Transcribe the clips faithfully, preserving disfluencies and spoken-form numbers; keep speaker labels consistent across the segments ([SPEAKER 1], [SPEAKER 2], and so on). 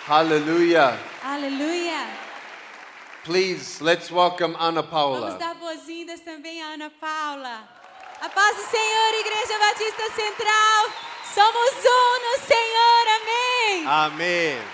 [SPEAKER 1] Hallelujah.
[SPEAKER 2] Aleluia.
[SPEAKER 1] Please, let's welcome Ana
[SPEAKER 2] Vamos
[SPEAKER 1] Paula.
[SPEAKER 2] dar boas-vindas também à Ana Paula. A paz do Senhor, Igreja Batista Central. Somos um no Senhor, amém.
[SPEAKER 1] Amen.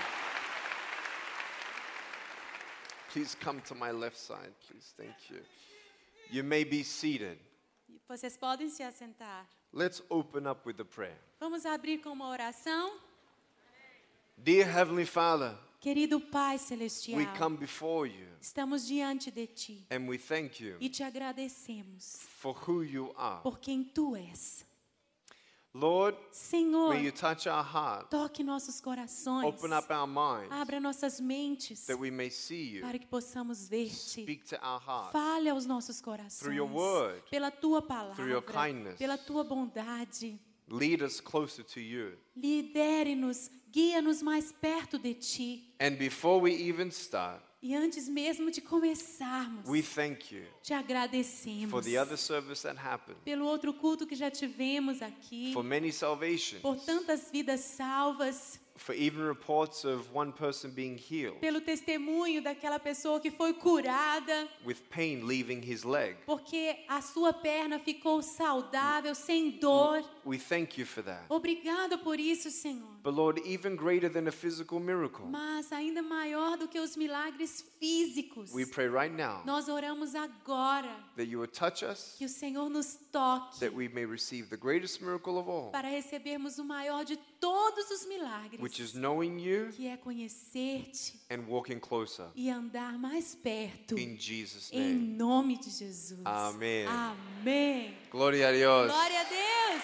[SPEAKER 1] Please come to my left side, please. Thank you. You may be seated.
[SPEAKER 2] Vocês podem se assentar.
[SPEAKER 1] Let's open up with a prayer.
[SPEAKER 2] Vamos abrir com uma oração.
[SPEAKER 1] Dear Heavenly Father,
[SPEAKER 2] Querido Pai Celestial,
[SPEAKER 1] we come before you
[SPEAKER 2] estamos diante de Ti
[SPEAKER 1] and we thank you
[SPEAKER 2] e te agradecemos
[SPEAKER 1] for who you are.
[SPEAKER 2] por quem Tu és.
[SPEAKER 1] Lord,
[SPEAKER 2] Senhor,
[SPEAKER 1] may you touch our heart,
[SPEAKER 2] toque nossos corações,
[SPEAKER 1] open up our minds,
[SPEAKER 2] abra nossas mentes
[SPEAKER 1] that we may see you,
[SPEAKER 2] para que possamos ver-te.
[SPEAKER 1] speak to our hearts,
[SPEAKER 2] Fale aos nossos corações
[SPEAKER 1] Through your word,
[SPEAKER 2] pela Tua palavra,
[SPEAKER 1] through your kindness.
[SPEAKER 2] pela Tua bondade.
[SPEAKER 1] lead us closer to you.
[SPEAKER 2] Lidere-nos, guia-nos mais perto de Ti.
[SPEAKER 1] And before we even start,
[SPEAKER 2] E antes mesmo de começarmos,
[SPEAKER 1] we thank you
[SPEAKER 2] te agradecemos
[SPEAKER 1] for the other service that happened,
[SPEAKER 2] pelo outro culto que já tivemos aqui,
[SPEAKER 1] for many salvations,
[SPEAKER 2] por tantas vidas salvas,
[SPEAKER 1] for even reports of one person being healed
[SPEAKER 2] pelo testemunho daquela pessoa que foi curada,
[SPEAKER 1] with pain leaving his leg.
[SPEAKER 2] porque a sua perna ficou saudável, sem dor.
[SPEAKER 1] We thank you for that.
[SPEAKER 2] Obrigada por isso, Senhor.
[SPEAKER 1] But Lord, even greater than a physical miracle,
[SPEAKER 2] Mas ainda maior do que os milagres físicos,
[SPEAKER 1] we pray right now
[SPEAKER 2] nós oramos agora
[SPEAKER 1] that you would touch us,
[SPEAKER 2] que o Senhor nos toque
[SPEAKER 1] that we may receive the greatest miracle of all,
[SPEAKER 2] para recebermos o maior de todos os milagres,
[SPEAKER 1] which is knowing you
[SPEAKER 2] que é conhecer-te
[SPEAKER 1] and walking closer.
[SPEAKER 2] e andar mais perto.
[SPEAKER 1] In Jesus'
[SPEAKER 2] Em
[SPEAKER 1] name.
[SPEAKER 2] nome de Jesus.
[SPEAKER 1] Amém.
[SPEAKER 2] Amém.
[SPEAKER 1] Gloria a Dios.
[SPEAKER 2] Glória a Deus.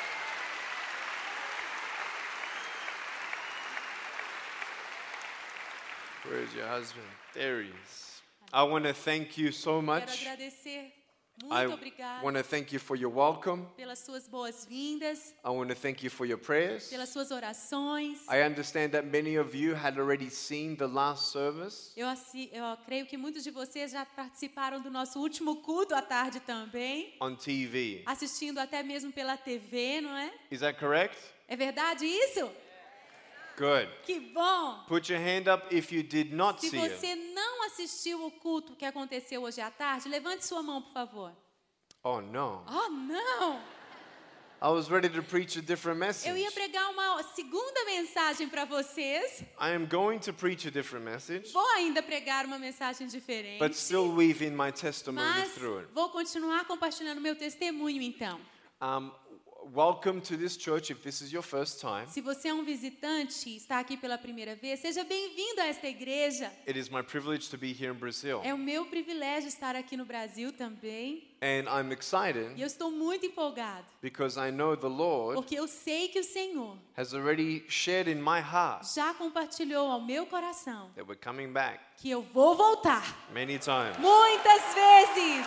[SPEAKER 1] Where's your husband? There he is. I want to thank you so
[SPEAKER 2] Quero
[SPEAKER 1] much.
[SPEAKER 2] agradecer.
[SPEAKER 1] I
[SPEAKER 2] Muito obrigada
[SPEAKER 1] want to thank you for your welcome.
[SPEAKER 2] pelas suas boas-vindas,
[SPEAKER 1] I want to thank you for your prayers.
[SPEAKER 2] pelas suas orações.
[SPEAKER 1] I understand that many of you had already seen the last service.
[SPEAKER 2] Eu, assi- eu creio que muitos de vocês já participaram do nosso último culto à tarde também,
[SPEAKER 1] On T V.
[SPEAKER 2] assistindo até mesmo pela T V, não é?
[SPEAKER 1] Is that correct?
[SPEAKER 2] É verdade isso?
[SPEAKER 1] Good.
[SPEAKER 2] Que bom!
[SPEAKER 1] Put your hand up if you did not
[SPEAKER 2] Se
[SPEAKER 1] see it.
[SPEAKER 2] você não assistiu o culto que aconteceu hoje à tarde, levante sua mão, por favor.
[SPEAKER 1] Oh no.
[SPEAKER 2] Oh, não!
[SPEAKER 1] I was ready to preach a different message.
[SPEAKER 2] Eu ia pregar uma segunda mensagem para vocês.
[SPEAKER 1] I am going to preach a different message,
[SPEAKER 2] Vou ainda pregar uma mensagem diferente.
[SPEAKER 1] but still weave in my testimony
[SPEAKER 2] Mas
[SPEAKER 1] through it.
[SPEAKER 2] vou continuar compartilhando meu testemunho, então.
[SPEAKER 1] Um, welcome to this church if this is your first time.
[SPEAKER 2] Se você é um visitante e está aqui pela primeira vez, seja bem-vindo a esta igreja.
[SPEAKER 1] It is my privilege to be here in Brazil.
[SPEAKER 2] É o meu privilégio estar aqui no Brasil também.
[SPEAKER 1] And I'm excited
[SPEAKER 2] E eu estou muito empolgado,
[SPEAKER 1] because I know the Lord
[SPEAKER 2] porque eu sei que o Senhor
[SPEAKER 1] has already shared in my heart
[SPEAKER 2] já compartilhou ao meu coração
[SPEAKER 1] that we're coming back
[SPEAKER 2] que eu vou voltar
[SPEAKER 1] many times.
[SPEAKER 2] muitas vezes.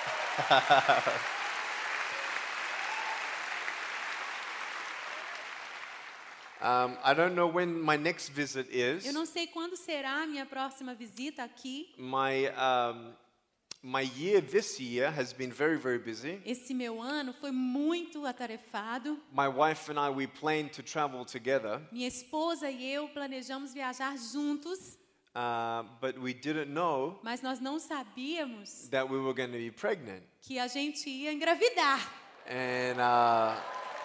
[SPEAKER 1] Um, I don't know when my next visit is.
[SPEAKER 2] Eu não sei quando será a minha próxima visita aqui.
[SPEAKER 1] My um, my year this year has been very very busy.
[SPEAKER 2] Esse meu ano foi muito atarefado.
[SPEAKER 1] My wife and I we planned to travel together,
[SPEAKER 2] Minha esposa e eu planejamos viajar juntos,
[SPEAKER 1] uh, but we didn't know
[SPEAKER 2] mas nós não sabíamos
[SPEAKER 1] that we were going to be pregnant.
[SPEAKER 2] que a gente ia engravidar.
[SPEAKER 1] And uh,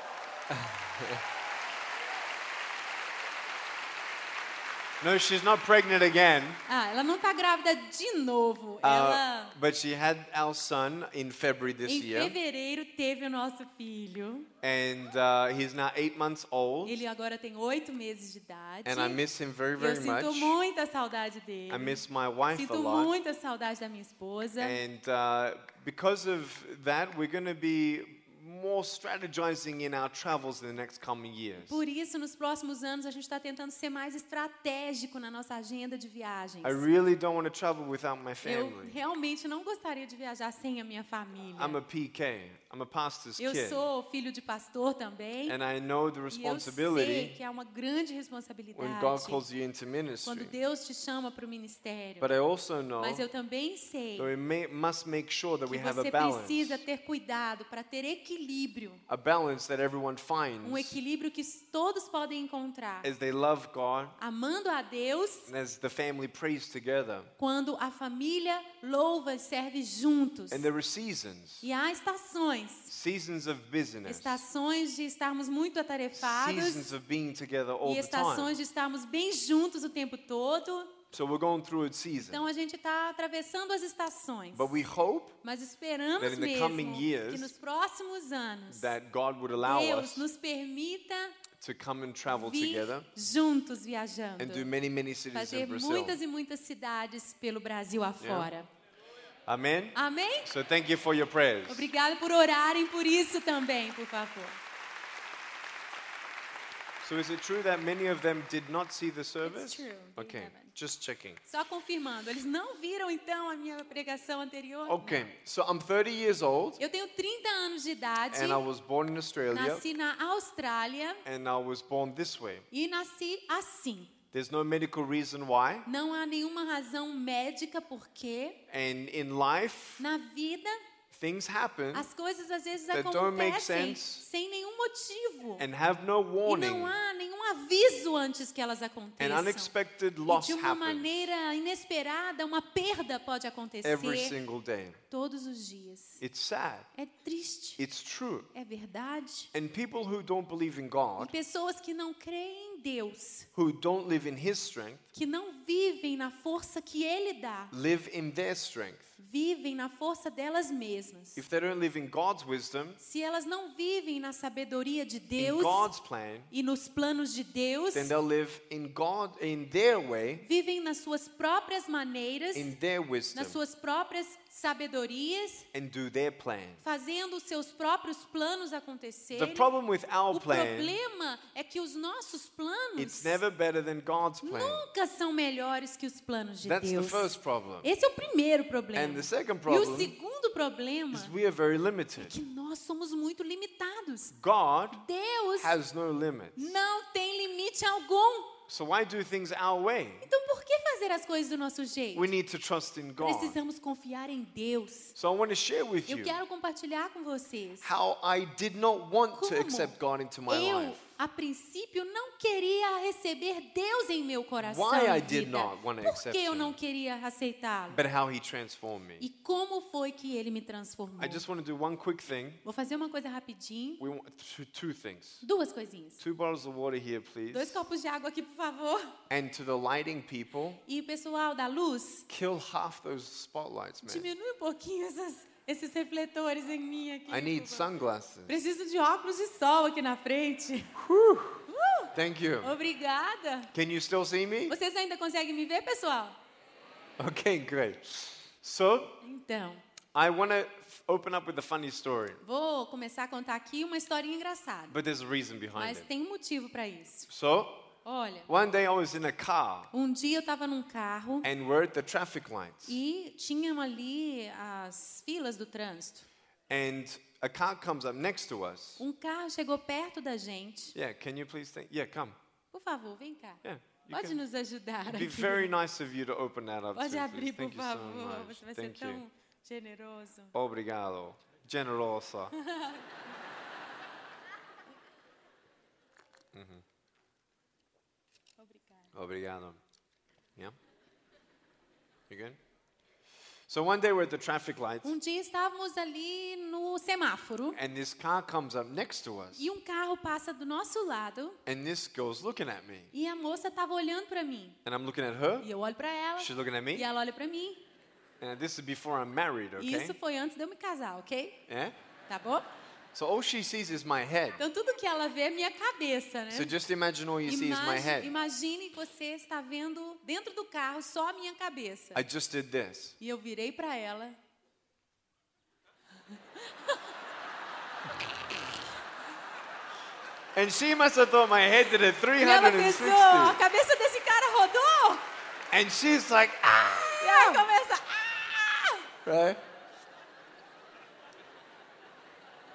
[SPEAKER 1] no, she's not pregnant again.
[SPEAKER 2] Ah, ela não está grávida de novo.
[SPEAKER 1] Uh,
[SPEAKER 2] Ela,
[SPEAKER 1] but she had our son in February this
[SPEAKER 2] em
[SPEAKER 1] year,
[SPEAKER 2] fevereiro, teve o nosso filho.
[SPEAKER 1] and uh, he's now eight months old.
[SPEAKER 2] Ele agora tem oito meses de idade.
[SPEAKER 1] And I miss him very
[SPEAKER 2] Eu
[SPEAKER 1] very
[SPEAKER 2] sinto
[SPEAKER 1] much.
[SPEAKER 2] muita saudade dele.
[SPEAKER 1] I miss my wife a
[SPEAKER 2] Sinto
[SPEAKER 1] lot.
[SPEAKER 2] muita saudade da minha esposa.
[SPEAKER 1] And uh, because of that, we're going to be more strategizing in our travels in the next coming years.
[SPEAKER 2] Por isso, nos próximos anos, a gente está tentando ser mais estratégico na nossa agenda de viagens.
[SPEAKER 1] I really don't want to travel without my
[SPEAKER 2] Eu
[SPEAKER 1] family.
[SPEAKER 2] realmente não gostaria de viajar sem a minha família.
[SPEAKER 1] I'm a P K. I'm a pastor's
[SPEAKER 2] Eu
[SPEAKER 1] kid.
[SPEAKER 2] sou filho de pastor também.
[SPEAKER 1] And I know the
[SPEAKER 2] E eu sei
[SPEAKER 1] responsibility
[SPEAKER 2] que é uma grande
[SPEAKER 1] when God
[SPEAKER 2] responsabilidade
[SPEAKER 1] calls you into
[SPEAKER 2] quando
[SPEAKER 1] ministry.
[SPEAKER 2] Deus te chama para o ministério.
[SPEAKER 1] But I also know
[SPEAKER 2] Mas eu também sei
[SPEAKER 1] that we may, must make sure that
[SPEAKER 2] que
[SPEAKER 1] we have a
[SPEAKER 2] você
[SPEAKER 1] balance.
[SPEAKER 2] precisa ter cuidado para ter equilíbrio.
[SPEAKER 1] A balance that everyone
[SPEAKER 2] Um
[SPEAKER 1] finds
[SPEAKER 2] equilíbrio que todos podem encontrar.
[SPEAKER 1] as they love God
[SPEAKER 2] Amando a Deus
[SPEAKER 1] and as the family prays together.
[SPEAKER 2] quando a família louva e serve juntos.
[SPEAKER 1] And there are seasons,
[SPEAKER 2] E há estações.
[SPEAKER 1] seasons of busyness,
[SPEAKER 2] Estações de estarmos muito atarefados
[SPEAKER 1] seasons of being together all
[SPEAKER 2] e
[SPEAKER 1] the
[SPEAKER 2] estações
[SPEAKER 1] time.
[SPEAKER 2] de estarmos bem juntos o tempo todo.
[SPEAKER 1] So we're going through a season.
[SPEAKER 2] Então a gente está atravessando as estações.
[SPEAKER 1] But we hope
[SPEAKER 2] Mas esperamos
[SPEAKER 1] that in the
[SPEAKER 2] mesmo
[SPEAKER 1] coming years
[SPEAKER 2] que nos próximos anos
[SPEAKER 1] that God would allow
[SPEAKER 2] Deus
[SPEAKER 1] us
[SPEAKER 2] nos permita
[SPEAKER 1] to come and travel
[SPEAKER 2] vir
[SPEAKER 1] together
[SPEAKER 2] juntos viajando.
[SPEAKER 1] and do many, many cities
[SPEAKER 2] Fazer
[SPEAKER 1] in Brazil.
[SPEAKER 2] muitas e muitas cidades pelo Brasil afora.
[SPEAKER 1] Amen?
[SPEAKER 2] Amém?
[SPEAKER 1] So thank you for your prayers.
[SPEAKER 2] Obrigada por orarem por isso também, por favor.
[SPEAKER 1] So is it true that many of them did not see the service?
[SPEAKER 2] true. They
[SPEAKER 1] Okay,
[SPEAKER 2] haven't.
[SPEAKER 1] just checking.
[SPEAKER 2] Só confirmando, eles não viram então a minha pregação anterior?
[SPEAKER 1] Okay, so I'm thirty years old
[SPEAKER 2] Eu tenho trinta anos de idade,
[SPEAKER 1] and I was born in Australia
[SPEAKER 2] nasci na Austrália
[SPEAKER 1] and I was born this way.
[SPEAKER 2] e nasci assim.
[SPEAKER 1] There's no medical reason why.
[SPEAKER 2] Não há nenhuma razão médica porque
[SPEAKER 1] And in life,
[SPEAKER 2] na vida
[SPEAKER 1] things happen
[SPEAKER 2] as coisas às vezes
[SPEAKER 1] that don't make
[SPEAKER 2] acontecem
[SPEAKER 1] sense
[SPEAKER 2] sem nenhum motivo.
[SPEAKER 1] and have no
[SPEAKER 2] E
[SPEAKER 1] warning.
[SPEAKER 2] não há nenhum aviso antes que elas
[SPEAKER 1] An
[SPEAKER 2] aconteçam.
[SPEAKER 1] unexpected
[SPEAKER 2] E
[SPEAKER 1] loss
[SPEAKER 2] de uma
[SPEAKER 1] happens
[SPEAKER 2] maneira inesperada, uma perda pode acontecer
[SPEAKER 1] every single day.
[SPEAKER 2] todos os dias.
[SPEAKER 1] It's sad.
[SPEAKER 2] É triste,
[SPEAKER 1] It's true.
[SPEAKER 2] é verdade.
[SPEAKER 1] And people who don't believe in
[SPEAKER 2] E
[SPEAKER 1] God,
[SPEAKER 2] pessoas que não creem em Deus,
[SPEAKER 1] who don't live in His strength,
[SPEAKER 2] que não vivem na força que Ele dá,
[SPEAKER 1] live in their strength.
[SPEAKER 2] vivem na força delas mesmas.
[SPEAKER 1] If they don't live in God's wisdom,
[SPEAKER 2] Se elas não vivem na sabedoria de
[SPEAKER 1] in
[SPEAKER 2] Deus
[SPEAKER 1] God's plan,
[SPEAKER 2] e nos planos de Deus,
[SPEAKER 1] then they'll live in God, in their way,
[SPEAKER 2] vivem nas suas próprias maneiras,
[SPEAKER 1] in their wisdom,
[SPEAKER 2] nas suas próprias sabedorias,
[SPEAKER 1] and do their plan.
[SPEAKER 2] fazendo os seus próprios planos
[SPEAKER 1] The
[SPEAKER 2] acontecerem.
[SPEAKER 1] problem with our
[SPEAKER 2] O
[SPEAKER 1] plan,
[SPEAKER 2] problema é que os nossos planos
[SPEAKER 1] it's never better than God's plan.
[SPEAKER 2] nunca são melhores que os planos de
[SPEAKER 1] That's the
[SPEAKER 2] Deus.
[SPEAKER 1] first problem.
[SPEAKER 2] Esse é o primeiro problema.
[SPEAKER 1] And the second
[SPEAKER 2] E o
[SPEAKER 1] problem
[SPEAKER 2] segundo problema
[SPEAKER 1] is we are very limited.
[SPEAKER 2] é que nós somos muito limitados.
[SPEAKER 1] God
[SPEAKER 2] Deus
[SPEAKER 1] has no limits.
[SPEAKER 2] não tem limite algum.
[SPEAKER 1] So why do things our way?
[SPEAKER 2] Então por que fazer as coisas do nosso jeito?
[SPEAKER 1] We need to trust in God.
[SPEAKER 2] Precisamos confiar em Deus.
[SPEAKER 1] So I want to share with
[SPEAKER 2] Eu
[SPEAKER 1] you
[SPEAKER 2] quero compartilhar com vocês
[SPEAKER 1] how I did not want to
[SPEAKER 2] como
[SPEAKER 1] accept God into my
[SPEAKER 2] eu,
[SPEAKER 1] life.
[SPEAKER 2] a princípio, não queria receber Deus em meu coração
[SPEAKER 1] Why
[SPEAKER 2] e
[SPEAKER 1] I did
[SPEAKER 2] vida.
[SPEAKER 1] not wanna
[SPEAKER 2] Por
[SPEAKER 1] accept
[SPEAKER 2] que eu
[SPEAKER 1] him?
[SPEAKER 2] não queria aceitá-lo?
[SPEAKER 1] But how He transformed me.
[SPEAKER 2] E como foi que ele me transformou?
[SPEAKER 1] I just want to do one quick thing.
[SPEAKER 2] Vou fazer uma coisa rapidinho.
[SPEAKER 1] We want two, two things.
[SPEAKER 2] Duas coisinhas.
[SPEAKER 1] Two bottles of water here, please.
[SPEAKER 2] Dois copos de água aqui, por favor.
[SPEAKER 1] And to the lighting people,
[SPEAKER 2] E pessoal da luz,
[SPEAKER 1] kill half those spotlights, man.
[SPEAKER 2] diminui um pouquinho essas, esses refletores em mim aqui.
[SPEAKER 1] I need
[SPEAKER 2] por favor.
[SPEAKER 1] sunglasses.
[SPEAKER 2] Preciso de óculos de sol aqui na frente.
[SPEAKER 1] Thank you.
[SPEAKER 2] Obrigada.
[SPEAKER 1] Can you still see me?
[SPEAKER 2] Vocês ainda conseguem me ver, pessoal?
[SPEAKER 1] Okay, great. So,
[SPEAKER 2] Então,
[SPEAKER 1] I want to open up with a funny story,
[SPEAKER 2] vou começar a contar aqui uma historinha engraçada.
[SPEAKER 1] but there's a reason behind
[SPEAKER 2] Mas
[SPEAKER 1] it.
[SPEAKER 2] tem um motivo para isso.
[SPEAKER 1] So,
[SPEAKER 2] Olha,
[SPEAKER 1] one day I was in a car
[SPEAKER 2] um dia eu estava num carro
[SPEAKER 1] and we're at the traffic lights.
[SPEAKER 2] e tinham ali as filas do trânsito.
[SPEAKER 1] And a car comes up next to us.
[SPEAKER 2] Um carro chegou perto da gente.
[SPEAKER 1] Yeah, can you please think? Yeah, come.
[SPEAKER 2] Por favor, vem cá.
[SPEAKER 1] Yeah. You
[SPEAKER 2] Pode
[SPEAKER 1] can.
[SPEAKER 2] nos ajudar
[SPEAKER 1] It'd be
[SPEAKER 2] aqui.
[SPEAKER 1] very nice of you to open that up
[SPEAKER 2] Pode
[SPEAKER 1] too,
[SPEAKER 2] abrir,
[SPEAKER 1] please.
[SPEAKER 2] por
[SPEAKER 1] Thank you so
[SPEAKER 2] favor.
[SPEAKER 1] much.
[SPEAKER 2] Você vai ser
[SPEAKER 1] Thank you.
[SPEAKER 2] tão generoso.
[SPEAKER 1] Obrigado. Generosa.
[SPEAKER 2] Obrigada.
[SPEAKER 1] Obrigado. Yeah? You good? So one day we're at the traffic lights
[SPEAKER 2] Um dia estávamos ali no semáforo
[SPEAKER 1] and this car comes up next to us
[SPEAKER 2] e um carro passa do nosso lado
[SPEAKER 1] and this girl's looking at me
[SPEAKER 2] e a moça estava olhando para mim.
[SPEAKER 1] and I'm looking at her.
[SPEAKER 2] E eu olho para ela
[SPEAKER 1] She's looking at me.
[SPEAKER 2] e ela olha para mim.
[SPEAKER 1] And this is before I'm married,
[SPEAKER 2] E
[SPEAKER 1] okay?
[SPEAKER 2] isso foi antes de eu me casar, ok?
[SPEAKER 1] Yeah?
[SPEAKER 2] Tá bom?
[SPEAKER 1] So all she sees is my head.
[SPEAKER 2] Então tudo que ela vê é minha cabeça, né?
[SPEAKER 1] So just imagine all you see is my
[SPEAKER 2] Imagi-
[SPEAKER 1] head.
[SPEAKER 2] Imagine que você está vendo dentro do carro só a minha cabeça.
[SPEAKER 1] I just did this.
[SPEAKER 2] E eu virei para ela.
[SPEAKER 1] And she must have thought my head did a
[SPEAKER 2] E ela pensou, a
[SPEAKER 1] three hundred sixty.
[SPEAKER 2] cabeça desse cara rodou.
[SPEAKER 1] And she's like, ah!
[SPEAKER 2] E aí começa. "Ah!"
[SPEAKER 1] Right?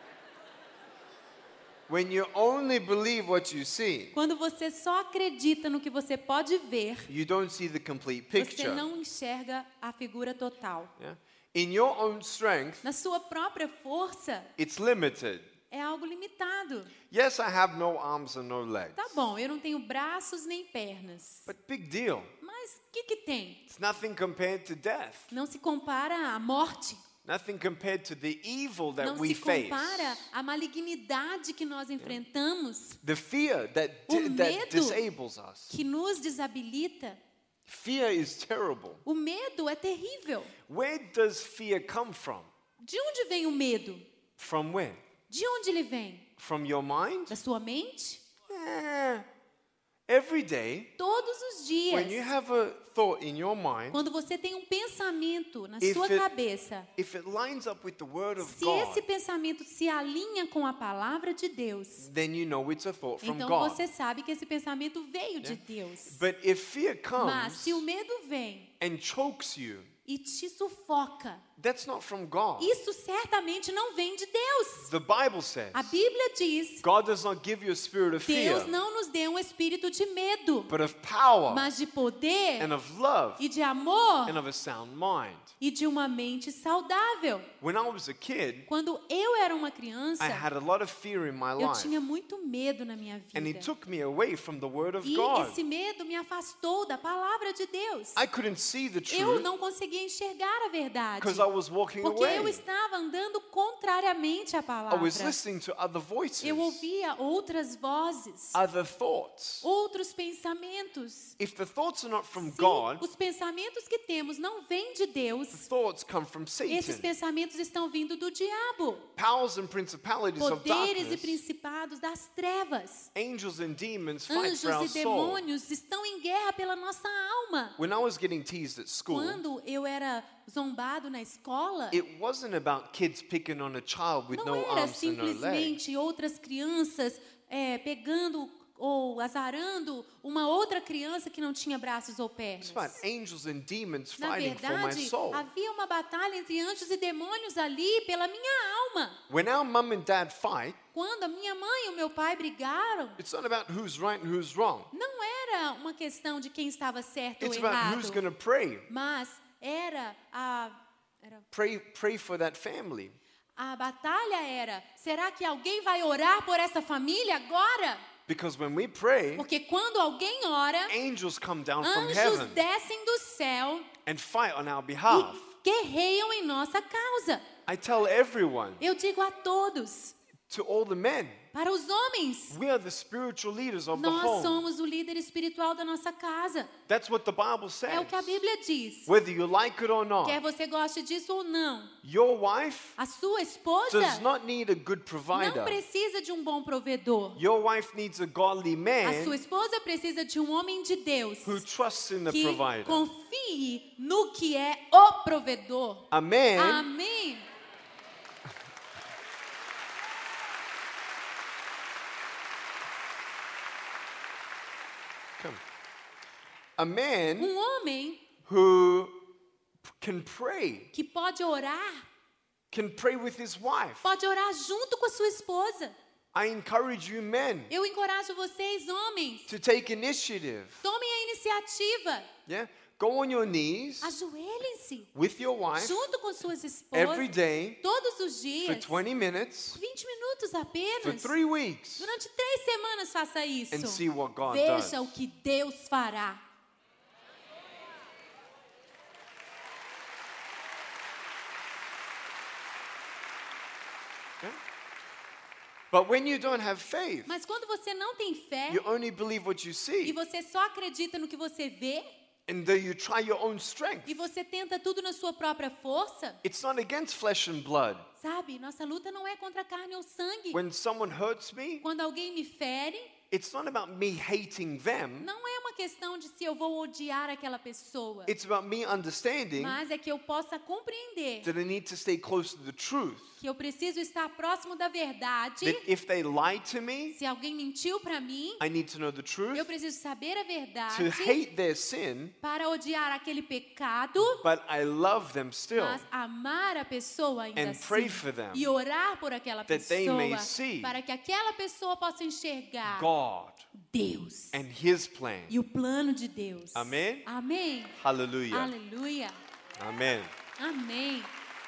[SPEAKER 1] When you only believe what you see,
[SPEAKER 2] Quando você só acredita no que você pode ver,
[SPEAKER 1] you don't see the complete
[SPEAKER 2] você
[SPEAKER 1] picture.
[SPEAKER 2] não enxerga a figura total.
[SPEAKER 1] Yeah? In your own strength,
[SPEAKER 2] Na sua própria força,
[SPEAKER 1] it's limited.
[SPEAKER 2] é algo limitado.
[SPEAKER 1] Yes, I have no arms and no legs.
[SPEAKER 2] Tá bom, eu não tenho braços nem pernas.
[SPEAKER 1] But big deal.
[SPEAKER 2] Mas o que, que tem?
[SPEAKER 1] It's nothing compared to death.
[SPEAKER 2] Não se compara à morte.
[SPEAKER 1] Nothing compared to the evil that
[SPEAKER 2] Não
[SPEAKER 1] we
[SPEAKER 2] se
[SPEAKER 1] face.
[SPEAKER 2] compara à malignidade que nós enfrentamos,
[SPEAKER 1] The fear that,
[SPEAKER 2] O
[SPEAKER 1] di- that
[SPEAKER 2] medo.
[SPEAKER 1] disables us.
[SPEAKER 2] que nos desabilita.
[SPEAKER 1] Fear is terrible.
[SPEAKER 2] O medo é terrível.
[SPEAKER 1] Where does fear come from?
[SPEAKER 2] De onde vem o medo?
[SPEAKER 1] From where?
[SPEAKER 2] De onde ele vem?
[SPEAKER 1] From your mind?
[SPEAKER 2] Da sua mente?
[SPEAKER 1] Eh, every day,
[SPEAKER 2] Todos os dias.
[SPEAKER 1] when you have a thought in your mind,
[SPEAKER 2] Quando você tem um pensamento na
[SPEAKER 1] If
[SPEAKER 2] sua
[SPEAKER 1] it-
[SPEAKER 2] cabeça,
[SPEAKER 1] if it lines up with the Word of
[SPEAKER 2] se
[SPEAKER 1] God,
[SPEAKER 2] esse pensamento se alinha com a palavra de Deus,
[SPEAKER 1] then you know it's a thought from
[SPEAKER 2] então
[SPEAKER 1] God.
[SPEAKER 2] você sabe que esse pensamento veio de Deus.
[SPEAKER 1] But if fear
[SPEAKER 2] Mas
[SPEAKER 1] comes
[SPEAKER 2] se o medo vem
[SPEAKER 1] and chokes you,
[SPEAKER 2] e te sufoca,
[SPEAKER 1] that's not from God.
[SPEAKER 2] isso certamente não vem de Deus.
[SPEAKER 1] The Bible says
[SPEAKER 2] A Bíblia diz:
[SPEAKER 1] God does not give you a spirit of fear,
[SPEAKER 2] Deus não nos deu um espírito de medo,
[SPEAKER 1] but of power
[SPEAKER 2] mas de poder
[SPEAKER 1] and of love
[SPEAKER 2] e de amor
[SPEAKER 1] and of a sound mind.
[SPEAKER 2] e de uma mente saudável.
[SPEAKER 1] When I was a kid,
[SPEAKER 2] Quando eu era uma criança,
[SPEAKER 1] I had a lot of fear in my
[SPEAKER 2] eu
[SPEAKER 1] life,
[SPEAKER 2] tinha muito medo na minha
[SPEAKER 1] and it
[SPEAKER 2] vida.
[SPEAKER 1] took me away from the Word of
[SPEAKER 2] E
[SPEAKER 1] God.
[SPEAKER 2] esse medo me afastou da palavra de Deus.
[SPEAKER 1] I couldn't see the
[SPEAKER 2] Eu
[SPEAKER 1] truth
[SPEAKER 2] não conseguia enxergar a verdade.
[SPEAKER 1] because I was walking
[SPEAKER 2] Porque eu
[SPEAKER 1] away.
[SPEAKER 2] estava andando contrariamente à
[SPEAKER 1] I
[SPEAKER 2] palavra.
[SPEAKER 1] was listening to other voices,
[SPEAKER 2] Eu ouvia outras vozes,
[SPEAKER 1] other thoughts.
[SPEAKER 2] outros pensamentos.
[SPEAKER 1] If the thoughts are not from
[SPEAKER 2] Se
[SPEAKER 1] God,
[SPEAKER 2] os pensamentos que temos não vêm de Deus,
[SPEAKER 1] the thoughts come from
[SPEAKER 2] esses
[SPEAKER 1] Satan.
[SPEAKER 2] pensamentos estão vindo do diabo.
[SPEAKER 1] Powers and principalities of
[SPEAKER 2] Poderes e
[SPEAKER 1] darkness,
[SPEAKER 2] principados das trevas.
[SPEAKER 1] angels and demons fight
[SPEAKER 2] Anjos
[SPEAKER 1] for our
[SPEAKER 2] e
[SPEAKER 1] soul.
[SPEAKER 2] demônios estão em guerra pela nossa alma.
[SPEAKER 1] When I was getting teased at school,
[SPEAKER 2] Quando eu era zombado na escola,
[SPEAKER 1] it wasn't about kids picking on a child with
[SPEAKER 2] não
[SPEAKER 1] no
[SPEAKER 2] era
[SPEAKER 1] arms and no legs.
[SPEAKER 2] simplesmente outras crianças é, pegando ou azarando uma outra criança que não tinha braços ou pernas.
[SPEAKER 1] It's about angels and demons
[SPEAKER 2] Na
[SPEAKER 1] fighting for my
[SPEAKER 2] verdade,
[SPEAKER 1] soul.
[SPEAKER 2] havia uma batalha entre anjos e demônios ali pela minha alma.
[SPEAKER 1] When our mum and dad fight,
[SPEAKER 2] Quando a minha mãe e o meu pai brigaram,
[SPEAKER 1] it's not about who's right and who's wrong.
[SPEAKER 2] não era uma questão de quem estava certo
[SPEAKER 1] It's
[SPEAKER 2] ou
[SPEAKER 1] about
[SPEAKER 2] errado,
[SPEAKER 1] who's going to pray.
[SPEAKER 2] mas era a, era
[SPEAKER 1] Pray, pray for that family.
[SPEAKER 2] a batalha era: será que alguém vai orar por essa família agora?
[SPEAKER 1] Because when we pray,
[SPEAKER 2] Porque quando alguém ora,
[SPEAKER 1] angels come down from
[SPEAKER 2] anjos
[SPEAKER 1] heaven
[SPEAKER 2] descem do céu
[SPEAKER 1] and fight on our
[SPEAKER 2] e
[SPEAKER 1] behalf.
[SPEAKER 2] guerreiam em nossa causa.
[SPEAKER 1] I tell everyone,
[SPEAKER 2] Eu digo a todos,
[SPEAKER 1] to all the men,
[SPEAKER 2] para os homens,
[SPEAKER 1] we are the spiritual leaders of the
[SPEAKER 2] nós
[SPEAKER 1] home.
[SPEAKER 2] somos o líder espiritual da nossa casa.
[SPEAKER 1] That's what the Bible says.
[SPEAKER 2] É o que a Bíblia diz.
[SPEAKER 1] Whether you like it or not,
[SPEAKER 2] Quer você goste disso ou não,
[SPEAKER 1] your wife
[SPEAKER 2] a sua esposa
[SPEAKER 1] does not need a good
[SPEAKER 2] não
[SPEAKER 1] provider.
[SPEAKER 2] precisa de um bom provedor.
[SPEAKER 1] Your wife needs a godly
[SPEAKER 2] A sua
[SPEAKER 1] man
[SPEAKER 2] esposa precisa de um homem de Deus
[SPEAKER 1] who trusts in the
[SPEAKER 2] que
[SPEAKER 1] provider.
[SPEAKER 2] confie no que é o provedor.
[SPEAKER 1] A man
[SPEAKER 2] Amém.
[SPEAKER 1] come. A man
[SPEAKER 2] Um homem
[SPEAKER 1] who can pray,
[SPEAKER 2] que pode orar,
[SPEAKER 1] can pray with his wife.
[SPEAKER 2] pode orar junto com a sua esposa.
[SPEAKER 1] I encourage you men
[SPEAKER 2] Eu encorajo vocês, homens,
[SPEAKER 1] to take initiative.
[SPEAKER 2] tomem a iniciativa.
[SPEAKER 1] Yeah? Go on your knees
[SPEAKER 2] Ajoelhem-se
[SPEAKER 1] with your wife
[SPEAKER 2] junto com suas
[SPEAKER 1] every
[SPEAKER 2] esposas
[SPEAKER 1] day
[SPEAKER 2] todos os
[SPEAKER 1] for
[SPEAKER 2] dias.
[SPEAKER 1] twenty minutes
[SPEAKER 2] vinte minutos
[SPEAKER 1] for
[SPEAKER 2] apenas.
[SPEAKER 1] three weeks
[SPEAKER 2] Durante três semanas faça isso.
[SPEAKER 1] and see what God
[SPEAKER 2] Veja
[SPEAKER 1] does.
[SPEAKER 2] o que Deus fará.
[SPEAKER 1] But when you don't have faith,
[SPEAKER 2] Mas quando você não tem fé
[SPEAKER 1] you only believe what you
[SPEAKER 2] e
[SPEAKER 1] see,
[SPEAKER 2] você só acredita no que você vê
[SPEAKER 1] and though you try your own strength,
[SPEAKER 2] e você tenta tudo na sua própria força,
[SPEAKER 1] it's not against flesh and blood.
[SPEAKER 2] sabe? Nossa luta não é contra a carne ou sangue.
[SPEAKER 1] When someone hurts me,
[SPEAKER 2] Quando alguém me fere,
[SPEAKER 1] it's not about me hating them.
[SPEAKER 2] não é uma questão de se eu vou odiar aquela pessoa,
[SPEAKER 1] It's about me understanding
[SPEAKER 2] mas é que eu possa compreender
[SPEAKER 1] that I need to stay close to the truth
[SPEAKER 2] que eu preciso estar próximo da verdade.
[SPEAKER 1] That if they lie to me,
[SPEAKER 2] Se alguém mentiu para mim,
[SPEAKER 1] I need to know the truth.
[SPEAKER 2] eu preciso saber a verdade
[SPEAKER 1] To hate their sin,
[SPEAKER 2] para odiar aquele pecado,
[SPEAKER 1] but I love them still.
[SPEAKER 2] mas amar a pessoa ainda
[SPEAKER 1] And
[SPEAKER 2] assim.
[SPEAKER 1] pray for them,
[SPEAKER 2] E orar por aquela
[SPEAKER 1] that they may
[SPEAKER 2] pessoa,
[SPEAKER 1] see
[SPEAKER 2] para que aquela pessoa possa enxergar
[SPEAKER 1] God
[SPEAKER 2] Deus
[SPEAKER 1] and His plan.
[SPEAKER 2] e o plano de Deus.
[SPEAKER 1] Amém?
[SPEAKER 2] Amém.
[SPEAKER 1] Hallelujah.
[SPEAKER 2] Aleluia.
[SPEAKER 1] Amen.
[SPEAKER 2] Amém.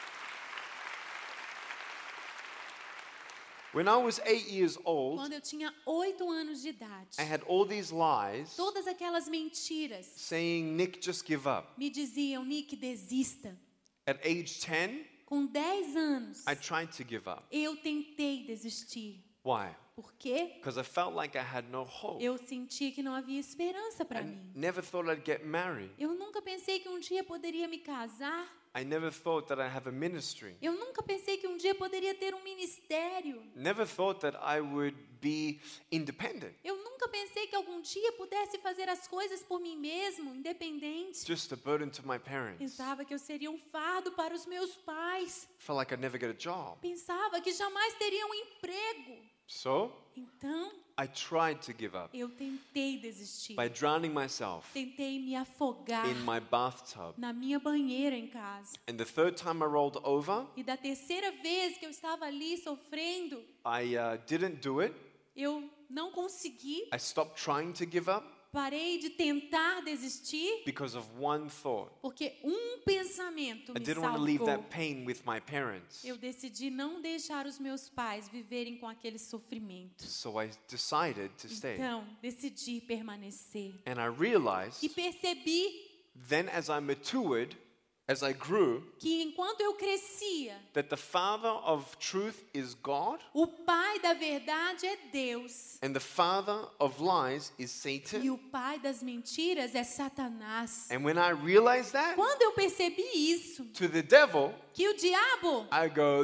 [SPEAKER 1] When I was eight years old,
[SPEAKER 2] Quando eu tinha oito anos de idade,
[SPEAKER 1] I had all these lies
[SPEAKER 2] todas aquelas mentiras
[SPEAKER 1] saying, Nick, just give up.
[SPEAKER 2] me diziam, Nick, desista.
[SPEAKER 1] At age ten,
[SPEAKER 2] Com dez anos,
[SPEAKER 1] I tried to give up.
[SPEAKER 2] eu tentei desistir.
[SPEAKER 1] Why?
[SPEAKER 2] Por quê?
[SPEAKER 1] Because I felt like I had no hope.
[SPEAKER 2] Eu senti que não havia esperança para
[SPEAKER 1] I
[SPEAKER 2] mim.
[SPEAKER 1] never thought I'd get married.
[SPEAKER 2] Eu nunca pensei que um dia poderia me casar.
[SPEAKER 1] I never thought that I'd have a ministry.
[SPEAKER 2] Eu nunca pensei que um dia poderia ter um ministério.
[SPEAKER 1] Never thought that I would be independent.
[SPEAKER 2] Eu nunca pensei que algum dia pudesse fazer as coisas por mim mesmo, independente.
[SPEAKER 1] Just a burden to my parents.
[SPEAKER 2] Pensava que eu seria um fardo para os meus pais.
[SPEAKER 1] Felt like I'd never get a job.
[SPEAKER 2] Pensava que jamais teria um emprego.
[SPEAKER 1] So,
[SPEAKER 2] Então,
[SPEAKER 1] I tried to give up
[SPEAKER 2] eu tentei desistir.
[SPEAKER 1] by drowning myself
[SPEAKER 2] Tentei me afogar
[SPEAKER 1] in my bathtub.
[SPEAKER 2] na minha banheira em casa.
[SPEAKER 1] And the third time I rolled over,
[SPEAKER 2] E da terceira vez que eu estava ali sofrendo,
[SPEAKER 1] I uh, didn't do it.
[SPEAKER 2] eu não consegui.
[SPEAKER 1] I stopped trying to give up
[SPEAKER 2] Parei de tentar desistir,
[SPEAKER 1] because of one thought.
[SPEAKER 2] porque um pensamento
[SPEAKER 1] I
[SPEAKER 2] me
[SPEAKER 1] didn't want to leave
[SPEAKER 2] salvou.
[SPEAKER 1] that pain with my parents.
[SPEAKER 2] Eu decidi não deixar os meus pais viverem com aquele sofrimento.
[SPEAKER 1] So I decided to stay.
[SPEAKER 2] Então, decidi permanecer.
[SPEAKER 1] And I realized
[SPEAKER 2] E percebi
[SPEAKER 1] then as I matured, as I grew,
[SPEAKER 2] que enquanto eu crescia,
[SPEAKER 1] that the Father of truth is God
[SPEAKER 2] o pai da verdade é Deus.
[SPEAKER 1] and the Father of lies is
[SPEAKER 2] E
[SPEAKER 1] Satan.
[SPEAKER 2] o pai das mentiras é Satanás.
[SPEAKER 1] And when I realized that,
[SPEAKER 2] Quando eu percebi isso,
[SPEAKER 1] to the devil,
[SPEAKER 2] que o diabo
[SPEAKER 1] I go,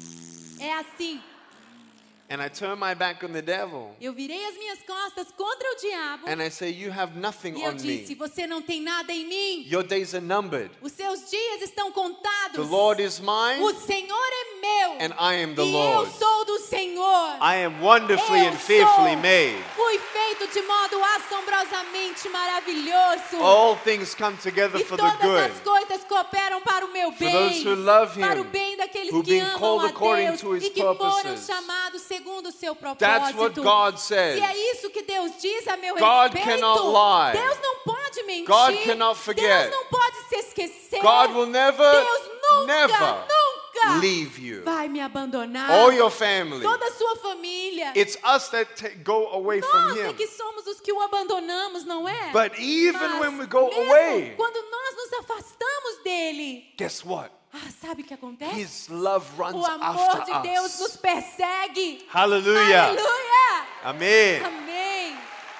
[SPEAKER 2] é assim,
[SPEAKER 1] and I turn my back on the devil.
[SPEAKER 2] eu virei as minhas costas contra o diabo
[SPEAKER 1] And I say, you have nothing
[SPEAKER 2] e eu
[SPEAKER 1] on
[SPEAKER 2] disse,
[SPEAKER 1] me.
[SPEAKER 2] você não tem nada em mim.
[SPEAKER 1] Your days are numbered.
[SPEAKER 2] Os seus dias estão contados.
[SPEAKER 1] The Lord is
[SPEAKER 2] O
[SPEAKER 1] mine,
[SPEAKER 2] Senhor é meu.
[SPEAKER 1] and I am the
[SPEAKER 2] e
[SPEAKER 1] Lord.
[SPEAKER 2] eu sou do Senhor.
[SPEAKER 1] I am wonderfully
[SPEAKER 2] eu
[SPEAKER 1] and fearfully
[SPEAKER 2] sou,
[SPEAKER 1] made.
[SPEAKER 2] Fui feito de modo assombrosamente maravilhoso.
[SPEAKER 1] All things come together
[SPEAKER 2] E
[SPEAKER 1] for the
[SPEAKER 2] todas
[SPEAKER 1] good.
[SPEAKER 2] as coisas cooperam para o meu
[SPEAKER 1] For
[SPEAKER 2] bem.
[SPEAKER 1] those who love
[SPEAKER 2] para o
[SPEAKER 1] him,
[SPEAKER 2] bem daqueles
[SPEAKER 1] who've
[SPEAKER 2] que
[SPEAKER 1] been
[SPEAKER 2] amam
[SPEAKER 1] called
[SPEAKER 2] a
[SPEAKER 1] according
[SPEAKER 2] Deus
[SPEAKER 1] to his
[SPEAKER 2] e que foram
[SPEAKER 1] purposes.
[SPEAKER 2] chamados segundo o seu propósito.
[SPEAKER 1] That's what God says.
[SPEAKER 2] Se é isso que Deus diz a meu
[SPEAKER 1] God
[SPEAKER 2] respeito,
[SPEAKER 1] cannot lie.
[SPEAKER 2] Deus não pode mentir.
[SPEAKER 1] God cannot forget.
[SPEAKER 2] Deus não pode se esquecer.
[SPEAKER 1] God will never,
[SPEAKER 2] Deus nunca,
[SPEAKER 1] never
[SPEAKER 2] nunca
[SPEAKER 1] leave you
[SPEAKER 2] vai me abandonar.
[SPEAKER 1] or your family.
[SPEAKER 2] Toda a sua família.
[SPEAKER 1] It's us that ta- go away from
[SPEAKER 2] Nós é
[SPEAKER 1] him.
[SPEAKER 2] que somos os que o abandonamos, não é?
[SPEAKER 1] But even
[SPEAKER 2] Mas
[SPEAKER 1] when we go
[SPEAKER 2] mesmo
[SPEAKER 1] away,
[SPEAKER 2] quando nós nos afastamos dele,
[SPEAKER 1] guess what?
[SPEAKER 2] ah, sabe o que acontece?
[SPEAKER 1] His love runs
[SPEAKER 2] O amor
[SPEAKER 1] after
[SPEAKER 2] de Deus
[SPEAKER 1] us.
[SPEAKER 2] nos persegue.
[SPEAKER 1] Hallelujah.
[SPEAKER 2] Aleluia!
[SPEAKER 1] Amen.
[SPEAKER 2] Amém.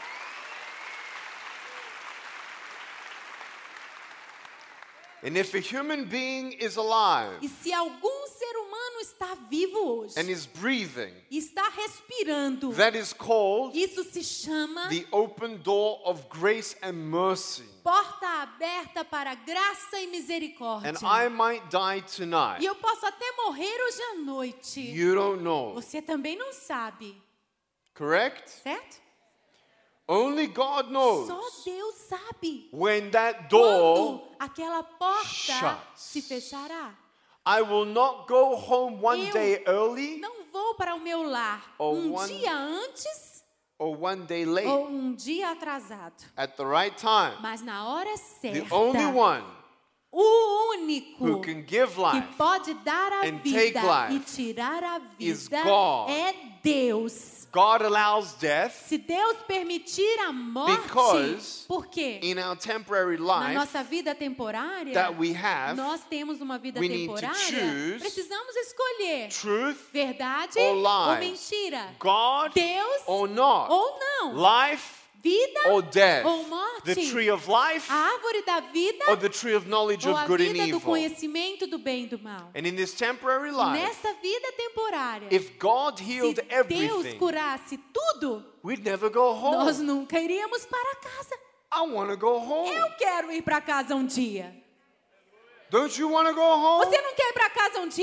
[SPEAKER 1] And if a human being is alive
[SPEAKER 2] E se algum ser humano está vivo hoje,
[SPEAKER 1] and is breathing,
[SPEAKER 2] e está respirando,
[SPEAKER 1] that is called
[SPEAKER 2] isso se chama
[SPEAKER 1] the open door of grace and mercy.
[SPEAKER 2] porta aberta para graça e misericórdia.
[SPEAKER 1] And I might die
[SPEAKER 2] E
[SPEAKER 1] tonight.
[SPEAKER 2] eu posso até morrer hoje à noite.
[SPEAKER 1] You don't know.
[SPEAKER 2] Você também não sabe,
[SPEAKER 1] Correct?
[SPEAKER 2] certo?
[SPEAKER 1] Only God knows
[SPEAKER 2] Só Deus sabe
[SPEAKER 1] when that door.
[SPEAKER 2] quando aquela porta
[SPEAKER 1] shuts.
[SPEAKER 2] se fechará.
[SPEAKER 1] I will not go home one
[SPEAKER 2] Eu
[SPEAKER 1] day early
[SPEAKER 2] Não vou para o meu lar
[SPEAKER 1] Or
[SPEAKER 2] um
[SPEAKER 1] one-
[SPEAKER 2] dia antes
[SPEAKER 1] or one day late.
[SPEAKER 2] ou um dia atrasado,
[SPEAKER 1] At the right time.
[SPEAKER 2] mas na hora
[SPEAKER 1] The
[SPEAKER 2] certa.
[SPEAKER 1] only one
[SPEAKER 2] O único
[SPEAKER 1] who can give
[SPEAKER 2] que
[SPEAKER 1] life
[SPEAKER 2] pode dar a
[SPEAKER 1] and
[SPEAKER 2] vida
[SPEAKER 1] take life
[SPEAKER 2] e tirar a
[SPEAKER 1] is
[SPEAKER 2] vida
[SPEAKER 1] God.
[SPEAKER 2] é Deus.
[SPEAKER 1] God allows death
[SPEAKER 2] Se Deus permitir a morte,
[SPEAKER 1] Because
[SPEAKER 2] por quê?
[SPEAKER 1] in our temporary
[SPEAKER 2] Na
[SPEAKER 1] life
[SPEAKER 2] nossa vida temporária,
[SPEAKER 1] that we have.
[SPEAKER 2] nós temos uma vida
[SPEAKER 1] we need to
[SPEAKER 2] temporária,
[SPEAKER 1] choose
[SPEAKER 2] precisamos escolher
[SPEAKER 1] Truth
[SPEAKER 2] verdade
[SPEAKER 1] or
[SPEAKER 2] ou
[SPEAKER 1] lies.
[SPEAKER 2] mentira,
[SPEAKER 1] God
[SPEAKER 2] Deus
[SPEAKER 1] or not.
[SPEAKER 2] ou não,
[SPEAKER 1] Life
[SPEAKER 2] vida
[SPEAKER 1] or death.
[SPEAKER 2] ou morte,
[SPEAKER 1] The tree of life
[SPEAKER 2] a árvore da vida
[SPEAKER 1] or the tree of knowledge
[SPEAKER 2] ou
[SPEAKER 1] of
[SPEAKER 2] a
[SPEAKER 1] good and
[SPEAKER 2] vida do
[SPEAKER 1] evil.
[SPEAKER 2] conhecimento do bem e do mal.
[SPEAKER 1] And in this temporary life,
[SPEAKER 2] Nessa vida temporária,
[SPEAKER 1] if God
[SPEAKER 2] se
[SPEAKER 1] healed
[SPEAKER 2] Deus
[SPEAKER 1] everything,
[SPEAKER 2] curasse tudo,
[SPEAKER 1] we'd never go
[SPEAKER 2] nós
[SPEAKER 1] home.
[SPEAKER 2] nunca iríamos para casa.
[SPEAKER 1] I want to go home.
[SPEAKER 2] Eu quero ir para casa um dia.
[SPEAKER 1] Don't you want to go home?
[SPEAKER 2] Você não quer ir para casa um dia?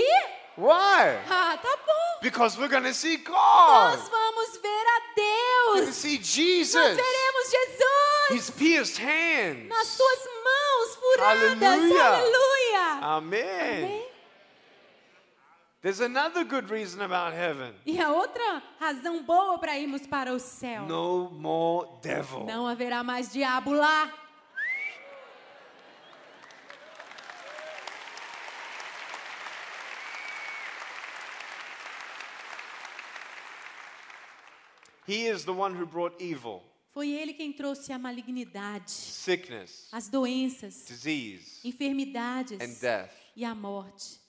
[SPEAKER 1] Why?
[SPEAKER 2] Ah, tá bom.
[SPEAKER 1] Because we're going to see
[SPEAKER 2] Nós
[SPEAKER 1] God.
[SPEAKER 2] vamos ver a
[SPEAKER 1] We're going to
[SPEAKER 2] Deus.
[SPEAKER 1] see
[SPEAKER 2] Nós
[SPEAKER 1] Jesus.
[SPEAKER 2] veremos Jesus
[SPEAKER 1] His pierced hands.
[SPEAKER 2] nas suas mãos furadas.
[SPEAKER 1] Aleluia.
[SPEAKER 2] Aleluia.
[SPEAKER 1] Amen.
[SPEAKER 2] Amém?
[SPEAKER 1] There's another good reason about heaven.
[SPEAKER 2] E a outra razão boa para irmos para o céu.
[SPEAKER 1] No more devil.
[SPEAKER 2] Não haverá mais diabo lá.
[SPEAKER 1] He is the one who brought evil,
[SPEAKER 2] Foi ele quem trouxe a malignidade,
[SPEAKER 1] sickness,
[SPEAKER 2] as doenças,
[SPEAKER 1] disease,
[SPEAKER 2] enfermidades
[SPEAKER 1] and death.
[SPEAKER 2] e a morte.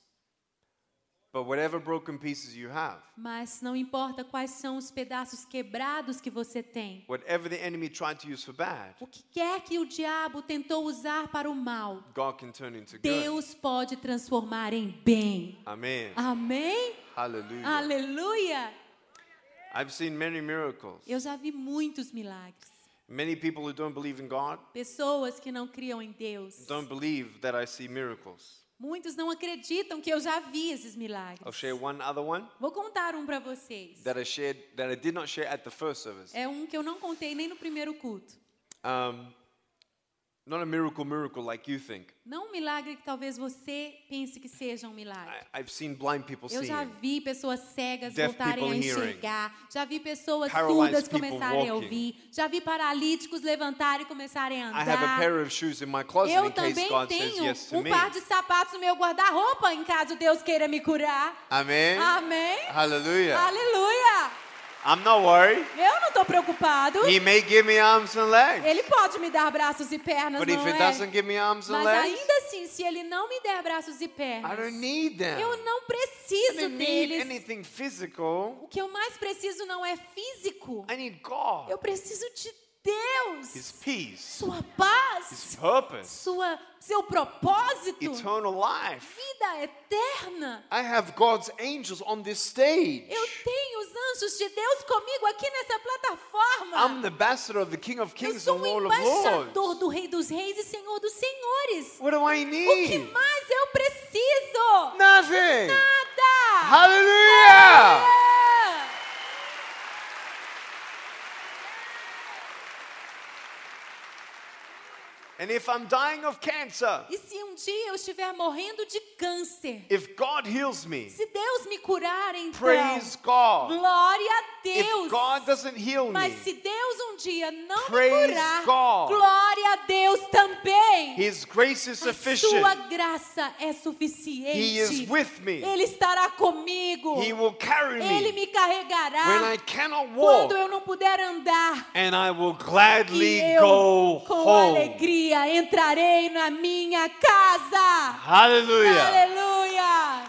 [SPEAKER 1] But whatever broken pieces you have,
[SPEAKER 2] Mas não importa quais são os pedaços quebrados que você tem.
[SPEAKER 1] whatever the enemy tried to use for bad,
[SPEAKER 2] O que quer que o diabo tentou usar para o mal,
[SPEAKER 1] God can turn into good.
[SPEAKER 2] Deus pode transformar em bem.
[SPEAKER 1] Amen.
[SPEAKER 2] Amém?
[SPEAKER 1] Hallelujah.
[SPEAKER 2] Aleluia!
[SPEAKER 1] I've seen many miracles.
[SPEAKER 2] Eu já vi muitos milagres.
[SPEAKER 1] Many people who don't believe in God
[SPEAKER 2] Pessoas que não criam em Deus.
[SPEAKER 1] don't believe that I see miracles.
[SPEAKER 2] Muitos não acreditam que eu já vi esses milagres.
[SPEAKER 1] I'll share one other one
[SPEAKER 2] Vou contar um para vocês.
[SPEAKER 1] that I shared that I did not share at the first service.
[SPEAKER 2] É um que eu não contei nem no primeiro culto.
[SPEAKER 1] Um, not a miracle, miracle like you think.
[SPEAKER 2] Não um milagre que talvez você pense que seja um milagre.
[SPEAKER 1] I, I've seen blind people
[SPEAKER 2] Eu já
[SPEAKER 1] seeing,
[SPEAKER 2] vi pessoas cegas
[SPEAKER 1] Deaf
[SPEAKER 2] voltarem a
[SPEAKER 1] people hearing,
[SPEAKER 2] enxergar. Já vi pessoas
[SPEAKER 1] paralyzed
[SPEAKER 2] surdas
[SPEAKER 1] people
[SPEAKER 2] começarem a
[SPEAKER 1] walking.
[SPEAKER 2] ouvir. Já vi paralíticos levantarem e começarem a
[SPEAKER 1] I have a
[SPEAKER 2] andar.
[SPEAKER 1] pair of shoes in my closet
[SPEAKER 2] Eu
[SPEAKER 1] in case
[SPEAKER 2] também
[SPEAKER 1] God says
[SPEAKER 2] tenho
[SPEAKER 1] yes to
[SPEAKER 2] um
[SPEAKER 1] me.
[SPEAKER 2] par de sapatos no meu guarda-roupa em caso Deus queira me curar.
[SPEAKER 1] Amen.
[SPEAKER 2] Amém?
[SPEAKER 1] Hallelujah.
[SPEAKER 2] Aleluia!
[SPEAKER 1] I'm not worried.
[SPEAKER 2] Eu não estou preocupado.
[SPEAKER 1] He may give me arms and legs.
[SPEAKER 2] Ele pode me dar braços e pernas,
[SPEAKER 1] But if
[SPEAKER 2] não
[SPEAKER 1] it
[SPEAKER 2] é?
[SPEAKER 1] doesn't give me arms and
[SPEAKER 2] Mas
[SPEAKER 1] legs,
[SPEAKER 2] ainda assim, se ele não me der braços e
[SPEAKER 1] I
[SPEAKER 2] pernas,
[SPEAKER 1] don't need them.
[SPEAKER 2] eu não
[SPEAKER 1] I
[SPEAKER 2] preciso
[SPEAKER 1] don't need
[SPEAKER 2] deles.
[SPEAKER 1] anything physical.
[SPEAKER 2] O que eu mais preciso não é físico.
[SPEAKER 1] I need God.
[SPEAKER 2] Eu preciso de Deus.
[SPEAKER 1] His peace.
[SPEAKER 2] Sua
[SPEAKER 1] His
[SPEAKER 2] paz.
[SPEAKER 1] purpose.
[SPEAKER 2] Sua, seu propósito.
[SPEAKER 1] Eternal life.
[SPEAKER 2] Vida eterna.
[SPEAKER 1] I have God's angels on this stage.
[SPEAKER 2] Eu tenho os anjos de Deus comigo aqui nessa plataforma.
[SPEAKER 1] I'm the ambassador of the King of
[SPEAKER 2] Eu
[SPEAKER 1] Kings
[SPEAKER 2] sou
[SPEAKER 1] and
[SPEAKER 2] o
[SPEAKER 1] Lord of
[SPEAKER 2] embaixador
[SPEAKER 1] Lords.
[SPEAKER 2] do Rei dos Reis e Senhor dos Senhores.
[SPEAKER 1] What do I
[SPEAKER 2] O que
[SPEAKER 1] need?
[SPEAKER 2] mais eu preciso?
[SPEAKER 1] Nothing.
[SPEAKER 2] Nada.
[SPEAKER 1] Hallelujah.
[SPEAKER 2] Ah!
[SPEAKER 1] And if I'm dying of cancer,
[SPEAKER 2] E se um dia eu estiver morrendo de câncer,
[SPEAKER 1] if God heals me,
[SPEAKER 2] se Deus me curar, então,
[SPEAKER 1] praise God.
[SPEAKER 2] glória a Deus.
[SPEAKER 1] If God doesn't heal me,
[SPEAKER 2] Mas se Deus um dia não
[SPEAKER 1] Praise
[SPEAKER 2] me curar,
[SPEAKER 1] God.
[SPEAKER 2] glória a Deus também.
[SPEAKER 1] His grace is
[SPEAKER 2] A
[SPEAKER 1] sufficient.
[SPEAKER 2] sua graça é suficiente.
[SPEAKER 1] He is with me.
[SPEAKER 2] Ele estará comigo.
[SPEAKER 1] He will carry
[SPEAKER 2] Ele
[SPEAKER 1] me
[SPEAKER 2] me carregará
[SPEAKER 1] when I cannot walk,
[SPEAKER 2] quando eu não puder andar.
[SPEAKER 1] and I will
[SPEAKER 2] E
[SPEAKER 1] gladly
[SPEAKER 2] eu,
[SPEAKER 1] go
[SPEAKER 2] com
[SPEAKER 1] home.
[SPEAKER 2] alegria, entrarei na minha casa.
[SPEAKER 1] Hallelujah.
[SPEAKER 2] Aleluia!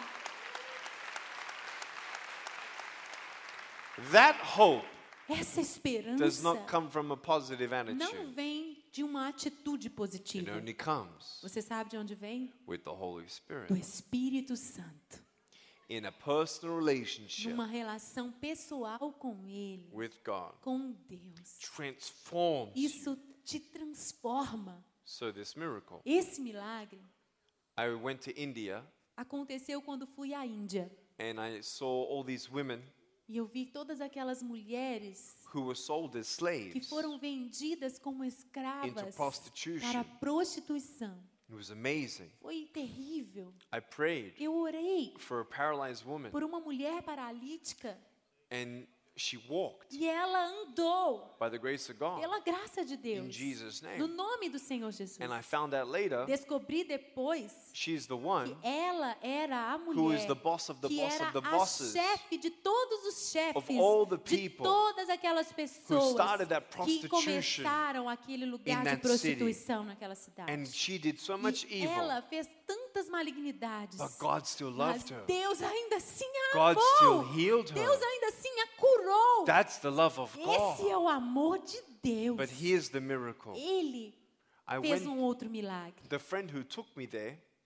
[SPEAKER 1] That hope
[SPEAKER 2] Essa
[SPEAKER 1] does
[SPEAKER 2] esperança
[SPEAKER 1] not come from a positive
[SPEAKER 2] não
[SPEAKER 1] attitude.
[SPEAKER 2] vem de uma atitude
[SPEAKER 1] It
[SPEAKER 2] positiva.
[SPEAKER 1] only comes
[SPEAKER 2] Você sabe de onde vem?
[SPEAKER 1] with the Holy Spirit.
[SPEAKER 2] Do Espírito Santo.
[SPEAKER 1] In a personal relationship
[SPEAKER 2] Numa relação pessoal com Ele,
[SPEAKER 1] with God.
[SPEAKER 2] com Deus.
[SPEAKER 1] Transforms you.
[SPEAKER 2] Isso te transforma.
[SPEAKER 1] So this miracle.
[SPEAKER 2] Esse milagre
[SPEAKER 1] I went to India
[SPEAKER 2] aconteceu quando fui à Índia.
[SPEAKER 1] and I saw all these women
[SPEAKER 2] E eu vi todas aquelas mulheres
[SPEAKER 1] who were sold as
[SPEAKER 2] que
[SPEAKER 1] slaves.
[SPEAKER 2] foram vendidas como escravas
[SPEAKER 1] Into prostitution.
[SPEAKER 2] para a prostituição.
[SPEAKER 1] It was amazing.
[SPEAKER 2] Foi terrível.
[SPEAKER 1] I prayed
[SPEAKER 2] Eu orei
[SPEAKER 1] for a paralyzed woman
[SPEAKER 2] por uma mulher paralítica
[SPEAKER 1] and she walked
[SPEAKER 2] e ela andou
[SPEAKER 1] by the grace of God
[SPEAKER 2] pela graça de
[SPEAKER 1] in
[SPEAKER 2] Deus.
[SPEAKER 1] Jesus'
[SPEAKER 2] No
[SPEAKER 1] name.
[SPEAKER 2] nome do Senhor Jesus.
[SPEAKER 1] And I found out later
[SPEAKER 2] Descobri depois
[SPEAKER 1] she's the one
[SPEAKER 2] que ela era a
[SPEAKER 1] who is
[SPEAKER 2] mulher
[SPEAKER 1] the boss of the
[SPEAKER 2] que
[SPEAKER 1] boss
[SPEAKER 2] era
[SPEAKER 1] of the
[SPEAKER 2] a
[SPEAKER 1] bosses
[SPEAKER 2] chefe de todos os chefes,
[SPEAKER 1] all the
[SPEAKER 2] de
[SPEAKER 1] people
[SPEAKER 2] todas aquelas pessoas
[SPEAKER 1] started that
[SPEAKER 2] que
[SPEAKER 1] prostitution
[SPEAKER 2] começaram aquele lugar
[SPEAKER 1] in
[SPEAKER 2] de
[SPEAKER 1] that
[SPEAKER 2] prostituição naquela cidade.
[SPEAKER 1] and she did so much
[SPEAKER 2] E
[SPEAKER 1] evil,
[SPEAKER 2] ela fez tantas malignidades,
[SPEAKER 1] but God still
[SPEAKER 2] mas
[SPEAKER 1] loved her.
[SPEAKER 2] Deus ainda assim a
[SPEAKER 1] God
[SPEAKER 2] amou.
[SPEAKER 1] still healed her.
[SPEAKER 2] Deus ainda assim a curou.
[SPEAKER 1] That's the love of
[SPEAKER 2] Esse é
[SPEAKER 1] God.
[SPEAKER 2] o amor de Deus.
[SPEAKER 1] But here's the miracle.
[SPEAKER 2] Ele
[SPEAKER 1] I
[SPEAKER 2] fez
[SPEAKER 1] went,
[SPEAKER 2] um outro milagre.
[SPEAKER 1] the friend who took me there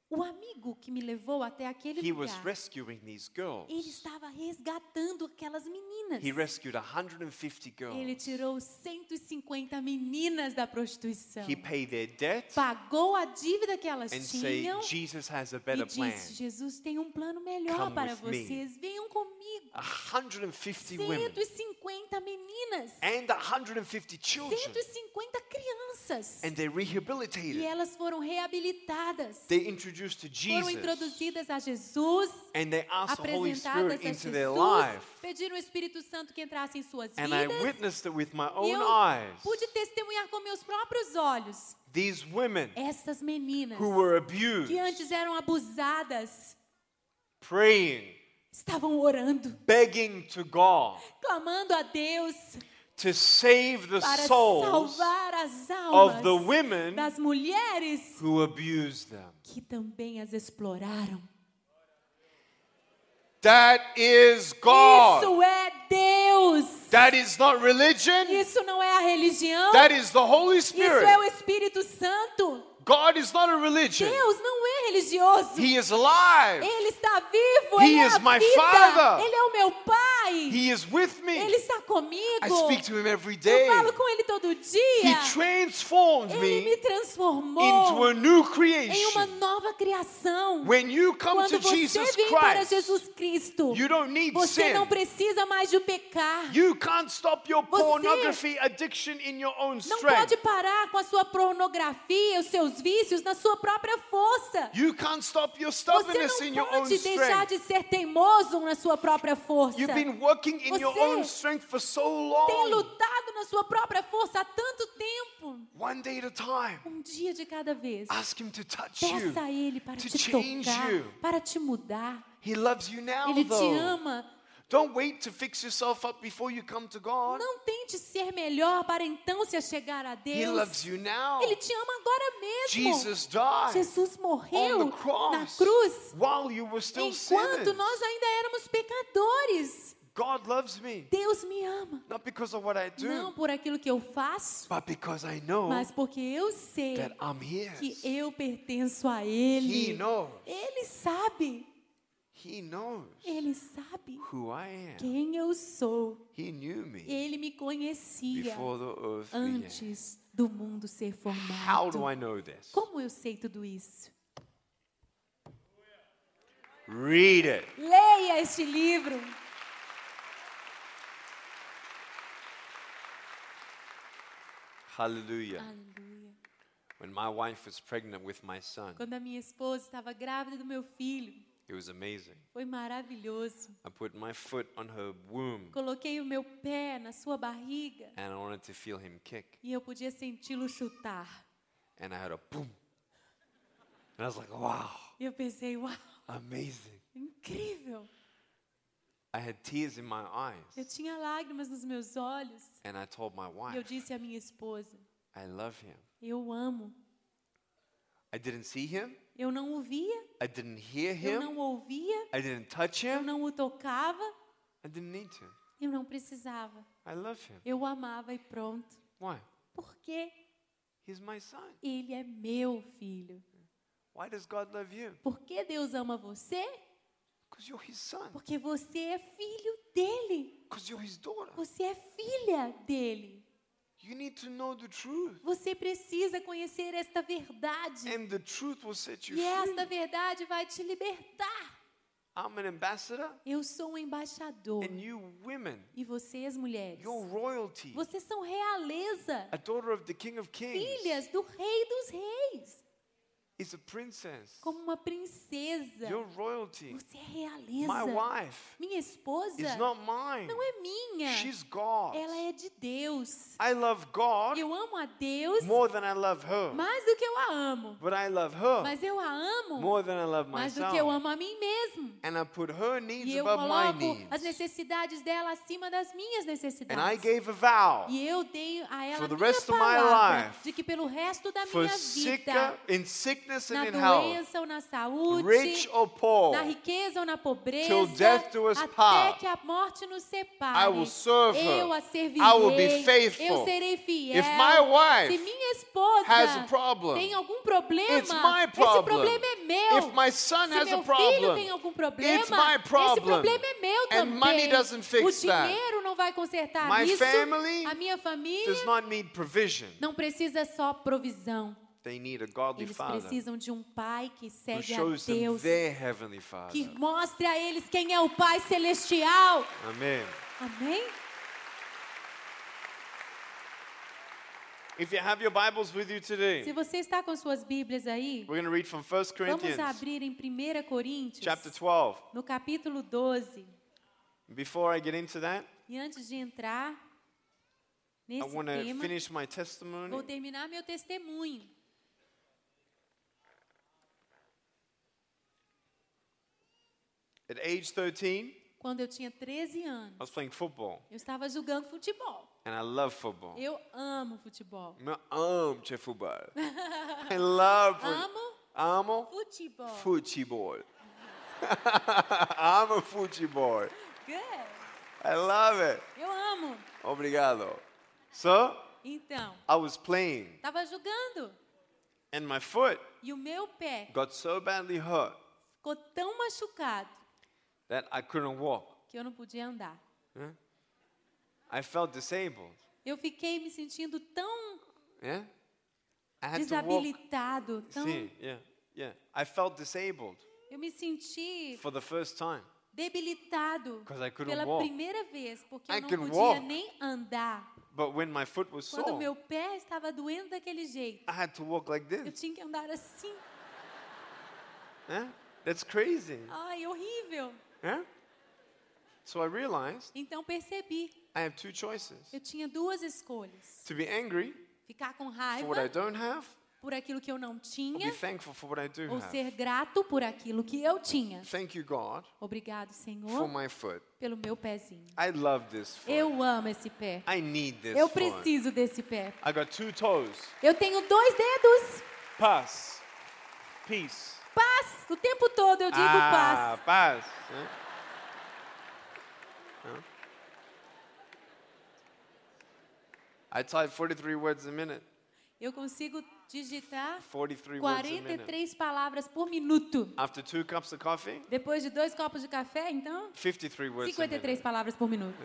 [SPEAKER 2] O amigo que me levou até aquele
[SPEAKER 1] he was
[SPEAKER 2] lugar,
[SPEAKER 1] rescuing these girls.
[SPEAKER 2] ele estava resgatando aquelas meninas.
[SPEAKER 1] He rescued one hundred fifty
[SPEAKER 2] Ele
[SPEAKER 1] girls.
[SPEAKER 2] tirou cento e cinquenta meninas da prostituição.
[SPEAKER 1] He paid their debt
[SPEAKER 2] Pagou a dívida que elas
[SPEAKER 1] and said,
[SPEAKER 2] tinham
[SPEAKER 1] Jesus has a
[SPEAKER 2] e
[SPEAKER 1] better plan.
[SPEAKER 2] disse, Jesus tem um plano melhor
[SPEAKER 1] Come
[SPEAKER 2] para
[SPEAKER 1] with me.
[SPEAKER 2] vocês. Venham comigo.
[SPEAKER 1] one hundred fifty women
[SPEAKER 2] cento e cinquenta meninas.
[SPEAKER 1] and one hundred fifty children.
[SPEAKER 2] cento e cinquenta crianças.
[SPEAKER 1] And they
[SPEAKER 2] E
[SPEAKER 1] rehabilitated.
[SPEAKER 2] elas foram reabilitadas.
[SPEAKER 1] They introduced to
[SPEAKER 2] Foram
[SPEAKER 1] Jesus.
[SPEAKER 2] introduzidas a Jesus.
[SPEAKER 1] And they asked the Holy
[SPEAKER 2] Apresentadas
[SPEAKER 1] Spirit
[SPEAKER 2] a
[SPEAKER 1] into their
[SPEAKER 2] Jesus.
[SPEAKER 1] life.
[SPEAKER 2] Pediram o Espírito Santo que entrasse em suas
[SPEAKER 1] And I
[SPEAKER 2] vidas.
[SPEAKER 1] witnessed it with my
[SPEAKER 2] E
[SPEAKER 1] own
[SPEAKER 2] eu
[SPEAKER 1] eyes.
[SPEAKER 2] pude testemunhar com meus próprios olhos.
[SPEAKER 1] These women
[SPEAKER 2] Essas meninas
[SPEAKER 1] who were abused,
[SPEAKER 2] que antes eram abusadas,
[SPEAKER 1] praying,
[SPEAKER 2] estavam orando,
[SPEAKER 1] begging to God
[SPEAKER 2] clamando a Deus
[SPEAKER 1] to save the
[SPEAKER 2] para
[SPEAKER 1] souls
[SPEAKER 2] salvar as
[SPEAKER 1] of the
[SPEAKER 2] almas
[SPEAKER 1] women
[SPEAKER 2] das mulheres
[SPEAKER 1] who abused them.
[SPEAKER 2] que também as exploraram.
[SPEAKER 1] That is God.
[SPEAKER 2] Isso é Deus.
[SPEAKER 1] That is not religion.
[SPEAKER 2] Isso não é a religião.
[SPEAKER 1] That is the Holy
[SPEAKER 2] Isso é
[SPEAKER 1] Spirit.
[SPEAKER 2] o Espírito Santo.
[SPEAKER 1] God is not a religion.
[SPEAKER 2] Deus não é religioso.
[SPEAKER 1] He is alive.
[SPEAKER 2] Ele está vivo.
[SPEAKER 1] He
[SPEAKER 2] Ele é
[SPEAKER 1] is
[SPEAKER 2] a
[SPEAKER 1] my
[SPEAKER 2] vida.
[SPEAKER 1] Father.
[SPEAKER 2] Ele é o meu Pai.
[SPEAKER 1] He is with me.
[SPEAKER 2] Ele está comigo.
[SPEAKER 1] I speak to him every
[SPEAKER 2] Eu
[SPEAKER 1] day.
[SPEAKER 2] falo com Ele todo
[SPEAKER 1] He
[SPEAKER 2] dia.
[SPEAKER 1] transformed
[SPEAKER 2] Ele me
[SPEAKER 1] me
[SPEAKER 2] transformou
[SPEAKER 1] into a new
[SPEAKER 2] em uma
[SPEAKER 1] creation.
[SPEAKER 2] nova criação.
[SPEAKER 1] When you come
[SPEAKER 2] Quando
[SPEAKER 1] to
[SPEAKER 2] você
[SPEAKER 1] Jesus
[SPEAKER 2] vem para
[SPEAKER 1] Christ,
[SPEAKER 2] Jesus Cristo,
[SPEAKER 1] you don't need
[SPEAKER 2] você
[SPEAKER 1] sin.
[SPEAKER 2] não precisa mais de pecar.
[SPEAKER 1] You can't stop your
[SPEAKER 2] Você
[SPEAKER 1] pornography addiction in your own
[SPEAKER 2] Não
[SPEAKER 1] strength.
[SPEAKER 2] pode parar com a sua pornografia, os seus vícios na sua própria força.
[SPEAKER 1] You can't stop your
[SPEAKER 2] Você
[SPEAKER 1] stubbornness in
[SPEAKER 2] não
[SPEAKER 1] your own
[SPEAKER 2] pode deixar
[SPEAKER 1] strength.
[SPEAKER 2] de ser teimoso na sua própria força.
[SPEAKER 1] You've been working in your
[SPEAKER 2] Você
[SPEAKER 1] own strength for so
[SPEAKER 2] Tem
[SPEAKER 1] long.
[SPEAKER 2] lutado na sua própria força há tanto tempo.
[SPEAKER 1] One day at a time.
[SPEAKER 2] Um dia de cada vez.
[SPEAKER 1] Ask him to touch you.
[SPEAKER 2] Peça a Ele para
[SPEAKER 1] to
[SPEAKER 2] te
[SPEAKER 1] change
[SPEAKER 2] tocar,
[SPEAKER 1] you.
[SPEAKER 2] para te mudar.
[SPEAKER 1] He loves you now,
[SPEAKER 2] Ele te
[SPEAKER 1] though.
[SPEAKER 2] ama.
[SPEAKER 1] Don't wait to fix yourself up before you come to God.
[SPEAKER 2] Não tente ser melhor para então se chegar a
[SPEAKER 1] He
[SPEAKER 2] Deus.
[SPEAKER 1] loves you now.
[SPEAKER 2] Ele te ama agora mesmo.
[SPEAKER 1] Jesus died
[SPEAKER 2] Jesus morreu
[SPEAKER 1] on the cross
[SPEAKER 2] na cruz
[SPEAKER 1] while you were still
[SPEAKER 2] enquanto
[SPEAKER 1] sinners.
[SPEAKER 2] nós ainda éramos pecadores.
[SPEAKER 1] God loves me,
[SPEAKER 2] Deus me ama.
[SPEAKER 1] not because of what I do,
[SPEAKER 2] Não por aquilo que eu faço,
[SPEAKER 1] but because I know
[SPEAKER 2] mas porque eu sei
[SPEAKER 1] that I'm His.
[SPEAKER 2] que eu pertenço a
[SPEAKER 1] He
[SPEAKER 2] Ele.
[SPEAKER 1] knows.
[SPEAKER 2] Ele sabe.
[SPEAKER 1] He knows
[SPEAKER 2] Ele sabe
[SPEAKER 1] who I am.
[SPEAKER 2] quem eu sou.
[SPEAKER 1] He knew me
[SPEAKER 2] Ele me conhecia
[SPEAKER 1] before the earth began.
[SPEAKER 2] antes do mundo ser
[SPEAKER 1] How
[SPEAKER 2] formado.
[SPEAKER 1] do I know this?
[SPEAKER 2] Como eu sei tudo isso?
[SPEAKER 1] Read it.
[SPEAKER 2] Leia este livro.
[SPEAKER 1] Hallelujah.
[SPEAKER 2] Aleluia.
[SPEAKER 1] When my wife was pregnant with my son,
[SPEAKER 2] Quando a minha esposa estava grávida do meu filho,
[SPEAKER 1] it was amazing.
[SPEAKER 2] foi maravilhoso.
[SPEAKER 1] I put my foot on her womb
[SPEAKER 2] Coloquei o meu pé na sua barriga
[SPEAKER 1] and I wanted to feel him kick.
[SPEAKER 2] e eu podia senti-lo chutar.
[SPEAKER 1] And I had a boom. And I was like, wow,
[SPEAKER 2] E eu pensei, uau,
[SPEAKER 1] amazing.
[SPEAKER 2] incrível.
[SPEAKER 1] I had tears in my
[SPEAKER 2] Eu
[SPEAKER 1] eyes.
[SPEAKER 2] tinha lágrimas nos meus olhos.
[SPEAKER 1] And I told my
[SPEAKER 2] E eu
[SPEAKER 1] wife,
[SPEAKER 2] disse à minha esposa,
[SPEAKER 1] I love him.
[SPEAKER 2] eu amo.
[SPEAKER 1] I didn't see him.
[SPEAKER 2] Eu não o via,
[SPEAKER 1] I didn't hear
[SPEAKER 2] eu
[SPEAKER 1] him.
[SPEAKER 2] não o ouvia,
[SPEAKER 1] I didn't touch
[SPEAKER 2] eu
[SPEAKER 1] him.
[SPEAKER 2] não o tocava,
[SPEAKER 1] I didn't need to.
[SPEAKER 2] eu não precisava.
[SPEAKER 1] I love him.
[SPEAKER 2] Eu o amava e pronto.
[SPEAKER 1] Why?
[SPEAKER 2] Porque
[SPEAKER 1] He's my son.
[SPEAKER 2] ele é meu filho.
[SPEAKER 1] Why does God love you?
[SPEAKER 2] Por que Deus ama você?
[SPEAKER 1] Because you're his son.
[SPEAKER 2] Porque você é filho dele.
[SPEAKER 1] Because you're his daughter.
[SPEAKER 2] Você é filha dele.
[SPEAKER 1] You need to know the truth.
[SPEAKER 2] Você precisa conhecer esta verdade.
[SPEAKER 1] And the truth will set you
[SPEAKER 2] E esta
[SPEAKER 1] free.
[SPEAKER 2] verdade vai te libertar.
[SPEAKER 1] I'm an ambassador.
[SPEAKER 2] Eu sou um embaixador.
[SPEAKER 1] And you women,
[SPEAKER 2] E vocês, mulheres,
[SPEAKER 1] you're royalty.
[SPEAKER 2] vocês são realeza.
[SPEAKER 1] A daughter of the King of Kings
[SPEAKER 2] Filhas do Rei dos Reis.
[SPEAKER 1] is a princess.
[SPEAKER 2] Como uma princesa.
[SPEAKER 1] You're royalty.
[SPEAKER 2] Você é realeza.
[SPEAKER 1] My wife
[SPEAKER 2] Minha esposa
[SPEAKER 1] is not mine.
[SPEAKER 2] não é minha.
[SPEAKER 1] She's God.
[SPEAKER 2] Ela é de Deus.
[SPEAKER 1] I love God
[SPEAKER 2] Eu amo a Deus
[SPEAKER 1] more than I love her.
[SPEAKER 2] mais do que eu a amo.
[SPEAKER 1] But I love her
[SPEAKER 2] Mas eu a amo
[SPEAKER 1] more than I love
[SPEAKER 2] mais do que eu
[SPEAKER 1] myself.
[SPEAKER 2] amo a mim mesmo.
[SPEAKER 1] And I put her needs
[SPEAKER 2] E eu
[SPEAKER 1] above my
[SPEAKER 2] coloco as
[SPEAKER 1] needs.
[SPEAKER 2] necessidades dela acima das minhas
[SPEAKER 1] And I
[SPEAKER 2] necessidades.
[SPEAKER 1] gave a vow
[SPEAKER 2] E eu dei a ela
[SPEAKER 1] For
[SPEAKER 2] a
[SPEAKER 1] the
[SPEAKER 2] minha
[SPEAKER 1] rest of my
[SPEAKER 2] palavra
[SPEAKER 1] life,
[SPEAKER 2] de que pelo resto da
[SPEAKER 1] for
[SPEAKER 2] minha
[SPEAKER 1] sick,
[SPEAKER 2] vida,
[SPEAKER 1] in sickness sickness
[SPEAKER 2] na
[SPEAKER 1] and in health,
[SPEAKER 2] doença ou na saúde,
[SPEAKER 1] rich or poor,
[SPEAKER 2] na riqueza ou na pobreza,
[SPEAKER 1] till death do us
[SPEAKER 2] até
[SPEAKER 1] part.
[SPEAKER 2] que a morte nos
[SPEAKER 1] I
[SPEAKER 2] separe.
[SPEAKER 1] will serve her.
[SPEAKER 2] Eu a servirei.
[SPEAKER 1] I will be faithful.
[SPEAKER 2] Eu serei fiel.
[SPEAKER 1] If my wife
[SPEAKER 2] Se minha esposa
[SPEAKER 1] has a problem,
[SPEAKER 2] tem algum problema,
[SPEAKER 1] it's my
[SPEAKER 2] esse
[SPEAKER 1] problem.
[SPEAKER 2] problema é meu.
[SPEAKER 1] If my son
[SPEAKER 2] Se
[SPEAKER 1] has
[SPEAKER 2] meu
[SPEAKER 1] a
[SPEAKER 2] filho
[SPEAKER 1] problem,
[SPEAKER 2] tem algum problema,
[SPEAKER 1] it's my
[SPEAKER 2] esse
[SPEAKER 1] problem.
[SPEAKER 2] problema é meu
[SPEAKER 1] And
[SPEAKER 2] também.
[SPEAKER 1] money doesn't fix
[SPEAKER 2] o
[SPEAKER 1] that.
[SPEAKER 2] dinheiro não vai consertar
[SPEAKER 1] My
[SPEAKER 2] isso.
[SPEAKER 1] family
[SPEAKER 2] A minha família
[SPEAKER 1] does not need provision.
[SPEAKER 2] não precisa só provisão.
[SPEAKER 1] They need a godly
[SPEAKER 2] Eles
[SPEAKER 1] father
[SPEAKER 2] precisam de um pai que
[SPEAKER 1] who
[SPEAKER 2] segue a
[SPEAKER 1] shows them
[SPEAKER 2] Deus,
[SPEAKER 1] their heavenly father.
[SPEAKER 2] que mostre a eles quem é o Pai Celestial.
[SPEAKER 1] Amen.
[SPEAKER 2] Amém?
[SPEAKER 1] If you have your Bibles with you
[SPEAKER 2] Se
[SPEAKER 1] today,
[SPEAKER 2] você está com suas Bíblias aí,
[SPEAKER 1] we're going to read from First
[SPEAKER 2] vamos
[SPEAKER 1] Corinthians
[SPEAKER 2] abrir em primeira Coríntios,
[SPEAKER 1] chapter twelve.
[SPEAKER 2] no capítulo doze.
[SPEAKER 1] Before I get into that,
[SPEAKER 2] E antes de entrar
[SPEAKER 1] I
[SPEAKER 2] nesse
[SPEAKER 1] want to
[SPEAKER 2] tema,
[SPEAKER 1] finish my
[SPEAKER 2] vou
[SPEAKER 1] testimony.
[SPEAKER 2] terminar meu testemunho.
[SPEAKER 1] At age thirteen,
[SPEAKER 2] Quando eu tinha treze
[SPEAKER 1] I
[SPEAKER 2] anos,
[SPEAKER 1] was playing football,
[SPEAKER 2] eu estava jogando futebol.
[SPEAKER 1] and I love football.
[SPEAKER 2] Eu amo futebol.
[SPEAKER 1] Eu amo de futebol. I love
[SPEAKER 2] Amo
[SPEAKER 1] amo
[SPEAKER 2] futebol.
[SPEAKER 1] futebol. Amo futebol.
[SPEAKER 2] Good.
[SPEAKER 1] I love it.
[SPEAKER 2] Eu amo.
[SPEAKER 1] Obrigado. So,
[SPEAKER 2] Então,
[SPEAKER 1] I was playing,
[SPEAKER 2] estava jogando
[SPEAKER 1] and my foot
[SPEAKER 2] e o meu pé
[SPEAKER 1] got so badly hurt
[SPEAKER 2] ficou tão machucado
[SPEAKER 1] that I couldn't walk.
[SPEAKER 2] que eu não podia andar.
[SPEAKER 1] Yeah? I felt disabled.
[SPEAKER 2] Eu fiquei me sentindo tão
[SPEAKER 1] Yeah? I had to walk.
[SPEAKER 2] desabilitado, tão...
[SPEAKER 1] Sim, yeah, yeah. I felt disabled
[SPEAKER 2] Eu me senti
[SPEAKER 1] for the first time
[SPEAKER 2] debilitado
[SPEAKER 1] 'cause I couldn't
[SPEAKER 2] pela
[SPEAKER 1] walk.
[SPEAKER 2] primeira vez, porque
[SPEAKER 1] I
[SPEAKER 2] eu não
[SPEAKER 1] can
[SPEAKER 2] podia
[SPEAKER 1] walk.
[SPEAKER 2] nem andar.
[SPEAKER 1] But when my foot was
[SPEAKER 2] Quando
[SPEAKER 1] sore,
[SPEAKER 2] meu pé estava doendo daquele jeito,
[SPEAKER 1] I had to walk like
[SPEAKER 2] eu
[SPEAKER 1] this.
[SPEAKER 2] tinha que andar assim.
[SPEAKER 1] Yeah? That's crazy.
[SPEAKER 2] Ai, horrível.
[SPEAKER 1] Yeah? So I realized
[SPEAKER 2] Então percebi,
[SPEAKER 1] I have two choices.
[SPEAKER 2] eu tinha duas escolhas.
[SPEAKER 1] To be angry
[SPEAKER 2] Ficar com
[SPEAKER 1] for what I
[SPEAKER 2] raiva
[SPEAKER 1] don't have,
[SPEAKER 2] por aquilo que eu não
[SPEAKER 1] or be
[SPEAKER 2] tinha,
[SPEAKER 1] thankful for what I do
[SPEAKER 2] ou
[SPEAKER 1] have.
[SPEAKER 2] ser grato por aquilo que eu tinha.
[SPEAKER 1] Thank you, God,
[SPEAKER 2] Obrigado,
[SPEAKER 1] for
[SPEAKER 2] Senhor,
[SPEAKER 1] my foot.
[SPEAKER 2] pelo meu pezinho.
[SPEAKER 1] I love this foot.
[SPEAKER 2] Eu amo esse pé.
[SPEAKER 1] I need this
[SPEAKER 2] Eu
[SPEAKER 1] foot.
[SPEAKER 2] preciso desse pé.
[SPEAKER 1] I got two toes.
[SPEAKER 2] Eu tenho dois dedos.
[SPEAKER 1] Pass. Peace.
[SPEAKER 2] Paz. O tempo todo eu digo
[SPEAKER 1] Ah,
[SPEAKER 2] paz.
[SPEAKER 1] paz. Yeah? Yeah. I type forty-three words a minute.
[SPEAKER 2] Eu consigo digitar
[SPEAKER 1] forty-three words a
[SPEAKER 2] quarenta e
[SPEAKER 1] minute.
[SPEAKER 2] três palavras por minuto.
[SPEAKER 1] After two cups of coffee,
[SPEAKER 2] Depois de dois copos de café, então,
[SPEAKER 1] fifty-three words a
[SPEAKER 2] cinquenta e três
[SPEAKER 1] minute.
[SPEAKER 2] palavras por minuto.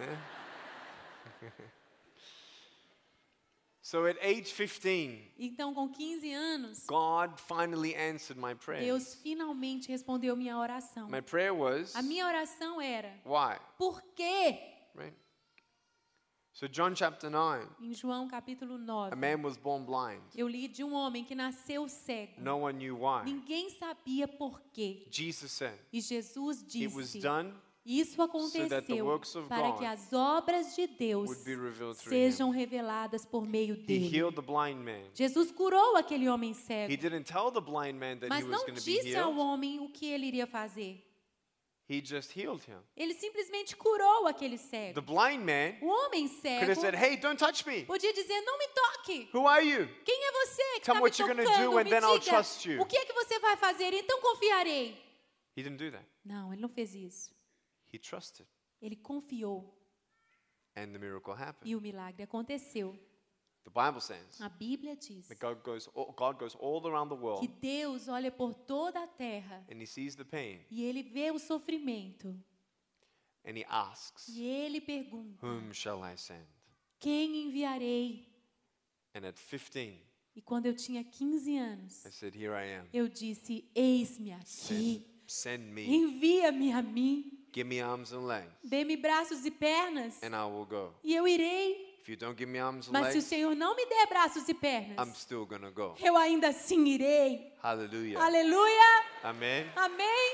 [SPEAKER 1] So at age fifteen,
[SPEAKER 2] Então, com quinze anos,
[SPEAKER 1] God finally answered my prayer.
[SPEAKER 2] Deus finalmente respondeu minha oração.
[SPEAKER 1] My prayer was,
[SPEAKER 2] A minha oração era:
[SPEAKER 1] why?
[SPEAKER 2] por quê?
[SPEAKER 1] Right? So John chapter nine,
[SPEAKER 2] Em João capítulo
[SPEAKER 1] a
[SPEAKER 2] nove,
[SPEAKER 1] man was born blind.
[SPEAKER 2] eu li de um homem que nasceu cego.
[SPEAKER 1] No one knew why.
[SPEAKER 2] Ninguém sabia por quê.
[SPEAKER 1] Jesus said,
[SPEAKER 2] E Jesus
[SPEAKER 1] it was
[SPEAKER 2] disse:
[SPEAKER 1] done
[SPEAKER 2] isso
[SPEAKER 1] so that the
[SPEAKER 2] aconteceu
[SPEAKER 1] works of
[SPEAKER 2] para
[SPEAKER 1] God
[SPEAKER 2] que as obras de Deus
[SPEAKER 1] would be revealed through
[SPEAKER 2] sejam
[SPEAKER 1] him.
[SPEAKER 2] reveladas por meio
[SPEAKER 1] He
[SPEAKER 2] dele.
[SPEAKER 1] healed the blind man.
[SPEAKER 2] Jesus curou aquele homem
[SPEAKER 1] He
[SPEAKER 2] cego,
[SPEAKER 1] didn't tell the blind man that he
[SPEAKER 2] mas
[SPEAKER 1] was
[SPEAKER 2] não
[SPEAKER 1] going to be
[SPEAKER 2] disse ao
[SPEAKER 1] healed.
[SPEAKER 2] homem o que ele iria fazer.
[SPEAKER 1] He just healed him.
[SPEAKER 2] Ele simplesmente curou aquele
[SPEAKER 1] The
[SPEAKER 2] cego.
[SPEAKER 1] blind man
[SPEAKER 2] O homem
[SPEAKER 1] could
[SPEAKER 2] cego
[SPEAKER 1] have said, hey, don't touch me.
[SPEAKER 2] podia dizer: não me toque.
[SPEAKER 1] Who are you?
[SPEAKER 2] Quem é você que
[SPEAKER 1] Tell
[SPEAKER 2] está
[SPEAKER 1] me
[SPEAKER 2] me
[SPEAKER 1] what you're gonna
[SPEAKER 2] tocando?
[SPEAKER 1] do and
[SPEAKER 2] Me
[SPEAKER 1] then I'll
[SPEAKER 2] diga,
[SPEAKER 1] trust you.
[SPEAKER 2] o que é que você vai fazer? Então confiarei.
[SPEAKER 1] He didn't do that.
[SPEAKER 2] Não, ele não fez isso.
[SPEAKER 1] He trusted.
[SPEAKER 2] Ele confiou
[SPEAKER 1] And the miracle happened.
[SPEAKER 2] e o milagre aconteceu.
[SPEAKER 1] The Bible says
[SPEAKER 2] A Bíblia diz
[SPEAKER 1] that God goes, God goes all around the
[SPEAKER 2] que
[SPEAKER 1] world
[SPEAKER 2] Deus olha por toda a terra
[SPEAKER 1] and he sees the pain
[SPEAKER 2] e ele vê o sofrimento
[SPEAKER 1] and he asks,
[SPEAKER 2] e ele pergunta:
[SPEAKER 1] whom shall I send?
[SPEAKER 2] quem enviarei?
[SPEAKER 1] And at fifteen,
[SPEAKER 2] E quando eu tinha quinze anos,
[SPEAKER 1] I said, here I am.
[SPEAKER 2] eu disse: eis-me aqui,
[SPEAKER 1] Send, send me.
[SPEAKER 2] envia-me a mim,
[SPEAKER 1] Give me arms and legs
[SPEAKER 2] dê-me braços e pernas,
[SPEAKER 1] and I will go.
[SPEAKER 2] e eu irei.
[SPEAKER 1] If you don't give me arms and
[SPEAKER 2] Mas se o
[SPEAKER 1] legs,
[SPEAKER 2] Senhor não me der braços e
[SPEAKER 1] I'm
[SPEAKER 2] pernas,
[SPEAKER 1] still going to go.
[SPEAKER 2] eu ainda assim irei.
[SPEAKER 1] Hallelujah.
[SPEAKER 2] Aleluia!
[SPEAKER 1] Amen.
[SPEAKER 2] Amém!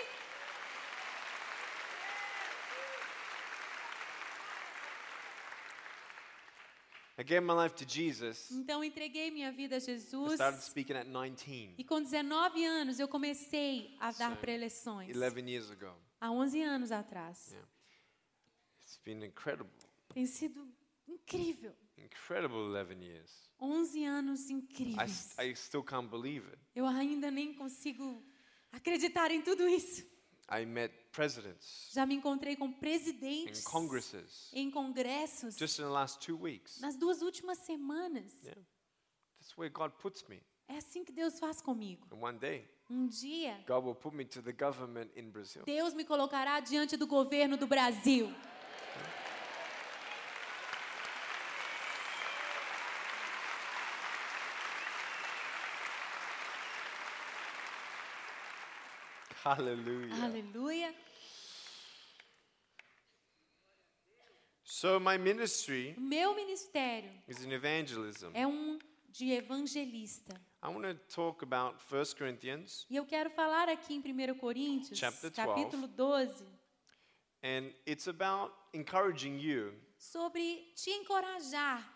[SPEAKER 1] I gave my life to Jesus.
[SPEAKER 2] Então entreguei minha vida a
[SPEAKER 1] I
[SPEAKER 2] Jesus.
[SPEAKER 1] started speaking at nineteen,
[SPEAKER 2] E com dezenove anos eu comecei a dar
[SPEAKER 1] So,
[SPEAKER 2] preleções.
[SPEAKER 1] eleven years ago.
[SPEAKER 2] Há onze anos atrás.
[SPEAKER 1] Yeah. It's been incredible.
[SPEAKER 2] Tem sido incrível.
[SPEAKER 1] incredible eleven years.
[SPEAKER 2] onze anos
[SPEAKER 1] I,
[SPEAKER 2] incríveis.
[SPEAKER 1] I still can't believe it.
[SPEAKER 2] Eu ainda nem consigo acreditar em tudo isso.
[SPEAKER 1] I met presidents
[SPEAKER 2] Já me encontrei com
[SPEAKER 1] in
[SPEAKER 2] presidentes
[SPEAKER 1] congresses
[SPEAKER 2] em congressos
[SPEAKER 1] just in the last two weeks.
[SPEAKER 2] nas duas últimas semanas.
[SPEAKER 1] Yeah. That's where God puts me.
[SPEAKER 2] É assim que Deus faz comigo.
[SPEAKER 1] And one day,
[SPEAKER 2] Um dia,
[SPEAKER 1] God will put me to the government in Brazil.
[SPEAKER 2] Deus me colocará diante do governo do Brasil.
[SPEAKER 1] Hallelujah.
[SPEAKER 2] Aleluia.
[SPEAKER 1] So my ministry
[SPEAKER 2] O meu ministério
[SPEAKER 1] is in evangelism.
[SPEAKER 2] é um de evangelista.
[SPEAKER 1] I want to talk about First Corinthians,
[SPEAKER 2] E eu quero falar aqui em primeiro Coríntios,
[SPEAKER 1] Chapter
[SPEAKER 2] capítulo doze,
[SPEAKER 1] and it's about encouraging you
[SPEAKER 2] sobre te encorajar,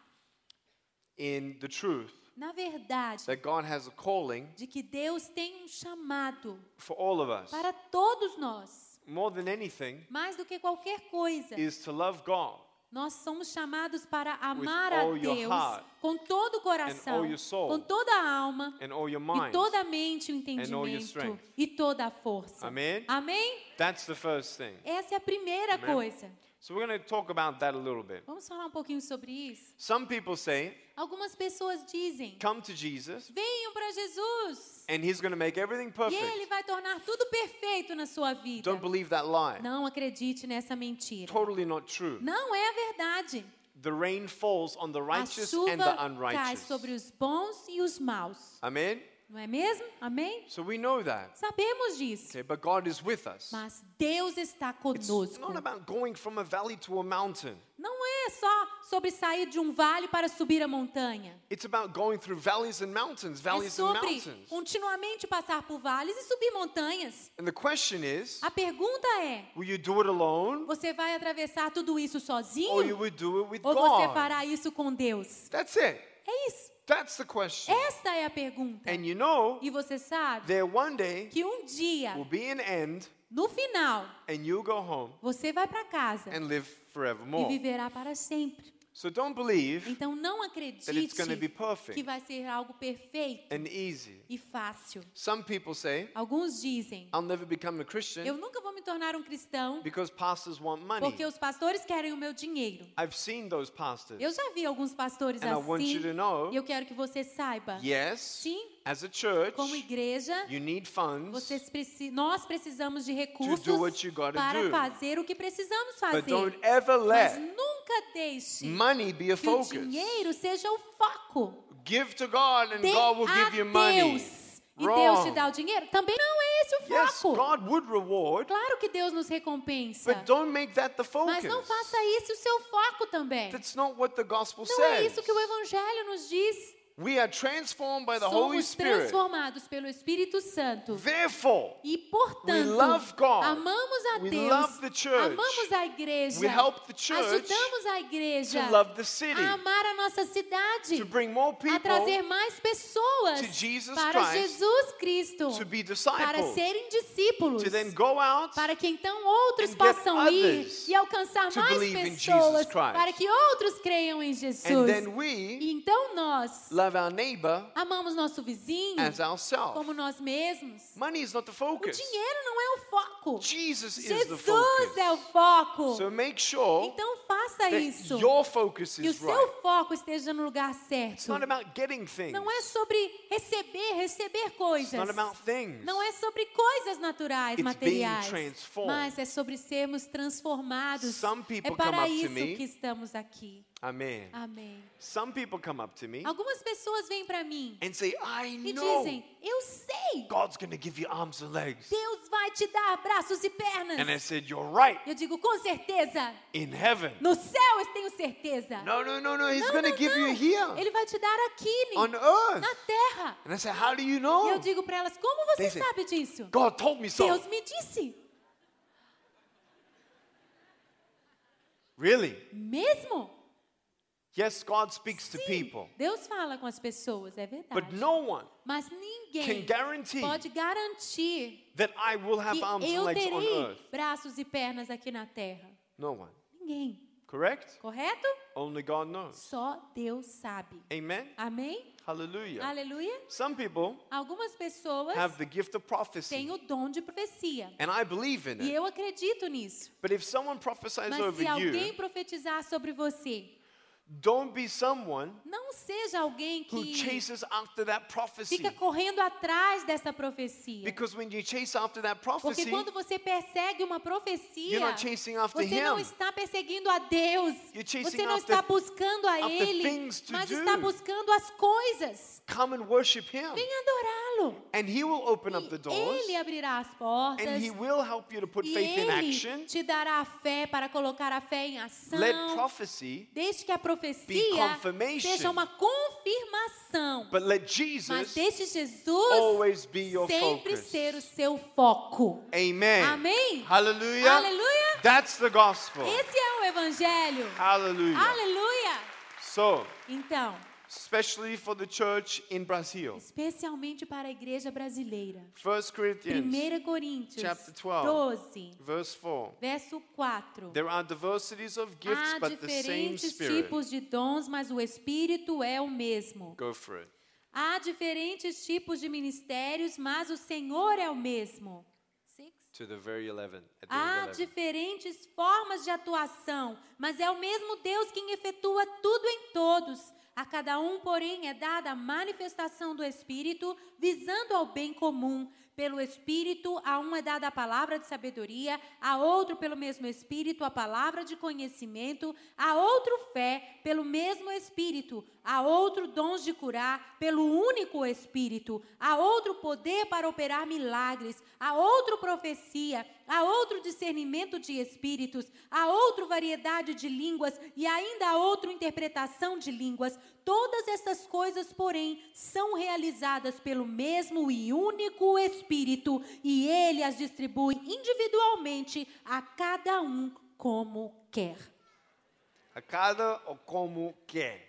[SPEAKER 1] in the truth
[SPEAKER 2] na verdade,
[SPEAKER 1] that God has a calling
[SPEAKER 2] de que Deus tem um chamado
[SPEAKER 1] for all of us.
[SPEAKER 2] para todos nós.
[SPEAKER 1] More than anything,
[SPEAKER 2] Mais do que qualquer coisa,
[SPEAKER 1] is to love God
[SPEAKER 2] nós somos chamados para amar a
[SPEAKER 1] all your
[SPEAKER 2] Deus
[SPEAKER 1] heart
[SPEAKER 2] com todo o coração,
[SPEAKER 1] all your soul
[SPEAKER 2] com toda a alma
[SPEAKER 1] and all your
[SPEAKER 2] e
[SPEAKER 1] mind.
[SPEAKER 2] toda a mente, o
[SPEAKER 1] all your
[SPEAKER 2] entendimento
[SPEAKER 1] strength.
[SPEAKER 2] e toda a força.
[SPEAKER 1] Amen?
[SPEAKER 2] Amém?
[SPEAKER 1] That's the first thing.
[SPEAKER 2] Essa é a primeira
[SPEAKER 1] Amen.
[SPEAKER 2] coisa.
[SPEAKER 1] So we're going to talk about that a little bit.
[SPEAKER 2] Vamos falar um pouquinho sobre isso?
[SPEAKER 1] Some people say,
[SPEAKER 2] Algumas pessoas dizem:
[SPEAKER 1] come to Jesus
[SPEAKER 2] venham para Jesus
[SPEAKER 1] and he's going to make everything
[SPEAKER 2] e
[SPEAKER 1] perfect.
[SPEAKER 2] Ele vai tornar tudo perfeito na sua vida.
[SPEAKER 1] Don't believe that lie.
[SPEAKER 2] Não acredite nessa mentira.
[SPEAKER 1] Totally not true.
[SPEAKER 2] Não é a verdade.
[SPEAKER 1] The rain falls on the
[SPEAKER 2] A
[SPEAKER 1] righteous and
[SPEAKER 2] chuva
[SPEAKER 1] the
[SPEAKER 2] cai
[SPEAKER 1] unrighteous.
[SPEAKER 2] sobre os bons e os maus.
[SPEAKER 1] Amen?
[SPEAKER 2] Não é mesmo? Amém?
[SPEAKER 1] So we know that.
[SPEAKER 2] Sabemos disso.
[SPEAKER 1] Okay, but God is with us.
[SPEAKER 2] Mas Deus está
[SPEAKER 1] It's
[SPEAKER 2] conosco.
[SPEAKER 1] not about going from a valley to a mountain.
[SPEAKER 2] Não é só sobre sair de um vale para subir a montanha.
[SPEAKER 1] It's about going through valleys and mountains,
[SPEAKER 2] É
[SPEAKER 1] valleys and
[SPEAKER 2] sobre
[SPEAKER 1] mountains.
[SPEAKER 2] continuamente passar por vales e subir montanhas.
[SPEAKER 1] And the question is,
[SPEAKER 2] A pergunta é:
[SPEAKER 1] will you do it alone
[SPEAKER 2] você vai atravessar tudo isso
[SPEAKER 1] or you
[SPEAKER 2] sozinho?
[SPEAKER 1] will do it with
[SPEAKER 2] Ou você
[SPEAKER 1] God?
[SPEAKER 2] fará isso com Deus?
[SPEAKER 1] That's it.
[SPEAKER 2] É isso.
[SPEAKER 1] That's the question.
[SPEAKER 2] Esta é a pergunta.
[SPEAKER 1] And you know,
[SPEAKER 2] E você sabe
[SPEAKER 1] there one day
[SPEAKER 2] que um dia,
[SPEAKER 1] will be an end
[SPEAKER 2] no final,
[SPEAKER 1] and you'll go home
[SPEAKER 2] você vai para casa
[SPEAKER 1] and live
[SPEAKER 2] e
[SPEAKER 1] forevermore.
[SPEAKER 2] viverá para sempre.
[SPEAKER 1] So don't believe
[SPEAKER 2] Então não
[SPEAKER 1] that
[SPEAKER 2] acredite
[SPEAKER 1] it's going to be
[SPEAKER 2] que
[SPEAKER 1] perfect
[SPEAKER 2] vai ser algo perfeito
[SPEAKER 1] and easy.
[SPEAKER 2] e fácil.
[SPEAKER 1] Some people say,
[SPEAKER 2] Alguns dizem:
[SPEAKER 1] I'll never become a Christian
[SPEAKER 2] eu nunca vou me tornar um cristão
[SPEAKER 1] because pastors want money.
[SPEAKER 2] porque os pastores querem o meu dinheiro.
[SPEAKER 1] I've seen those pastors.
[SPEAKER 2] Eu já vi alguns pastores
[SPEAKER 1] And I want you
[SPEAKER 2] assim
[SPEAKER 1] to know,
[SPEAKER 2] e eu quero que você saiba.
[SPEAKER 1] yes,
[SPEAKER 2] Sim,
[SPEAKER 1] as a church,
[SPEAKER 2] como igreja,
[SPEAKER 1] you need funds,
[SPEAKER 2] vocês preci- nós precisamos de
[SPEAKER 1] do
[SPEAKER 2] recursos
[SPEAKER 1] what you gotta
[SPEAKER 2] para
[SPEAKER 1] do.
[SPEAKER 2] fazer o que precisamos
[SPEAKER 1] but
[SPEAKER 2] fazer.
[SPEAKER 1] don't ever
[SPEAKER 2] Mas
[SPEAKER 1] let
[SPEAKER 2] nunca deixe
[SPEAKER 1] money be a
[SPEAKER 2] que o
[SPEAKER 1] focus.
[SPEAKER 2] dinheiro seja o foco.
[SPEAKER 1] Give to God and
[SPEAKER 2] Dê
[SPEAKER 1] God will
[SPEAKER 2] a
[SPEAKER 1] give you money.
[SPEAKER 2] Deus e Deus te
[SPEAKER 1] Wrong.
[SPEAKER 2] dá o dinheiro. Também não é esse o
[SPEAKER 1] Yes,
[SPEAKER 2] foco.
[SPEAKER 1] God would reward,
[SPEAKER 2] Claro que Deus nos recompensa.
[SPEAKER 1] but don't make that the focus.
[SPEAKER 2] Mas não faça isso o seu foco também.
[SPEAKER 1] That's not what the gospel
[SPEAKER 2] Não é
[SPEAKER 1] says.
[SPEAKER 2] isso que o Evangelho nos diz.
[SPEAKER 1] We are transformed by the Holy
[SPEAKER 2] Somos
[SPEAKER 1] Spirit.
[SPEAKER 2] transformados pelo Espírito Santo.
[SPEAKER 1] Therefore,
[SPEAKER 2] E, portanto,
[SPEAKER 1] we love God.
[SPEAKER 2] amamos a
[SPEAKER 1] We
[SPEAKER 2] Deus,
[SPEAKER 1] love the church.
[SPEAKER 2] amamos a igreja,
[SPEAKER 1] We help the church
[SPEAKER 2] ajudamos a igreja
[SPEAKER 1] to love the city,
[SPEAKER 2] a amar a nossa cidade,
[SPEAKER 1] to bring more
[SPEAKER 2] a
[SPEAKER 1] people
[SPEAKER 2] trazer mais pessoas
[SPEAKER 1] to Jesus
[SPEAKER 2] para
[SPEAKER 1] Christ,
[SPEAKER 2] Jesus Cristo,
[SPEAKER 1] to be
[SPEAKER 2] para
[SPEAKER 1] disciples,
[SPEAKER 2] serem discípulos,
[SPEAKER 1] to then go out
[SPEAKER 2] para que então outros
[SPEAKER 1] and get
[SPEAKER 2] possam ir
[SPEAKER 1] others
[SPEAKER 2] e alcançar
[SPEAKER 1] to
[SPEAKER 2] mais
[SPEAKER 1] believe in
[SPEAKER 2] pessoas,
[SPEAKER 1] Jesus Christ.
[SPEAKER 2] para que outros creiam em Jesus.
[SPEAKER 1] and then
[SPEAKER 2] E
[SPEAKER 1] we
[SPEAKER 2] então nós
[SPEAKER 1] love our neighbor
[SPEAKER 2] amamos nosso vizinho
[SPEAKER 1] as ourselves.
[SPEAKER 2] como nós mesmos.
[SPEAKER 1] Money is not the
[SPEAKER 2] O
[SPEAKER 1] focus.
[SPEAKER 2] dinheiro não é o foco.
[SPEAKER 1] Jesus is the
[SPEAKER 2] Jesus
[SPEAKER 1] focus.
[SPEAKER 2] é o foco.
[SPEAKER 1] So make sure
[SPEAKER 2] Então faça
[SPEAKER 1] that
[SPEAKER 2] isso.
[SPEAKER 1] your focus
[SPEAKER 2] E o
[SPEAKER 1] is
[SPEAKER 2] seu
[SPEAKER 1] right.
[SPEAKER 2] foco esteja no lugar
[SPEAKER 1] It's
[SPEAKER 2] certo.
[SPEAKER 1] not about getting things.
[SPEAKER 2] Não é sobre receber, receber
[SPEAKER 1] It's
[SPEAKER 2] coisas.
[SPEAKER 1] not about things.
[SPEAKER 2] Não é sobre coisas naturais,
[SPEAKER 1] It's being
[SPEAKER 2] materiais.
[SPEAKER 1] transformed.
[SPEAKER 2] Mas é sobre sermos transformados.
[SPEAKER 1] Some people
[SPEAKER 2] É para
[SPEAKER 1] come up to
[SPEAKER 2] isso
[SPEAKER 1] me.
[SPEAKER 2] que estamos aqui.
[SPEAKER 1] Amen.
[SPEAKER 2] Amém.
[SPEAKER 1] Some people come up to me
[SPEAKER 2] Algumas pessoas vêm para mim
[SPEAKER 1] and say, I
[SPEAKER 2] e
[SPEAKER 1] know
[SPEAKER 2] dizem: eu sei,
[SPEAKER 1] God's going to give you arms and legs.
[SPEAKER 2] Deus vai te dar braços e pernas.
[SPEAKER 1] And I said, you're right.
[SPEAKER 2] Eu digo, com certeza.
[SPEAKER 1] In heaven.
[SPEAKER 2] No céu eu tenho certeza.
[SPEAKER 1] No, no, no, no. He's
[SPEAKER 2] Não,
[SPEAKER 1] going to
[SPEAKER 2] não,
[SPEAKER 1] give
[SPEAKER 2] não.
[SPEAKER 1] you here
[SPEAKER 2] Ele vai te dar aqui,
[SPEAKER 1] on earth.
[SPEAKER 2] na terra.
[SPEAKER 1] And I said, how do you
[SPEAKER 2] E
[SPEAKER 1] know?
[SPEAKER 2] eu digo para elas, como você
[SPEAKER 1] They say,
[SPEAKER 2] sabe disso?
[SPEAKER 1] God told me so.
[SPEAKER 2] Deus me disse.
[SPEAKER 1] Really?
[SPEAKER 2] Mesmo?
[SPEAKER 1] Yes, God speaks to
[SPEAKER 2] Sim,
[SPEAKER 1] people.
[SPEAKER 2] Deus fala com as pessoas, é verdade.
[SPEAKER 1] But no one
[SPEAKER 2] Mas
[SPEAKER 1] can
[SPEAKER 2] ninguém
[SPEAKER 1] guarantee
[SPEAKER 2] pode garantir
[SPEAKER 1] that I will have
[SPEAKER 2] que
[SPEAKER 1] arms and
[SPEAKER 2] eu
[SPEAKER 1] legs on
[SPEAKER 2] terei
[SPEAKER 1] earth.
[SPEAKER 2] braços e pernas aqui na terra.
[SPEAKER 1] No one.
[SPEAKER 2] Ninguém.
[SPEAKER 1] Correct?
[SPEAKER 2] Correto?
[SPEAKER 1] Only God knows.
[SPEAKER 2] Só Deus sabe.
[SPEAKER 1] Amen?
[SPEAKER 2] Amém?
[SPEAKER 1] Hallelujah.
[SPEAKER 2] Aleluia.
[SPEAKER 1] Some people
[SPEAKER 2] Algumas pessoas
[SPEAKER 1] have the gift of prophecy,
[SPEAKER 2] têm o dom de profecia.
[SPEAKER 1] and I believe in
[SPEAKER 2] E
[SPEAKER 1] it.
[SPEAKER 2] eu acredito nisso.
[SPEAKER 1] But if someone prophesies
[SPEAKER 2] Mas
[SPEAKER 1] over
[SPEAKER 2] se alguém
[SPEAKER 1] you,
[SPEAKER 2] profetizar sobre você,
[SPEAKER 1] don't be someone
[SPEAKER 2] não seja alguém
[SPEAKER 1] who
[SPEAKER 2] que
[SPEAKER 1] chases after that prophecy.
[SPEAKER 2] fica correndo atrás dessa profecia.
[SPEAKER 1] Because when you chase after that
[SPEAKER 2] Porque
[SPEAKER 1] prophecy,
[SPEAKER 2] quando você persegue uma profecia,
[SPEAKER 1] you're not chasing after
[SPEAKER 2] você não
[SPEAKER 1] him.
[SPEAKER 2] está perseguindo a Deus.
[SPEAKER 1] You're chasing
[SPEAKER 2] Você não
[SPEAKER 1] after-
[SPEAKER 2] está buscando a
[SPEAKER 1] after
[SPEAKER 2] Ele,
[SPEAKER 1] things to
[SPEAKER 2] mas
[SPEAKER 1] do.
[SPEAKER 2] está buscando as coisas.
[SPEAKER 1] Come and worship Him.
[SPEAKER 2] Venha adorá-lo.
[SPEAKER 1] And He will open up
[SPEAKER 2] E
[SPEAKER 1] the doors.
[SPEAKER 2] Ele abrirá as portas.
[SPEAKER 1] And He will help you to put
[SPEAKER 2] E
[SPEAKER 1] faith in
[SPEAKER 2] Ele
[SPEAKER 1] action.
[SPEAKER 2] te dará a fé para colocar a fé em ação.
[SPEAKER 1] Let prophecy,
[SPEAKER 2] Desde que a
[SPEAKER 1] be
[SPEAKER 2] profecia
[SPEAKER 1] confirmation.
[SPEAKER 2] seja uma confirmação.
[SPEAKER 1] but let
[SPEAKER 2] Mas
[SPEAKER 1] Jesus
[SPEAKER 2] deixe Jesus
[SPEAKER 1] always be your
[SPEAKER 2] sempre
[SPEAKER 1] focus.
[SPEAKER 2] ser o seu foco.
[SPEAKER 1] Amen.
[SPEAKER 2] Amém?
[SPEAKER 1] Hallelujah.
[SPEAKER 2] Aleluia.
[SPEAKER 1] That's the gospel.
[SPEAKER 2] Esse é o evangelho.
[SPEAKER 1] Hallelujah.
[SPEAKER 2] Aleluia.
[SPEAKER 1] So,
[SPEAKER 2] Então,
[SPEAKER 1] especially for the church in Brazil,
[SPEAKER 2] especialmente para a igreja brasileira.
[SPEAKER 1] First Corinthians
[SPEAKER 2] primeira Coríntios
[SPEAKER 1] chapter twelve.
[SPEAKER 2] doze,
[SPEAKER 1] verse four.
[SPEAKER 2] verso quatro.
[SPEAKER 1] There are diversities of gifts,
[SPEAKER 2] Há
[SPEAKER 1] but the same
[SPEAKER 2] diferentes
[SPEAKER 1] Spirit.
[SPEAKER 2] tipos de dons, mas o Espírito é o mesmo.
[SPEAKER 1] Go for it.
[SPEAKER 2] Há diferentes tipos de ministérios, mas o Senhor é o mesmo. Six.
[SPEAKER 1] To the very eleven. At the
[SPEAKER 2] Há
[SPEAKER 1] end eleven.
[SPEAKER 2] diferentes formas de atuação, mas é o mesmo Deus quem efetua tudo em todos. A cada um, porém, é dada a manifestação do Espírito, visando ao bem comum. Pelo Espírito, a um é dada a palavra de sabedoria, a outro, pelo mesmo Espírito, a palavra de conhecimento, a outro fé, pelo mesmo Espírito, a outro dons de curar, pelo único Espírito, a outro poder para operar milagres, a outro profecia, a outro discernimento de espíritos, a outro variedade de línguas e ainda a outro interpretação de línguas. Todas essas coisas, porém, são realizadas pelo mesmo e único Espírito, e Ele as distribui individualmente a cada um como quer.
[SPEAKER 1] A cada ou como quer.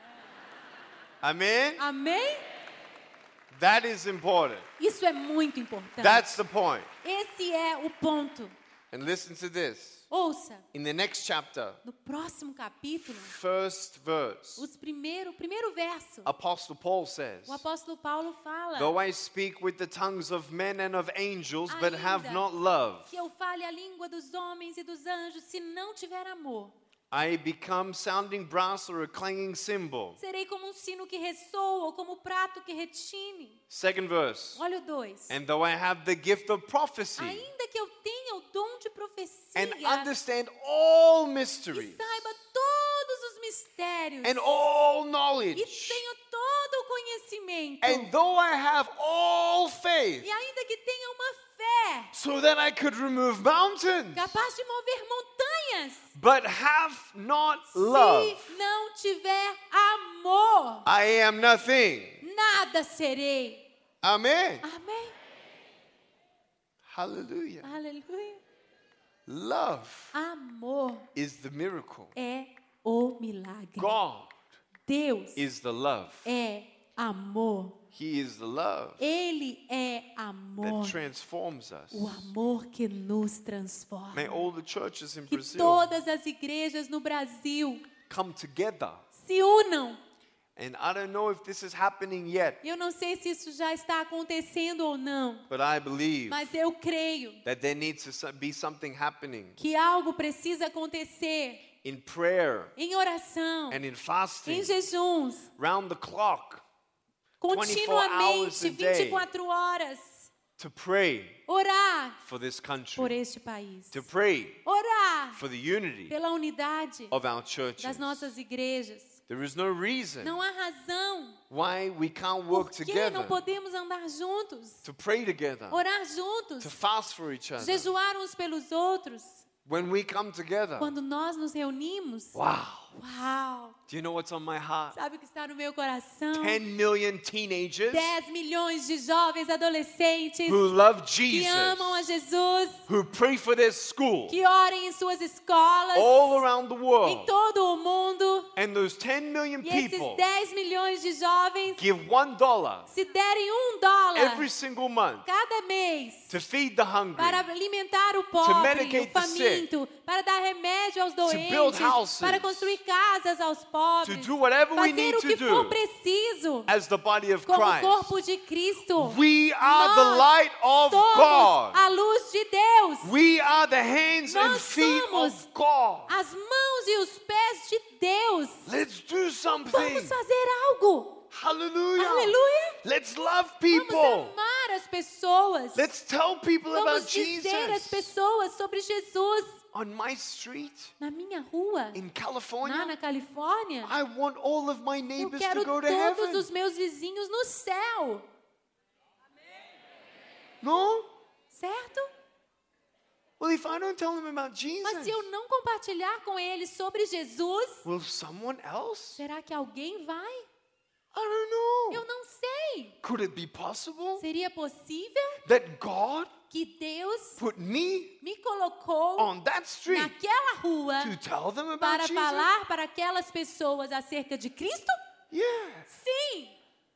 [SPEAKER 1] Amém?
[SPEAKER 2] Amém?
[SPEAKER 1] That is important.
[SPEAKER 2] Isso é muito importante.
[SPEAKER 1] That's the point.
[SPEAKER 2] Esse é o ponto.
[SPEAKER 1] And listen to this.
[SPEAKER 2] Ouça,
[SPEAKER 1] In the next chapter,
[SPEAKER 2] no próximo capítulo,
[SPEAKER 1] first verse,
[SPEAKER 2] os primeiro, o primeiro verso,
[SPEAKER 1] Apostle Paul says,
[SPEAKER 2] o apóstolo Paulo fala
[SPEAKER 1] though I speak with the tongues of men and of angels, but have
[SPEAKER 2] Ainda
[SPEAKER 1] not love,
[SPEAKER 2] que eu fale a língua dos homens e dos anjos, se não tiver amor,
[SPEAKER 1] I become sounding brass or a clanging cymbal.
[SPEAKER 2] serei como um sino que ressoa ou como um prato que retine.
[SPEAKER 1] Second verse.
[SPEAKER 2] Olha o dois.
[SPEAKER 1] And though I have the gift of prophecy
[SPEAKER 2] Ainda que eu tenha o dom de profecia
[SPEAKER 1] and understand all
[SPEAKER 2] e
[SPEAKER 1] mysteries
[SPEAKER 2] saiba todos os mistérios
[SPEAKER 1] and all
[SPEAKER 2] e
[SPEAKER 1] knowledge,
[SPEAKER 2] tenha todo o conhecimento
[SPEAKER 1] and though I have all faith,
[SPEAKER 2] e ainda que tenha uma fé
[SPEAKER 1] so that I could remove mountains,
[SPEAKER 2] capaz de mover montanhas,
[SPEAKER 1] but have not love,
[SPEAKER 2] se não tiver amor,
[SPEAKER 1] I am nothing.
[SPEAKER 2] nada serei.
[SPEAKER 1] Amen.
[SPEAKER 2] Amém?
[SPEAKER 1] Hallelujah.
[SPEAKER 2] Aleluia.
[SPEAKER 1] Love
[SPEAKER 2] Amor
[SPEAKER 1] is the miracle.
[SPEAKER 2] é o milagre.
[SPEAKER 1] God
[SPEAKER 2] Deus
[SPEAKER 1] is the love.
[SPEAKER 2] é amor.
[SPEAKER 1] He is the love
[SPEAKER 2] Ele é amor.
[SPEAKER 1] that transforms us.
[SPEAKER 2] O amor que nos transforma.
[SPEAKER 1] May all the churches in
[SPEAKER 2] Que
[SPEAKER 1] Brazil
[SPEAKER 2] todas as igrejas no Brasil
[SPEAKER 1] come together.
[SPEAKER 2] se unam.
[SPEAKER 1] And I don't know if this is happening yet,
[SPEAKER 2] Eu não sei se isso já está acontecendo ou não,
[SPEAKER 1] but I believe
[SPEAKER 2] mas eu creio
[SPEAKER 1] that there needs to so- be something happening
[SPEAKER 2] que algo precisa acontecer
[SPEAKER 1] in prayer
[SPEAKER 2] em oração,
[SPEAKER 1] and in
[SPEAKER 2] em
[SPEAKER 1] fasting,
[SPEAKER 2] jejuns,
[SPEAKER 1] round the clock, twenty-four hours
[SPEAKER 2] continuamente,
[SPEAKER 1] a day,
[SPEAKER 2] vinte e quatro horas,
[SPEAKER 1] to pray
[SPEAKER 2] orar
[SPEAKER 1] for this
[SPEAKER 2] por
[SPEAKER 1] country,
[SPEAKER 2] este país,
[SPEAKER 1] to pray
[SPEAKER 2] orar
[SPEAKER 1] for the unity
[SPEAKER 2] pela unidade
[SPEAKER 1] of our churches.
[SPEAKER 2] das nossas igrejas.
[SPEAKER 1] There is no reason
[SPEAKER 2] Não há razão
[SPEAKER 1] why we can't work
[SPEAKER 2] por que
[SPEAKER 1] together,
[SPEAKER 2] não podemos andar juntos,
[SPEAKER 1] to pray together,
[SPEAKER 2] orar juntos,
[SPEAKER 1] to fast for each other.
[SPEAKER 2] jejuar uns pelos outros.
[SPEAKER 1] When we come together,
[SPEAKER 2] Quando nós nos reunimos,
[SPEAKER 1] wow,
[SPEAKER 2] Uau!
[SPEAKER 1] Do you know what's on my heart?
[SPEAKER 2] Sabe o que está no meu coração?
[SPEAKER 1] ten million teenagers
[SPEAKER 2] dez milhões de jovens adolescentes
[SPEAKER 1] who love
[SPEAKER 2] que amam a
[SPEAKER 1] Jesus,
[SPEAKER 2] Jesus,
[SPEAKER 1] who pray for their school
[SPEAKER 2] que orem em suas escolas,
[SPEAKER 1] all around the
[SPEAKER 2] em
[SPEAKER 1] world.
[SPEAKER 2] todo o mundo.
[SPEAKER 1] And those ten million
[SPEAKER 2] E esses
[SPEAKER 1] people
[SPEAKER 2] dez milhões de jovens,
[SPEAKER 1] give one dollar
[SPEAKER 2] se derem um dólar
[SPEAKER 1] every single month
[SPEAKER 2] cada mês
[SPEAKER 1] to feed the hungry,
[SPEAKER 2] para alimentar o pobre,
[SPEAKER 1] medicate
[SPEAKER 2] o
[SPEAKER 1] the
[SPEAKER 2] faminto, para dar remédio aos
[SPEAKER 1] build
[SPEAKER 2] doentes,
[SPEAKER 1] houses,
[SPEAKER 2] para construir casas aos
[SPEAKER 1] to
[SPEAKER 2] pobres,
[SPEAKER 1] do whatever we
[SPEAKER 2] fazer
[SPEAKER 1] need
[SPEAKER 2] o
[SPEAKER 1] to
[SPEAKER 2] que for
[SPEAKER 1] do
[SPEAKER 2] preciso
[SPEAKER 1] as the body of
[SPEAKER 2] como
[SPEAKER 1] Christ.
[SPEAKER 2] corpo de Cristo.
[SPEAKER 1] We are the
[SPEAKER 2] Nós
[SPEAKER 1] light of
[SPEAKER 2] somos
[SPEAKER 1] God.
[SPEAKER 2] a luz de Deus.
[SPEAKER 1] We are the hands and
[SPEAKER 2] Nós
[SPEAKER 1] feet
[SPEAKER 2] somos
[SPEAKER 1] of God.
[SPEAKER 2] as mãos e os pés de Deus.
[SPEAKER 1] Let's do something.
[SPEAKER 2] Vamos fazer algo.
[SPEAKER 1] Hallelujah.
[SPEAKER 2] Aleluia.
[SPEAKER 1] Let's love
[SPEAKER 2] Vamos
[SPEAKER 1] people.
[SPEAKER 2] amar as pessoas.
[SPEAKER 1] Let's tell people
[SPEAKER 2] Vamos
[SPEAKER 1] about
[SPEAKER 2] dizer às
[SPEAKER 1] Jesus.
[SPEAKER 2] pessoas sobre Jesus.
[SPEAKER 1] On my street
[SPEAKER 2] Na minha rua,
[SPEAKER 1] in
[SPEAKER 2] lá
[SPEAKER 1] California,
[SPEAKER 2] na Califórnia,
[SPEAKER 1] I want all of my
[SPEAKER 2] eu
[SPEAKER 1] neighbors
[SPEAKER 2] quero
[SPEAKER 1] to go to
[SPEAKER 2] todos
[SPEAKER 1] heaven.
[SPEAKER 2] os meus vizinhos no céu.
[SPEAKER 1] No?
[SPEAKER 2] Certo?
[SPEAKER 1] Well, if I don't tell them about
[SPEAKER 2] Mas
[SPEAKER 1] Jesus,
[SPEAKER 2] se eu não compartilhar com eles sobre Jesus,
[SPEAKER 1] will someone else?
[SPEAKER 2] será que alguém vai?
[SPEAKER 1] I don't know.
[SPEAKER 2] Eu não sei.
[SPEAKER 1] Could it be possible
[SPEAKER 2] Seria possível
[SPEAKER 1] that God
[SPEAKER 2] que Deus
[SPEAKER 1] put me
[SPEAKER 2] me colocou
[SPEAKER 1] on that street
[SPEAKER 2] naquela rua
[SPEAKER 1] to tell them about
[SPEAKER 2] para
[SPEAKER 1] Jesus?
[SPEAKER 2] falar para aquelas pessoas acerca de Cristo?
[SPEAKER 1] Yeah.
[SPEAKER 2] Sim.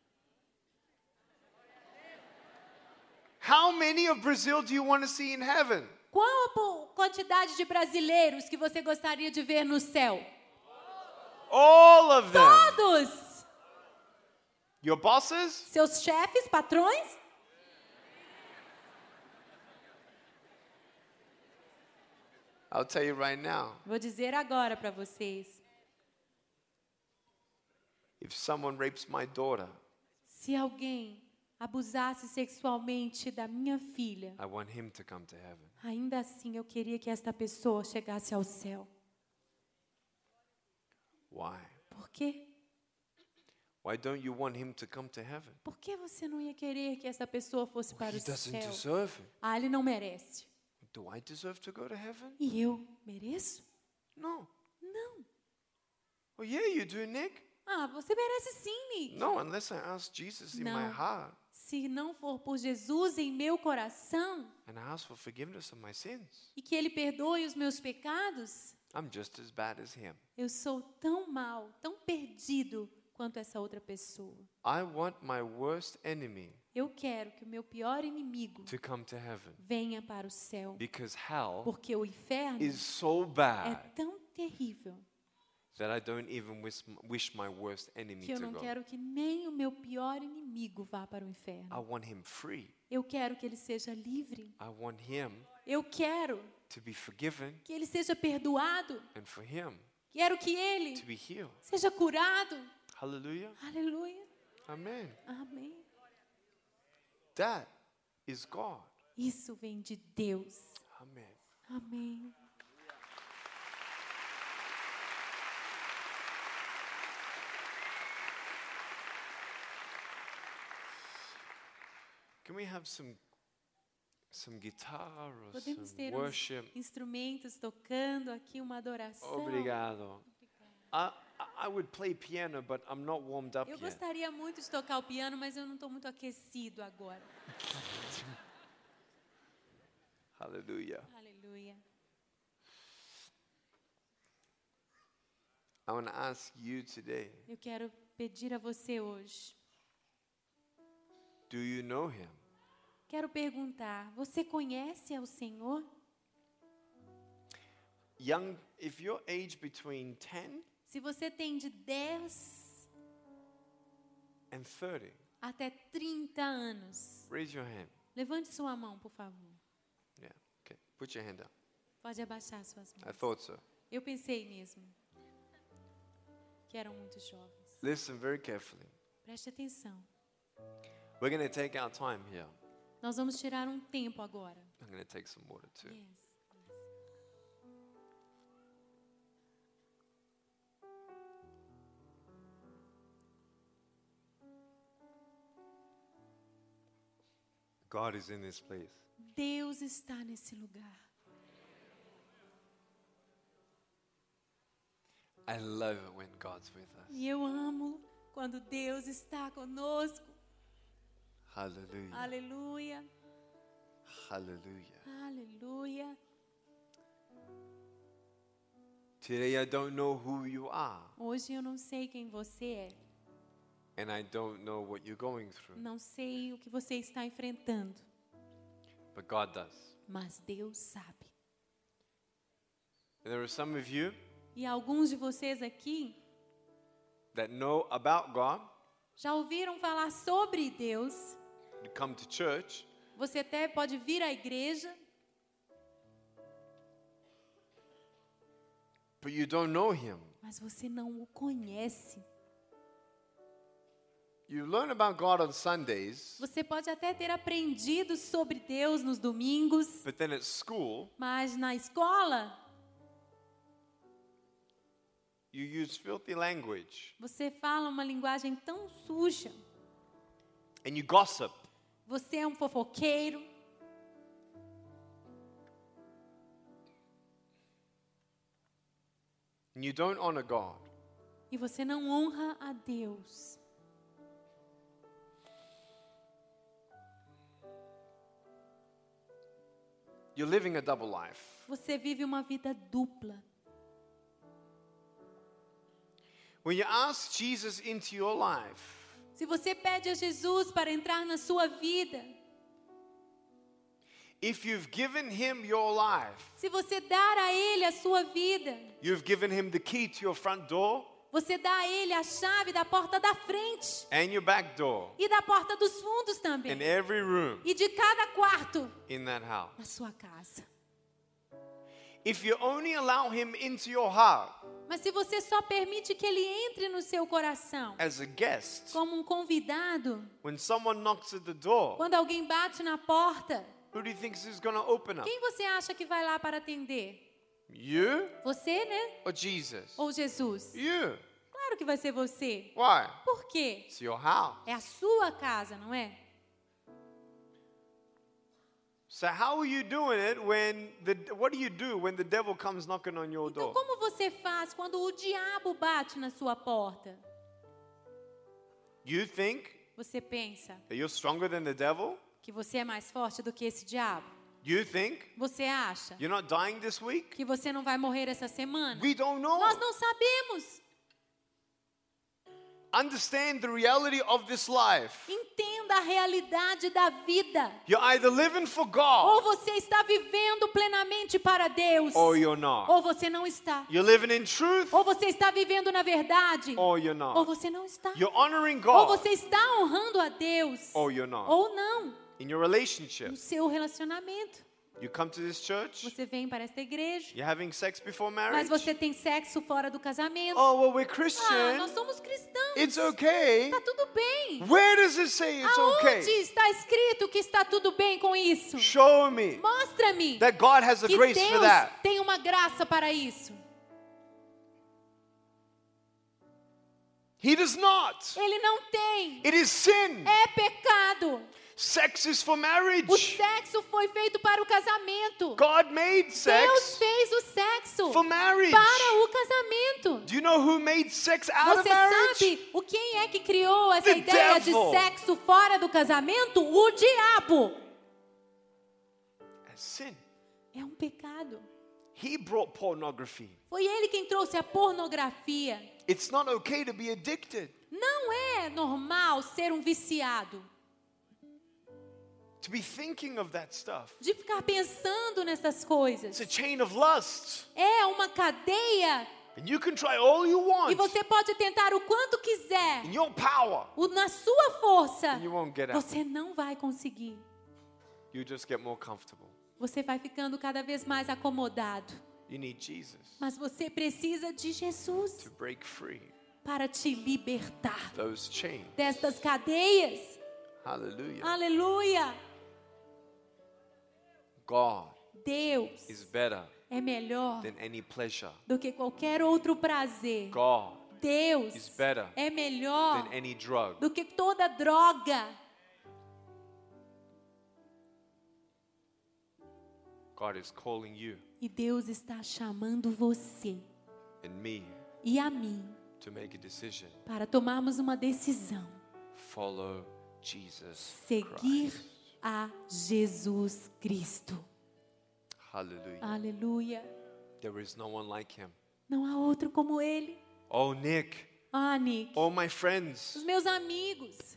[SPEAKER 1] How many of Brazil do you want to see in heaven?
[SPEAKER 2] Qual a po- quantidade de brasileiros que você gostaria de ver no céu?
[SPEAKER 1] All of them.
[SPEAKER 2] Todos!
[SPEAKER 1] Your bosses?
[SPEAKER 2] Seus chefes, patrões?
[SPEAKER 1] I'll tell you right now.
[SPEAKER 2] Vou dizer agora para vocês.
[SPEAKER 1] If someone rapes my daughter,
[SPEAKER 2] Se alguém abusasse sexualmente da minha filha,
[SPEAKER 1] I want him to come to heaven.
[SPEAKER 2] ainda assim eu queria que esta pessoa chegasse ao céu.
[SPEAKER 1] Why?
[SPEAKER 2] Por quê?
[SPEAKER 1] Why don't you want him to come to heaven?
[SPEAKER 2] Por que você não ia querer que essa pessoa fosse para
[SPEAKER 1] He
[SPEAKER 2] o
[SPEAKER 1] doesn't
[SPEAKER 2] céu?
[SPEAKER 1] deserve it.
[SPEAKER 2] Ah, ele não merece.
[SPEAKER 1] Do I deserve to go to heaven?
[SPEAKER 2] E eu mereço?
[SPEAKER 1] No.
[SPEAKER 2] Não.
[SPEAKER 1] Well, yeah, you do, Nick.
[SPEAKER 2] Ah, você merece sim, Nick.
[SPEAKER 1] No, unless I ask Jesus in my
[SPEAKER 2] Não.
[SPEAKER 1] heart
[SPEAKER 2] Se não for por Jesus em meu coração
[SPEAKER 1] and I ask for forgiveness of my sins,
[SPEAKER 2] e que Ele perdoe os meus pecados,
[SPEAKER 1] I'm just as bad as him.
[SPEAKER 2] eu sou tão mal, tão perdido quanto essa outra pessoa.
[SPEAKER 1] I want my worst enemy
[SPEAKER 2] Eu quero que o meu pior inimigo
[SPEAKER 1] to come to heaven
[SPEAKER 2] venha para o céu,
[SPEAKER 1] because hell
[SPEAKER 2] porque o inferno
[SPEAKER 1] is so
[SPEAKER 2] é
[SPEAKER 1] bad
[SPEAKER 2] tão terrível
[SPEAKER 1] that I don't even wish, wish my worst enemy
[SPEAKER 2] que eu
[SPEAKER 1] to
[SPEAKER 2] não
[SPEAKER 1] go.
[SPEAKER 2] quero que nem o meu pior inimigo vá para o
[SPEAKER 1] I
[SPEAKER 2] inferno.
[SPEAKER 1] want him free.
[SPEAKER 2] Eu quero que ele seja livre.
[SPEAKER 1] I want him
[SPEAKER 2] Eu quero
[SPEAKER 1] to be forgiven
[SPEAKER 2] que ele seja perdoado.
[SPEAKER 1] and for him
[SPEAKER 2] Quero que ele
[SPEAKER 1] to be healed.
[SPEAKER 2] seja curado.
[SPEAKER 1] Hallelujah.
[SPEAKER 2] Aleluia.
[SPEAKER 1] Amen.
[SPEAKER 2] Amém.
[SPEAKER 1] That is God.
[SPEAKER 2] Isso vem de Deus.
[SPEAKER 1] Amen.
[SPEAKER 2] Amém.
[SPEAKER 1] Can we have some some guitar or
[SPEAKER 2] Podemos
[SPEAKER 1] some
[SPEAKER 2] ter uns
[SPEAKER 1] worship?
[SPEAKER 2] instrumentos tocando aqui, uma adoração.
[SPEAKER 1] Obrigado. I, I would play piano, but I'm not warmed up
[SPEAKER 2] Eu
[SPEAKER 1] yet.
[SPEAKER 2] gostaria muito de tocar o piano, mas eu não estou muito aquecido agora.
[SPEAKER 1] Hallelujah.
[SPEAKER 2] Aleluia.
[SPEAKER 1] I want to ask you today,
[SPEAKER 2] Eu quero pedir a você hoje.
[SPEAKER 1] do you know him?
[SPEAKER 2] Quero perguntar, você conhece ao Senhor?
[SPEAKER 1] Young, if you're age between ten
[SPEAKER 2] Se você tem de dez
[SPEAKER 1] and thirty,
[SPEAKER 2] até trinta anos,
[SPEAKER 1] raise your hand.
[SPEAKER 2] levante sua mão, por favor.
[SPEAKER 1] Yeah, okay. Put your hand up.
[SPEAKER 2] Pode abaixar suas
[SPEAKER 1] I
[SPEAKER 2] mãos.
[SPEAKER 1] thought so.
[SPEAKER 2] Eu pensei mesmo que eram muito jovens.
[SPEAKER 1] Listen very carefully.
[SPEAKER 2] Preste atenção.
[SPEAKER 1] We're going to take our time here.
[SPEAKER 2] Nós vamos tirar um tempo agora.
[SPEAKER 1] I'm going to take some water too.
[SPEAKER 2] Yes.
[SPEAKER 1] God is in this place.
[SPEAKER 2] Deus está nesse lugar.
[SPEAKER 1] I love it when God's with us.
[SPEAKER 2] E eu amo quando Deus está conosco.
[SPEAKER 1] Hallelujah.
[SPEAKER 2] Aleluia,
[SPEAKER 1] Hallelujah.
[SPEAKER 2] aleluia.
[SPEAKER 1] Today I don't know who you are,
[SPEAKER 2] Hoje eu não sei quem você é.
[SPEAKER 1] and I don't know what you're going through,
[SPEAKER 2] Não sei o que você está enfrentando.
[SPEAKER 1] but God does.
[SPEAKER 2] Mas Deus sabe.
[SPEAKER 1] And there are some of you
[SPEAKER 2] E alguns de vocês aqui
[SPEAKER 1] that know about God,
[SPEAKER 2] já ouviram falar sobre Deus.
[SPEAKER 1] you come to church,
[SPEAKER 2] Você até pode vir à igreja,
[SPEAKER 1] but you don't know Him.
[SPEAKER 2] mas você não o conhece.
[SPEAKER 1] You learn about God on Sundays,
[SPEAKER 2] Você pode até ter aprendido sobre Deus nos domingos,
[SPEAKER 1] but then at school,
[SPEAKER 2] mas na escola
[SPEAKER 1] you use filthy language
[SPEAKER 2] você fala uma linguagem tão suja.
[SPEAKER 1] and you gossip.
[SPEAKER 2] Você é um fofoqueiro.
[SPEAKER 1] And you don't honor God.
[SPEAKER 2] E você não honra a Deus.
[SPEAKER 1] You're living a double life.
[SPEAKER 2] Você vive uma vida dupla.
[SPEAKER 1] When you ask Jesus into your life,
[SPEAKER 2] Se você pede a Jesus para entrar na sua vida,
[SPEAKER 1] if you've given Him your life,
[SPEAKER 2] se você dar a Ele a sua vida,
[SPEAKER 1] you've given Him the key to your front door
[SPEAKER 2] você dá a Ele a chave da porta da frente
[SPEAKER 1] and your back door
[SPEAKER 2] e da porta dos fundos também.
[SPEAKER 1] and every room
[SPEAKER 2] E de cada quarto
[SPEAKER 1] in that house.
[SPEAKER 2] na sua casa.
[SPEAKER 1] If you only allow Him into your heart
[SPEAKER 2] Mas se você só permite que Ele entre no seu coração
[SPEAKER 1] as a guest,
[SPEAKER 2] como um convidado,
[SPEAKER 1] when someone knocks at the door,
[SPEAKER 2] quando alguém bate na porta,
[SPEAKER 1] who do you think is going to open up?
[SPEAKER 2] quem você acha que vai lá para atender?
[SPEAKER 1] You
[SPEAKER 2] Você, né?
[SPEAKER 1] or Jesus?
[SPEAKER 2] Ou Jesus?
[SPEAKER 1] You.
[SPEAKER 2] Claro que vai ser você.
[SPEAKER 1] Why?
[SPEAKER 2] Por quê?
[SPEAKER 1] It's your house.
[SPEAKER 2] É a sua casa, não é?
[SPEAKER 1] So how are you doing it when the what do you do when the devil comes knocking on your
[SPEAKER 2] Então,
[SPEAKER 1] door?
[SPEAKER 2] como você faz quando o diabo bate na sua porta?
[SPEAKER 1] You think
[SPEAKER 2] Você pensa
[SPEAKER 1] that you're stronger than the devil?
[SPEAKER 2] que você é mais forte do que esse diabo?
[SPEAKER 1] You think
[SPEAKER 2] Você acha
[SPEAKER 1] you're not dying this week?
[SPEAKER 2] que você não vai morrer essa semana?
[SPEAKER 1] We don't know.
[SPEAKER 2] Nós não sabemos.
[SPEAKER 1] Understand the reality of this life.
[SPEAKER 2] Entenda a realidade da vida.
[SPEAKER 1] You're either living for
[SPEAKER 2] Ou
[SPEAKER 1] God
[SPEAKER 2] você está vivendo plenamente para Deus,
[SPEAKER 1] or you're not.
[SPEAKER 2] ou você não está.
[SPEAKER 1] You're living in truth
[SPEAKER 2] Ou você está vivendo na verdade,
[SPEAKER 1] or you're
[SPEAKER 2] ou
[SPEAKER 1] not.
[SPEAKER 2] você não está.
[SPEAKER 1] You're honoring
[SPEAKER 2] Ou
[SPEAKER 1] God
[SPEAKER 2] você está honrando a Deus,
[SPEAKER 1] or you're not.
[SPEAKER 2] ou não,
[SPEAKER 1] In your relationship,
[SPEAKER 2] no seu relacionamento.
[SPEAKER 1] you come to this church,
[SPEAKER 2] Você vem para esta igreja,
[SPEAKER 1] you're having sex before
[SPEAKER 2] mas
[SPEAKER 1] marriage.
[SPEAKER 2] você tem sexo fora do casamento.
[SPEAKER 1] Oh, well, we're
[SPEAKER 2] Ah,
[SPEAKER 1] Christian.
[SPEAKER 2] nós somos cristãos.
[SPEAKER 1] It's okay.
[SPEAKER 2] Está tudo bem.
[SPEAKER 1] Where does it say it's
[SPEAKER 2] Aonde
[SPEAKER 1] okay?
[SPEAKER 2] está escrito que está tudo bem com isso?
[SPEAKER 1] Show me
[SPEAKER 2] Mostra-me
[SPEAKER 1] that God has a
[SPEAKER 2] que
[SPEAKER 1] grace for
[SPEAKER 2] Deus
[SPEAKER 1] that.
[SPEAKER 2] tem uma graça para isso.
[SPEAKER 1] He does not.
[SPEAKER 2] Ele não tem.
[SPEAKER 1] It is sin.
[SPEAKER 2] É pecado.
[SPEAKER 1] Sex is for
[SPEAKER 2] O
[SPEAKER 1] marriage.
[SPEAKER 2] sexo foi feito para o casamento.
[SPEAKER 1] God made
[SPEAKER 2] Deus
[SPEAKER 1] sex
[SPEAKER 2] fez o sexo
[SPEAKER 1] for marriage.
[SPEAKER 2] para o casamento.
[SPEAKER 1] Do you know who made sex out of
[SPEAKER 2] Você
[SPEAKER 1] marriage?
[SPEAKER 2] sabe o quem é que criou essa
[SPEAKER 1] The
[SPEAKER 2] ideia
[SPEAKER 1] devil.
[SPEAKER 2] de sexo fora do casamento? O diabo.
[SPEAKER 1] As sin.
[SPEAKER 2] É um pecado.
[SPEAKER 1] He brought pornography.
[SPEAKER 2] Foi ele quem trouxe a pornografia.
[SPEAKER 1] It's not okay to be addicted.
[SPEAKER 2] Não é normal ser um viciado,
[SPEAKER 1] To be thinking of that stuff.
[SPEAKER 2] de ficar pensando nessas coisas.
[SPEAKER 1] It's a chain of lust.
[SPEAKER 2] É uma cadeia
[SPEAKER 1] And you can try all you
[SPEAKER 2] e
[SPEAKER 1] want
[SPEAKER 2] você pode tentar o quanto quiser.
[SPEAKER 1] in your power.
[SPEAKER 2] O- Na sua força,
[SPEAKER 1] And you won't get out.
[SPEAKER 2] você não vai conseguir.
[SPEAKER 1] You just get more comfortable.
[SPEAKER 2] Você vai ficando cada vez mais acomodado.
[SPEAKER 1] You need Jesus
[SPEAKER 2] Mas você precisa de Jesus
[SPEAKER 1] to break free
[SPEAKER 2] para te libertar
[SPEAKER 1] those chains.
[SPEAKER 2] destas cadeias.
[SPEAKER 1] Hallelujah.
[SPEAKER 2] Aleluia!
[SPEAKER 1] God
[SPEAKER 2] Deus
[SPEAKER 1] is better
[SPEAKER 2] é melhor
[SPEAKER 1] than any pleasure.
[SPEAKER 2] do que qualquer outro prazer.
[SPEAKER 1] God
[SPEAKER 2] Deus
[SPEAKER 1] is better
[SPEAKER 2] é melhor
[SPEAKER 1] than any drug.
[SPEAKER 2] do que toda droga.
[SPEAKER 1] God is calling you
[SPEAKER 2] E Deus está chamando você
[SPEAKER 1] and me
[SPEAKER 2] e a mim
[SPEAKER 1] to make a decision.
[SPEAKER 2] para tomarmos uma decisão.
[SPEAKER 1] Follow Jesus
[SPEAKER 2] Seguir
[SPEAKER 1] Christ.
[SPEAKER 2] a Jesus Cristo.
[SPEAKER 1] Hallelujah.
[SPEAKER 2] Aleluia.
[SPEAKER 1] There is no one like him.
[SPEAKER 2] Não há outro como ele.
[SPEAKER 1] Oh, Nick.
[SPEAKER 2] Ah, Nick.
[SPEAKER 1] All my friends.
[SPEAKER 2] Os meus amigos.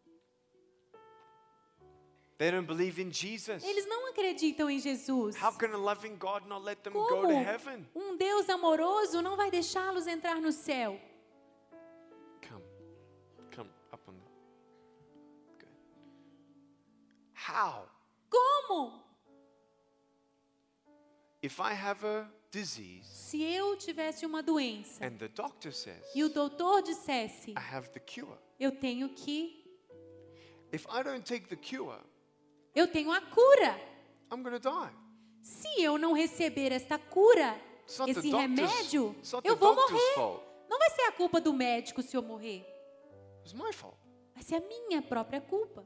[SPEAKER 1] They don't believe in Jesus.
[SPEAKER 2] Eles não acreditam em Jesus.
[SPEAKER 1] How can a loving God not let them go
[SPEAKER 2] Como
[SPEAKER 1] to heaven?
[SPEAKER 2] um Deus amoroso não vai deixá-los entrar no céu?
[SPEAKER 1] Come. Come up on the. Good. How?
[SPEAKER 2] Como?
[SPEAKER 1] If I have a disease
[SPEAKER 2] Se eu tivesse uma doença
[SPEAKER 1] and the doctor says
[SPEAKER 2] e o doutor dissesse,
[SPEAKER 1] I have the cure.
[SPEAKER 2] eu tenho que,
[SPEAKER 1] If I don't take the cure,
[SPEAKER 2] eu tenho a cura.
[SPEAKER 1] I'm going to die.
[SPEAKER 2] Se eu não receber esta cura,
[SPEAKER 1] It's not
[SPEAKER 2] esse
[SPEAKER 1] the doctor's-
[SPEAKER 2] remédio,
[SPEAKER 1] it's not
[SPEAKER 2] eu
[SPEAKER 1] the
[SPEAKER 2] vou
[SPEAKER 1] doctor's
[SPEAKER 2] morrer.
[SPEAKER 1] fault.
[SPEAKER 2] Não vai ser a culpa do médico se eu morrer.
[SPEAKER 1] It's my fault.
[SPEAKER 2] Vai ser a minha própria culpa.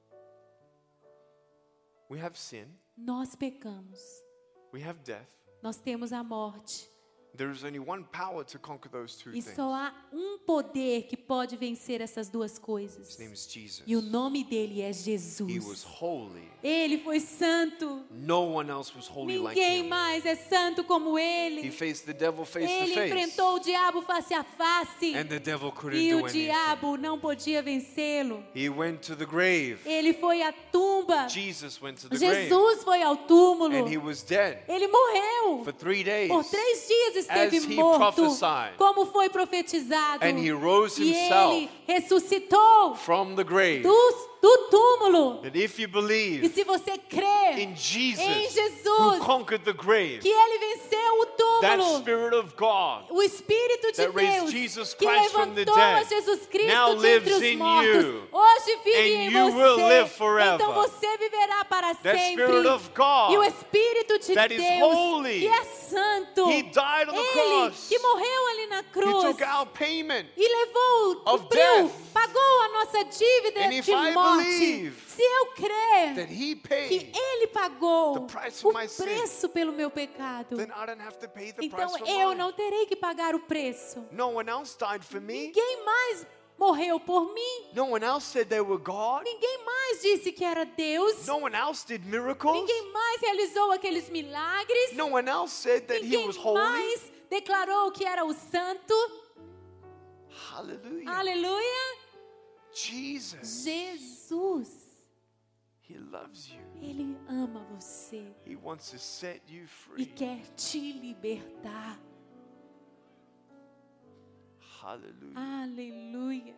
[SPEAKER 1] We have sin.
[SPEAKER 2] Nós pecamos.
[SPEAKER 1] We have death.
[SPEAKER 2] Nós temos a morte.
[SPEAKER 1] There is only one power to conquer those two
[SPEAKER 2] E
[SPEAKER 1] things.
[SPEAKER 2] só há um poder que pode vencer essas duas coisas.
[SPEAKER 1] His name is Jesus.
[SPEAKER 2] E o nome dele é
[SPEAKER 1] He
[SPEAKER 2] Jesus.
[SPEAKER 1] was holy.
[SPEAKER 2] Ele foi santo.
[SPEAKER 1] No one else was holy like
[SPEAKER 2] Ninguém
[SPEAKER 1] him.
[SPEAKER 2] mais é santo como
[SPEAKER 1] He
[SPEAKER 2] ele.
[SPEAKER 1] faced the devil face to
[SPEAKER 2] Ele
[SPEAKER 1] face.
[SPEAKER 2] enfrentou o diabo face a face.
[SPEAKER 1] And the devil couldn't
[SPEAKER 2] E
[SPEAKER 1] do
[SPEAKER 2] o
[SPEAKER 1] anything.
[SPEAKER 2] diabo não podia vencê-lo.
[SPEAKER 1] He went to the grave.
[SPEAKER 2] Ele foi à tumba.
[SPEAKER 1] Jesus went to the grave.
[SPEAKER 2] Jesus foi ao túmulo.
[SPEAKER 1] And he was dead
[SPEAKER 2] Ele morreu.
[SPEAKER 1] for three days.
[SPEAKER 2] Por três dias esteve
[SPEAKER 1] As he
[SPEAKER 2] morto,
[SPEAKER 1] prophesied.
[SPEAKER 2] como foi profetizado.
[SPEAKER 1] And he rose
[SPEAKER 2] E
[SPEAKER 1] himself
[SPEAKER 2] ele ressuscitou
[SPEAKER 1] from the grave.
[SPEAKER 2] do, do túmulo.
[SPEAKER 1] And if you
[SPEAKER 2] E
[SPEAKER 1] believe
[SPEAKER 2] se você crê
[SPEAKER 1] in Jesus,
[SPEAKER 2] em
[SPEAKER 1] who
[SPEAKER 2] Jesus,
[SPEAKER 1] conquered the grave,
[SPEAKER 2] que ele venceu o
[SPEAKER 1] that
[SPEAKER 2] túmulo,
[SPEAKER 1] Spirit of God
[SPEAKER 2] o Espírito de
[SPEAKER 1] that raised
[SPEAKER 2] Deus
[SPEAKER 1] Jesus
[SPEAKER 2] que
[SPEAKER 1] Christ from the
[SPEAKER 2] levantou a
[SPEAKER 1] dead
[SPEAKER 2] Jesus Cristo
[SPEAKER 1] now
[SPEAKER 2] de entre
[SPEAKER 1] lives
[SPEAKER 2] os
[SPEAKER 1] in
[SPEAKER 2] mortos,
[SPEAKER 1] you.
[SPEAKER 2] hoje vive
[SPEAKER 1] And
[SPEAKER 2] em
[SPEAKER 1] you will live
[SPEAKER 2] você.
[SPEAKER 1] forever.
[SPEAKER 2] Então você viverá para
[SPEAKER 1] That
[SPEAKER 2] sempre.
[SPEAKER 1] Spirit of God
[SPEAKER 2] E o Espírito de
[SPEAKER 1] that is
[SPEAKER 2] Deus
[SPEAKER 1] holy,
[SPEAKER 2] que é santo,
[SPEAKER 1] He died on the
[SPEAKER 2] ele
[SPEAKER 1] cross.
[SPEAKER 2] que morreu ali na
[SPEAKER 1] He
[SPEAKER 2] cruz
[SPEAKER 1] took our payment.
[SPEAKER 2] e levou,
[SPEAKER 1] of
[SPEAKER 2] cumpriu,
[SPEAKER 1] death.
[SPEAKER 2] pagou a nossa dívida
[SPEAKER 1] And if
[SPEAKER 2] de
[SPEAKER 1] I
[SPEAKER 2] morte.
[SPEAKER 1] believe
[SPEAKER 2] Se eu crer
[SPEAKER 1] That He
[SPEAKER 2] que
[SPEAKER 1] paid,
[SPEAKER 2] ele pagou
[SPEAKER 1] the price
[SPEAKER 2] o
[SPEAKER 1] for my sin,
[SPEAKER 2] preço pelo meu pecado,
[SPEAKER 1] then I don't have to pay the
[SPEAKER 2] então
[SPEAKER 1] price for
[SPEAKER 2] eu
[SPEAKER 1] mine.
[SPEAKER 2] não terei que pagar o preço.
[SPEAKER 1] No one else died for me.
[SPEAKER 2] Ninguém mais morreu por mim.
[SPEAKER 1] No one else said they were God.
[SPEAKER 2] Ninguém mais disse que era Deus.
[SPEAKER 1] No one else did miracles.
[SPEAKER 2] Ninguém mais realizou aqueles milagres.
[SPEAKER 1] No one else said that He
[SPEAKER 2] Ninguém
[SPEAKER 1] was holy.
[SPEAKER 2] mais declarou que era o santo.
[SPEAKER 1] Hallelujah.
[SPEAKER 2] Aleluia.
[SPEAKER 1] Jesus,
[SPEAKER 2] Jesus,
[SPEAKER 1] He loves you.
[SPEAKER 2] ele ama você
[SPEAKER 1] He wants to set you
[SPEAKER 2] e
[SPEAKER 1] free.
[SPEAKER 2] quer te libertar.
[SPEAKER 1] Hallelujah.
[SPEAKER 2] Aleluia.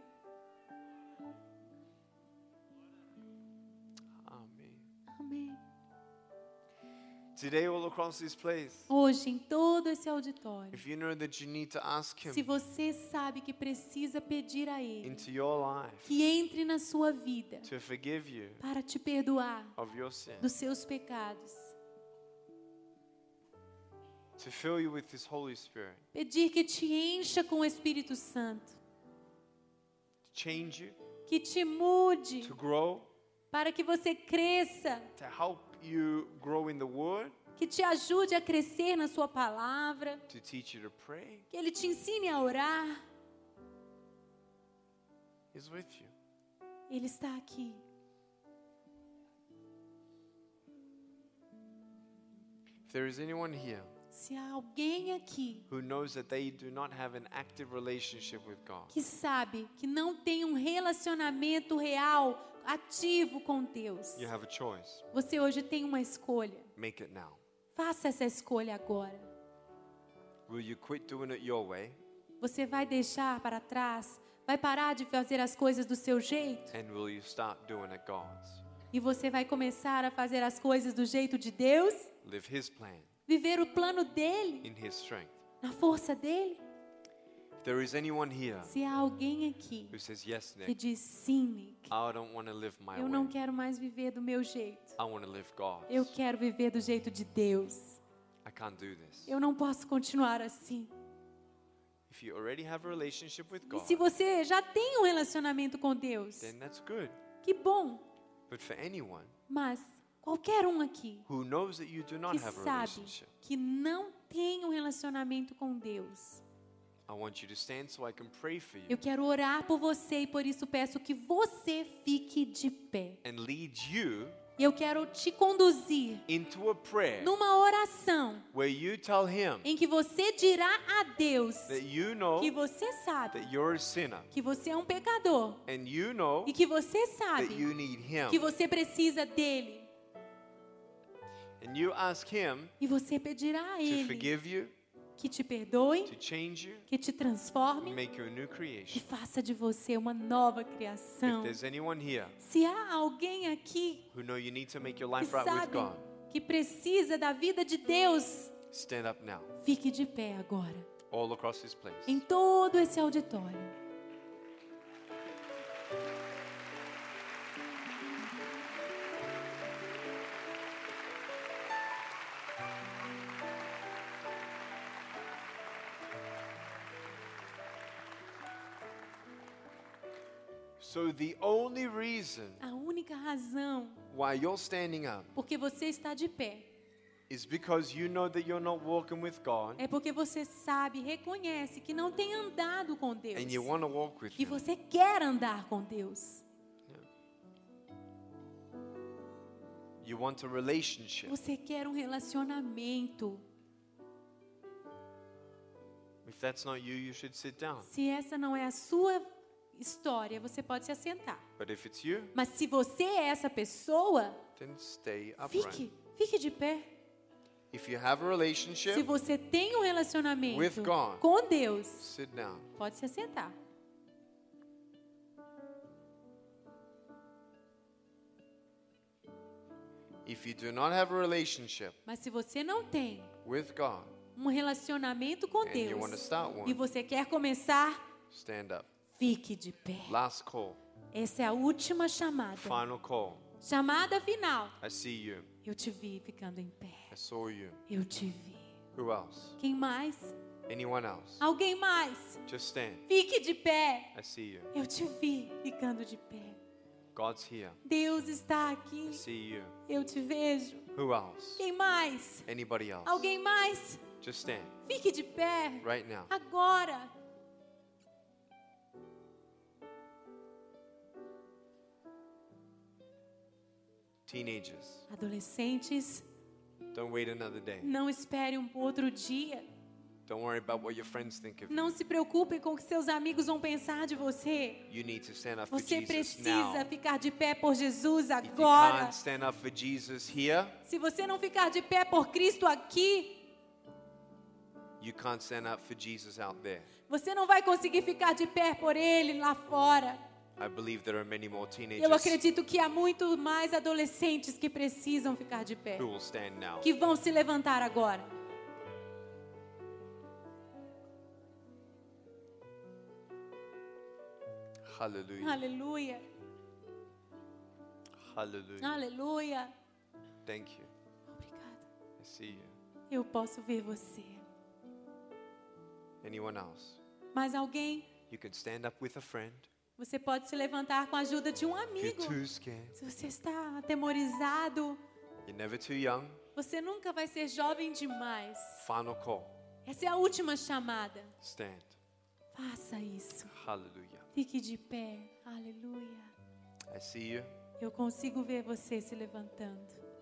[SPEAKER 1] Amen.
[SPEAKER 2] Amém.
[SPEAKER 1] Today, all across this place,
[SPEAKER 2] Hoje, em todo esse auditório,
[SPEAKER 1] if you know that you need to ask
[SPEAKER 2] se
[SPEAKER 1] Him
[SPEAKER 2] você sabe que precisa pedir a Ele
[SPEAKER 1] into your life
[SPEAKER 2] que entre na sua vida
[SPEAKER 1] to forgive you
[SPEAKER 2] para te perdoar
[SPEAKER 1] of your sin,
[SPEAKER 2] dos seus pecados,
[SPEAKER 1] to fill you with His Holy Spirit,
[SPEAKER 2] pedir que te encha com o Espírito Santo,
[SPEAKER 1] to change you,
[SPEAKER 2] que te mude,
[SPEAKER 1] to grow,
[SPEAKER 2] para que você cresça,
[SPEAKER 1] to help you grow in the Word,
[SPEAKER 2] que te ajude a crescer na sua palavra,
[SPEAKER 1] to teach you to pray.
[SPEAKER 2] que Ele te ensine a orar.
[SPEAKER 1] He's with you.
[SPEAKER 2] Ele está aqui.
[SPEAKER 1] If there is anyone here
[SPEAKER 2] Se há alguém aqui
[SPEAKER 1] who knows that they do not have an active relationship with God,
[SPEAKER 2] que sabe que não tem um relacionamento real, ativo com Deus,
[SPEAKER 1] you have a choice.
[SPEAKER 2] você hoje tem uma escolha.
[SPEAKER 1] Make it now.
[SPEAKER 2] Faça essa escolha agora.
[SPEAKER 1] Will you quit doing it your way
[SPEAKER 2] Você vai deixar para trás, vai parar de fazer as coisas do seu jeito
[SPEAKER 1] and will you start doing it God's?
[SPEAKER 2] e você vai começar a fazer as coisas do jeito de Deus,
[SPEAKER 1] Live His plan
[SPEAKER 2] viver o plano dele,
[SPEAKER 1] in His strength.
[SPEAKER 2] na força dele.
[SPEAKER 1] If there is anyone here
[SPEAKER 2] Se há alguém aqui
[SPEAKER 1] who says, yes,
[SPEAKER 2] que
[SPEAKER 1] Nick,
[SPEAKER 2] diz sim, Nick,
[SPEAKER 1] I don't want to live my
[SPEAKER 2] eu não
[SPEAKER 1] way.
[SPEAKER 2] quero mais viver do meu jeito.
[SPEAKER 1] I want to live God's.
[SPEAKER 2] Eu quero viver do jeito de Deus.
[SPEAKER 1] I can't do this.
[SPEAKER 2] Eu não posso continuar assim.
[SPEAKER 1] If you already have a relationship with
[SPEAKER 2] E
[SPEAKER 1] God,
[SPEAKER 2] se você já tem um relacionamento com Deus,
[SPEAKER 1] then that's good.
[SPEAKER 2] que bom.
[SPEAKER 1] But for anyone
[SPEAKER 2] Mas qualquer um aqui
[SPEAKER 1] who knows that you do not
[SPEAKER 2] que
[SPEAKER 1] have a
[SPEAKER 2] sabe
[SPEAKER 1] relationship,
[SPEAKER 2] que não tem um relacionamento com Deus,
[SPEAKER 1] I want you to stand so I can pray for you
[SPEAKER 2] Eu quero orar por você e por isso peço que você fique de pé.
[SPEAKER 1] and lead you
[SPEAKER 2] E eu quero te conduzir
[SPEAKER 1] into a prayer
[SPEAKER 2] numa oração
[SPEAKER 1] where you tell him
[SPEAKER 2] em que você dirá a Deus
[SPEAKER 1] that you know
[SPEAKER 2] que você sabe
[SPEAKER 1] that you're a sinner
[SPEAKER 2] que você é um pecador
[SPEAKER 1] and you know
[SPEAKER 2] e que você
[SPEAKER 1] that
[SPEAKER 2] sabe
[SPEAKER 1] you need him.
[SPEAKER 2] que você precisa dele.
[SPEAKER 1] And you ask him
[SPEAKER 2] E você pedirá a
[SPEAKER 1] to
[SPEAKER 2] ele
[SPEAKER 1] forgive you,
[SPEAKER 2] que te perdoe,
[SPEAKER 1] to change you,
[SPEAKER 2] que te
[SPEAKER 1] and
[SPEAKER 2] transforme,
[SPEAKER 1] make you a new
[SPEAKER 2] que
[SPEAKER 1] creation.
[SPEAKER 2] faça de você uma nova
[SPEAKER 1] If
[SPEAKER 2] criação.
[SPEAKER 1] there's anyone here
[SPEAKER 2] Se há alguém aqui
[SPEAKER 1] who know you need to make your
[SPEAKER 2] que
[SPEAKER 1] life right with
[SPEAKER 2] sabe
[SPEAKER 1] God,
[SPEAKER 2] que precisa da vida de Deus,
[SPEAKER 1] stand up now,
[SPEAKER 2] fique de pé agora,
[SPEAKER 1] all across this place.
[SPEAKER 2] em todo esse auditório.
[SPEAKER 1] So the only reason
[SPEAKER 2] A única razão
[SPEAKER 1] why you're standing up
[SPEAKER 2] porque você está de pé
[SPEAKER 1] is because you know that you're not walking with God
[SPEAKER 2] é porque você sabe, reconhece que não tem andado com Deus.
[SPEAKER 1] and you want to walk with
[SPEAKER 2] E
[SPEAKER 1] Him.
[SPEAKER 2] você quer andar com Deus.
[SPEAKER 1] You want a relationship.
[SPEAKER 2] Você quer um relacionamento.
[SPEAKER 1] If that's not you, you should sit down.
[SPEAKER 2] Se essa não é a sua história, você pode se assentar.
[SPEAKER 1] But if it's you,
[SPEAKER 2] Mas se você é essa pessoa,
[SPEAKER 1] then stay upright.
[SPEAKER 2] fique, fique de pé.
[SPEAKER 1] If you have a
[SPEAKER 2] Se
[SPEAKER 1] relationship,
[SPEAKER 2] você tem um relacionamento
[SPEAKER 1] with God.
[SPEAKER 2] com Deus,
[SPEAKER 1] sit down.
[SPEAKER 2] pode se assentar.
[SPEAKER 1] If you do not have a relationship
[SPEAKER 2] Mas se você não tem
[SPEAKER 1] with God
[SPEAKER 2] um relacionamento com
[SPEAKER 1] and you want to
[SPEAKER 2] Deus
[SPEAKER 1] start
[SPEAKER 2] e
[SPEAKER 1] one,
[SPEAKER 2] você quer começar,
[SPEAKER 1] stand up.
[SPEAKER 2] fique de pé.
[SPEAKER 1] Last call,
[SPEAKER 2] Essa é a última chamada.
[SPEAKER 1] final call.
[SPEAKER 2] Chamada final.
[SPEAKER 1] I see you.
[SPEAKER 2] Eu te vi ficando em pé.
[SPEAKER 1] I saw you.
[SPEAKER 2] Eu te vi.
[SPEAKER 1] Who else?
[SPEAKER 2] Quem mais?
[SPEAKER 1] Anyone else?
[SPEAKER 2] Alguém mais?
[SPEAKER 1] Just stand.
[SPEAKER 2] Fique de pé.
[SPEAKER 1] I see you.
[SPEAKER 2] Eu te vi ficando de pé.
[SPEAKER 1] God's here.
[SPEAKER 2] Deus está aqui.
[SPEAKER 1] I see you.
[SPEAKER 2] Eu te vejo.
[SPEAKER 1] Who else?
[SPEAKER 2] Quem mais?
[SPEAKER 1] Anybody else?
[SPEAKER 2] Alguém mais?
[SPEAKER 1] Just stand
[SPEAKER 2] Fique de pé.
[SPEAKER 1] right now.
[SPEAKER 2] Agora.
[SPEAKER 1] Teenagers,
[SPEAKER 2] Adolescentes,
[SPEAKER 1] don't wait another day.
[SPEAKER 2] não espere um outro dia.
[SPEAKER 1] Don't worry about what your friends think of you.
[SPEAKER 2] Não se preocupem com o que seus amigos vão pensar de você.
[SPEAKER 1] You need to stand up for
[SPEAKER 2] Você
[SPEAKER 1] Jesus
[SPEAKER 2] precisa
[SPEAKER 1] now.
[SPEAKER 2] ficar de pé por Jesus
[SPEAKER 1] If you
[SPEAKER 2] agora.
[SPEAKER 1] can't stand up for Jesus here,
[SPEAKER 2] Se você não ficar de pé por Cristo aqui,
[SPEAKER 1] you can't stand up for Jesus out there.
[SPEAKER 2] você não vai conseguir ficar de pé por Ele lá fora.
[SPEAKER 1] I believe there are many more
[SPEAKER 2] Eu
[SPEAKER 1] teenagers
[SPEAKER 2] acredito que há muito mais adolescentes que precisam ficar de pé,
[SPEAKER 1] who will stand now.
[SPEAKER 2] que vão se levantar agora.
[SPEAKER 1] Hallelujah.
[SPEAKER 2] Aleluia,
[SPEAKER 1] Hallelujah.
[SPEAKER 2] aleluia.
[SPEAKER 1] Thank you.
[SPEAKER 2] Obrigada.
[SPEAKER 1] I see you.
[SPEAKER 2] Eu posso ver você.
[SPEAKER 1] Anyone else?
[SPEAKER 2] Mais alguém?
[SPEAKER 1] You can stand up with a friend.
[SPEAKER 2] Você pode se levantar com a ajuda de um
[SPEAKER 1] If
[SPEAKER 2] amigo.
[SPEAKER 1] you're too scared,
[SPEAKER 2] Se você está atemorizado,
[SPEAKER 1] you're never too young.
[SPEAKER 2] você nunca vai ser jovem demais.
[SPEAKER 1] Final call.
[SPEAKER 2] Essa é a última chamada.
[SPEAKER 1] Stand.
[SPEAKER 2] Faça isso.
[SPEAKER 1] Hallelujah.
[SPEAKER 2] Fique de pé. Aleluia.
[SPEAKER 1] I see you.
[SPEAKER 2] Eu consigo ver você se levantando.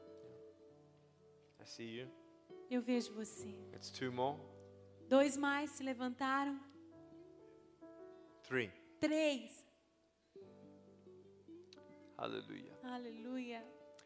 [SPEAKER 1] I see you.
[SPEAKER 2] Eu vejo você.
[SPEAKER 1] It's two more.
[SPEAKER 2] Dois mais se levantaram.
[SPEAKER 1] Three.
[SPEAKER 2] Três.
[SPEAKER 1] Hallelujah.
[SPEAKER 2] Aleluia.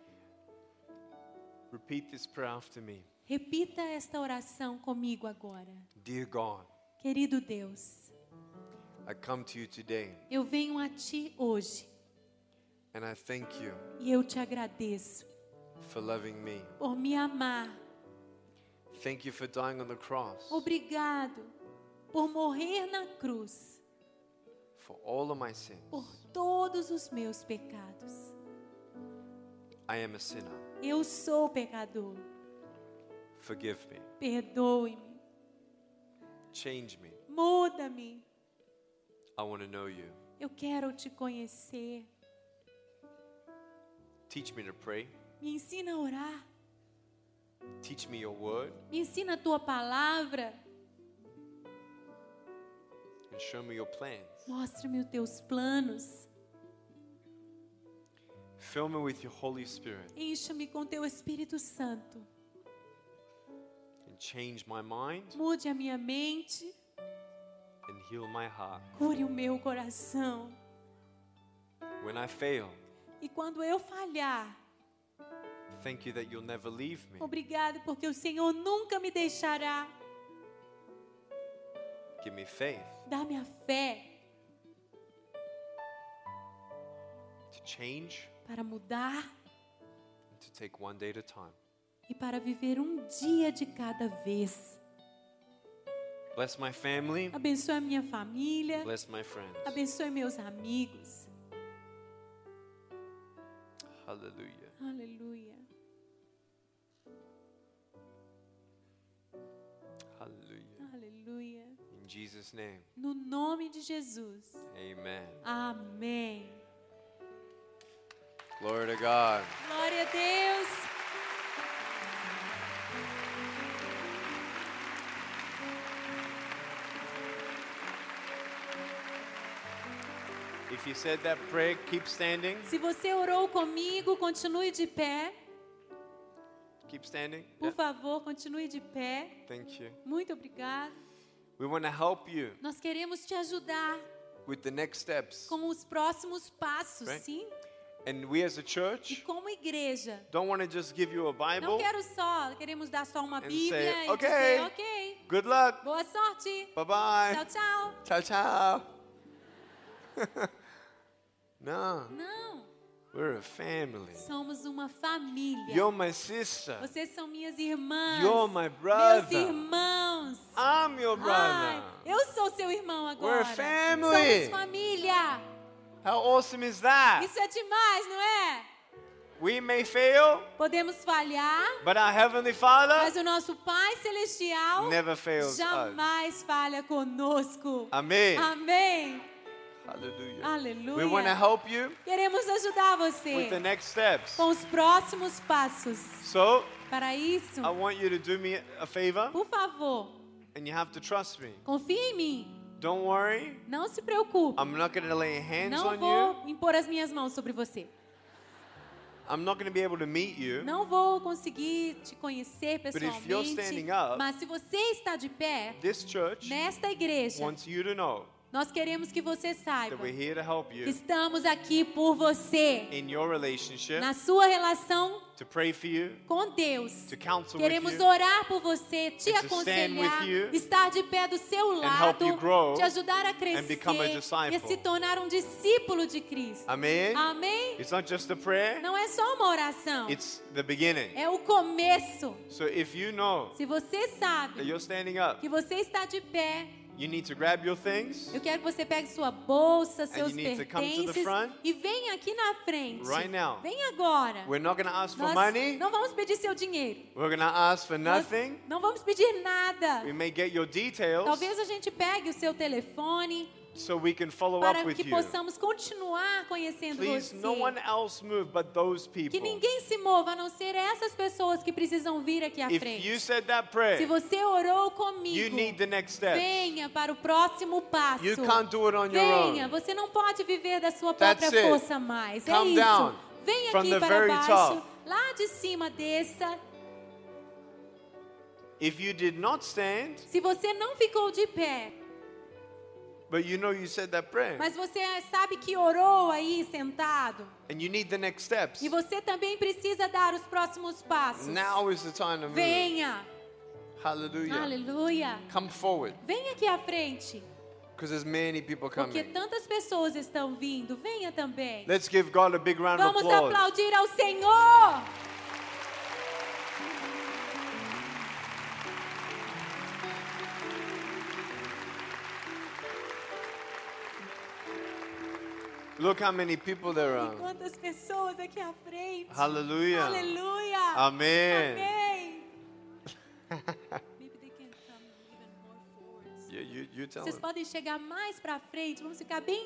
[SPEAKER 1] Repeat this prayer after me.
[SPEAKER 2] Repita esta oração comigo agora.
[SPEAKER 1] Dear God,
[SPEAKER 2] Querido Deus,
[SPEAKER 1] I come to you today
[SPEAKER 2] eu venho a Ti hoje
[SPEAKER 1] and I thank you
[SPEAKER 2] e eu te agradeço
[SPEAKER 1] for loving me.
[SPEAKER 2] por me amar.
[SPEAKER 1] Thank you for dying on the cross
[SPEAKER 2] Obrigado por morrer na cruz
[SPEAKER 1] for all of my sins.
[SPEAKER 2] por todos os meus pecados.
[SPEAKER 1] I am a sinner.
[SPEAKER 2] Eu sou pecador.
[SPEAKER 1] Forgive me.
[SPEAKER 2] Perdoe-me.
[SPEAKER 1] Change me.
[SPEAKER 2] Muda-me.
[SPEAKER 1] I want to know you.
[SPEAKER 2] Eu quero te conhecer.
[SPEAKER 1] Teach me to pray.
[SPEAKER 2] Me ensina a orar.
[SPEAKER 1] Teach me your word.
[SPEAKER 2] Me ensina a tua palavra.
[SPEAKER 1] show me your plans.
[SPEAKER 2] Mostre-me os teus planos.
[SPEAKER 1] Fill me with your Holy Spirit
[SPEAKER 2] Encha-me com teu Espírito Santo.
[SPEAKER 1] and change my mind
[SPEAKER 2] Mude a minha mente.
[SPEAKER 1] and heal my heart.
[SPEAKER 2] Cure o meu coração.
[SPEAKER 1] When I fail,
[SPEAKER 2] E quando eu falhar,
[SPEAKER 1] thank you that you'll never leave me.
[SPEAKER 2] obrigado porque o Senhor nunca me deixará.
[SPEAKER 1] Give me faith
[SPEAKER 2] Dá-me a fé
[SPEAKER 1] to change
[SPEAKER 2] para mudar
[SPEAKER 1] and to take one day at a time.
[SPEAKER 2] e para viver um dia de cada vez.
[SPEAKER 1] Bless my family.
[SPEAKER 2] Abençoe a minha família.
[SPEAKER 1] Bless my friends.
[SPEAKER 2] Abençoe meus amigos.
[SPEAKER 1] Hallelujah.
[SPEAKER 2] Aleluia.
[SPEAKER 1] Hallelujah.
[SPEAKER 2] Aleluia.
[SPEAKER 1] In Jesus' name,
[SPEAKER 2] No nome de Jesus.
[SPEAKER 1] amen.
[SPEAKER 2] Amém.
[SPEAKER 1] Glory to God.
[SPEAKER 2] Glória a Deus.
[SPEAKER 1] If you said that prayer, keep standing.
[SPEAKER 2] Se você orou comigo, continue de pé.
[SPEAKER 1] Keep standing.
[SPEAKER 2] Por
[SPEAKER 1] Yeah.
[SPEAKER 2] favor, continue de pé.
[SPEAKER 1] Thank you.
[SPEAKER 2] Muito obrigado.
[SPEAKER 1] We want to help you
[SPEAKER 2] Nós queremos te ajudar
[SPEAKER 1] with the next steps.
[SPEAKER 2] com os próximos passos,
[SPEAKER 1] Right.
[SPEAKER 2] sim?
[SPEAKER 1] And we as a
[SPEAKER 2] E
[SPEAKER 1] church
[SPEAKER 2] como igreja.
[SPEAKER 1] don't want to just give you a
[SPEAKER 2] Não
[SPEAKER 1] Bible.
[SPEAKER 2] quero só, queremos dar só uma
[SPEAKER 1] And
[SPEAKER 2] Bíblia
[SPEAKER 1] say,
[SPEAKER 2] e
[SPEAKER 1] "Okay.
[SPEAKER 2] dizer, ok,
[SPEAKER 1] Good luck.
[SPEAKER 2] boa sorte.
[SPEAKER 1] Bye bye.
[SPEAKER 2] Tchau, tchau.
[SPEAKER 1] Ciao, ciao. No,
[SPEAKER 2] Não,
[SPEAKER 1] we're a family.
[SPEAKER 2] somos uma família.
[SPEAKER 1] You're my sister.
[SPEAKER 2] Vocês são minhas irmãs.
[SPEAKER 1] You're my
[SPEAKER 2] Meus
[SPEAKER 1] brother.
[SPEAKER 2] irmãos.
[SPEAKER 1] I'm your brother.
[SPEAKER 2] Ai, eu sou seu irmão agora.
[SPEAKER 1] We're a family.
[SPEAKER 2] Somos família.
[SPEAKER 1] How awesome is that?
[SPEAKER 2] Isso é demais, não é?
[SPEAKER 1] We may fail,
[SPEAKER 2] Podemos falhar,
[SPEAKER 1] but our Heavenly Father
[SPEAKER 2] mas o nosso Pai Celestial
[SPEAKER 1] never fails us.
[SPEAKER 2] jamais falha conosco.
[SPEAKER 1] Amen.
[SPEAKER 2] Amém.
[SPEAKER 1] Hallelujah.
[SPEAKER 2] Aleluia.
[SPEAKER 1] We want to help you
[SPEAKER 2] Queremos ajudar
[SPEAKER 1] with
[SPEAKER 2] você
[SPEAKER 1] the next steps.
[SPEAKER 2] com os próximos passos.
[SPEAKER 1] So,
[SPEAKER 2] Para isso,
[SPEAKER 1] I want you to do me a favor,
[SPEAKER 2] por favor,
[SPEAKER 1] and you have to trust me.
[SPEAKER 2] confie em mim.
[SPEAKER 1] Don't worry.
[SPEAKER 2] Não se preocupe.
[SPEAKER 1] I'm not going to lay hands
[SPEAKER 2] Não
[SPEAKER 1] on you.
[SPEAKER 2] vou impor as minhas mãos sobre você.
[SPEAKER 1] I'm not going to be able to meet you.
[SPEAKER 2] Não vou conseguir te conhecer
[SPEAKER 1] if you're
[SPEAKER 2] pessoalmente.
[SPEAKER 1] standing up,
[SPEAKER 2] Mas se você está de pé,
[SPEAKER 1] This church
[SPEAKER 2] nesta igreja,
[SPEAKER 1] wants you to know
[SPEAKER 2] nós queremos que você saiba
[SPEAKER 1] that we're here to help
[SPEAKER 2] que
[SPEAKER 1] you
[SPEAKER 2] estamos aqui por você.
[SPEAKER 1] in your relationship,
[SPEAKER 2] Na sua relação
[SPEAKER 1] to pray for you,
[SPEAKER 2] com Deus.
[SPEAKER 1] to counsel with
[SPEAKER 2] Queremos
[SPEAKER 1] you,
[SPEAKER 2] orar por você, te
[SPEAKER 1] and to stand
[SPEAKER 2] aconselhar,
[SPEAKER 1] with you,
[SPEAKER 2] estar de pé do seu
[SPEAKER 1] help
[SPEAKER 2] lado,
[SPEAKER 1] you grow,
[SPEAKER 2] te ajudar a
[SPEAKER 1] and become a
[SPEAKER 2] crescer
[SPEAKER 1] disciple.
[SPEAKER 2] e se tornar um discípulo de Cristo.
[SPEAKER 1] Amen.
[SPEAKER 2] Amém?
[SPEAKER 1] It's not just a prayer,
[SPEAKER 2] Não é só uma oração,
[SPEAKER 1] it's the beginning.
[SPEAKER 2] é o começo.
[SPEAKER 1] So if you know
[SPEAKER 2] Se você
[SPEAKER 1] that
[SPEAKER 2] sabe
[SPEAKER 1] you're standing up,
[SPEAKER 2] que você está de pé,
[SPEAKER 1] you need to grab your things
[SPEAKER 2] eu quero que você pegue sua bolsa, seus
[SPEAKER 1] you need to come to the
[SPEAKER 2] pertences
[SPEAKER 1] front
[SPEAKER 2] e venha aqui na frente.
[SPEAKER 1] right now.
[SPEAKER 2] Vem agora.
[SPEAKER 1] We're not going to ask for
[SPEAKER 2] Nós
[SPEAKER 1] money.
[SPEAKER 2] não vamos pedir seu dinheiro.
[SPEAKER 1] We're going to ask for
[SPEAKER 2] Nós
[SPEAKER 1] nothing.
[SPEAKER 2] não vamos pedir nada.
[SPEAKER 1] We may get your details
[SPEAKER 2] Talvez a gente pegue o seu telefone
[SPEAKER 1] so we can follow
[SPEAKER 2] para
[SPEAKER 1] up with
[SPEAKER 2] que
[SPEAKER 1] you.
[SPEAKER 2] possamos continuar conhecendo
[SPEAKER 1] Please,
[SPEAKER 2] você.
[SPEAKER 1] no one else move but those
[SPEAKER 2] Que
[SPEAKER 1] people.
[SPEAKER 2] ninguém se mova, a não ser essas pessoas que precisam vir aqui à
[SPEAKER 1] If
[SPEAKER 2] frente.
[SPEAKER 1] you said that
[SPEAKER 2] Se
[SPEAKER 1] prayer,
[SPEAKER 2] você orou comigo,
[SPEAKER 1] you need the next steps.
[SPEAKER 2] venha para o próximo passo.
[SPEAKER 1] You can't do it on your
[SPEAKER 2] Venha,
[SPEAKER 1] own.
[SPEAKER 2] você não pode viver da sua
[SPEAKER 1] That's
[SPEAKER 2] própria
[SPEAKER 1] it.
[SPEAKER 2] força mais. É
[SPEAKER 1] Come
[SPEAKER 2] isso.
[SPEAKER 1] down
[SPEAKER 2] Venha
[SPEAKER 1] from
[SPEAKER 2] aqui
[SPEAKER 1] the
[SPEAKER 2] para
[SPEAKER 1] very
[SPEAKER 2] baixo,
[SPEAKER 1] top.
[SPEAKER 2] lá de cima desça.
[SPEAKER 1] If you did not stand,
[SPEAKER 2] Se você não ficou de pé,
[SPEAKER 1] but you know you said that prayer,
[SPEAKER 2] mas você sabe que orou aí sentado,
[SPEAKER 1] and you need the next steps,
[SPEAKER 2] e você também precisa dar os próximos passos.
[SPEAKER 1] now is the time to move.
[SPEAKER 2] Venha.
[SPEAKER 1] Hallelujah.
[SPEAKER 2] Aleluia.
[SPEAKER 1] Come forward,
[SPEAKER 2] Venha aqui à frente,
[SPEAKER 1] because there's many people
[SPEAKER 2] porque
[SPEAKER 1] coming.
[SPEAKER 2] tantas pessoas estão vindo. Venha também.
[SPEAKER 1] Let's give God a big round of
[SPEAKER 2] Vamos
[SPEAKER 1] applause.
[SPEAKER 2] aplaudir ao Senhor.
[SPEAKER 1] Look how many people there
[SPEAKER 2] E
[SPEAKER 1] are.
[SPEAKER 2] quantas pessoas aqui à frente.
[SPEAKER 1] Hallelujah.
[SPEAKER 2] Aleluia.
[SPEAKER 1] Amen.
[SPEAKER 2] Amém. Maybe they can come even more forward.
[SPEAKER 1] Yeah, you, you tell
[SPEAKER 2] Vocês
[SPEAKER 1] them.
[SPEAKER 2] podem chegar mais para frente. Vamos ficar bem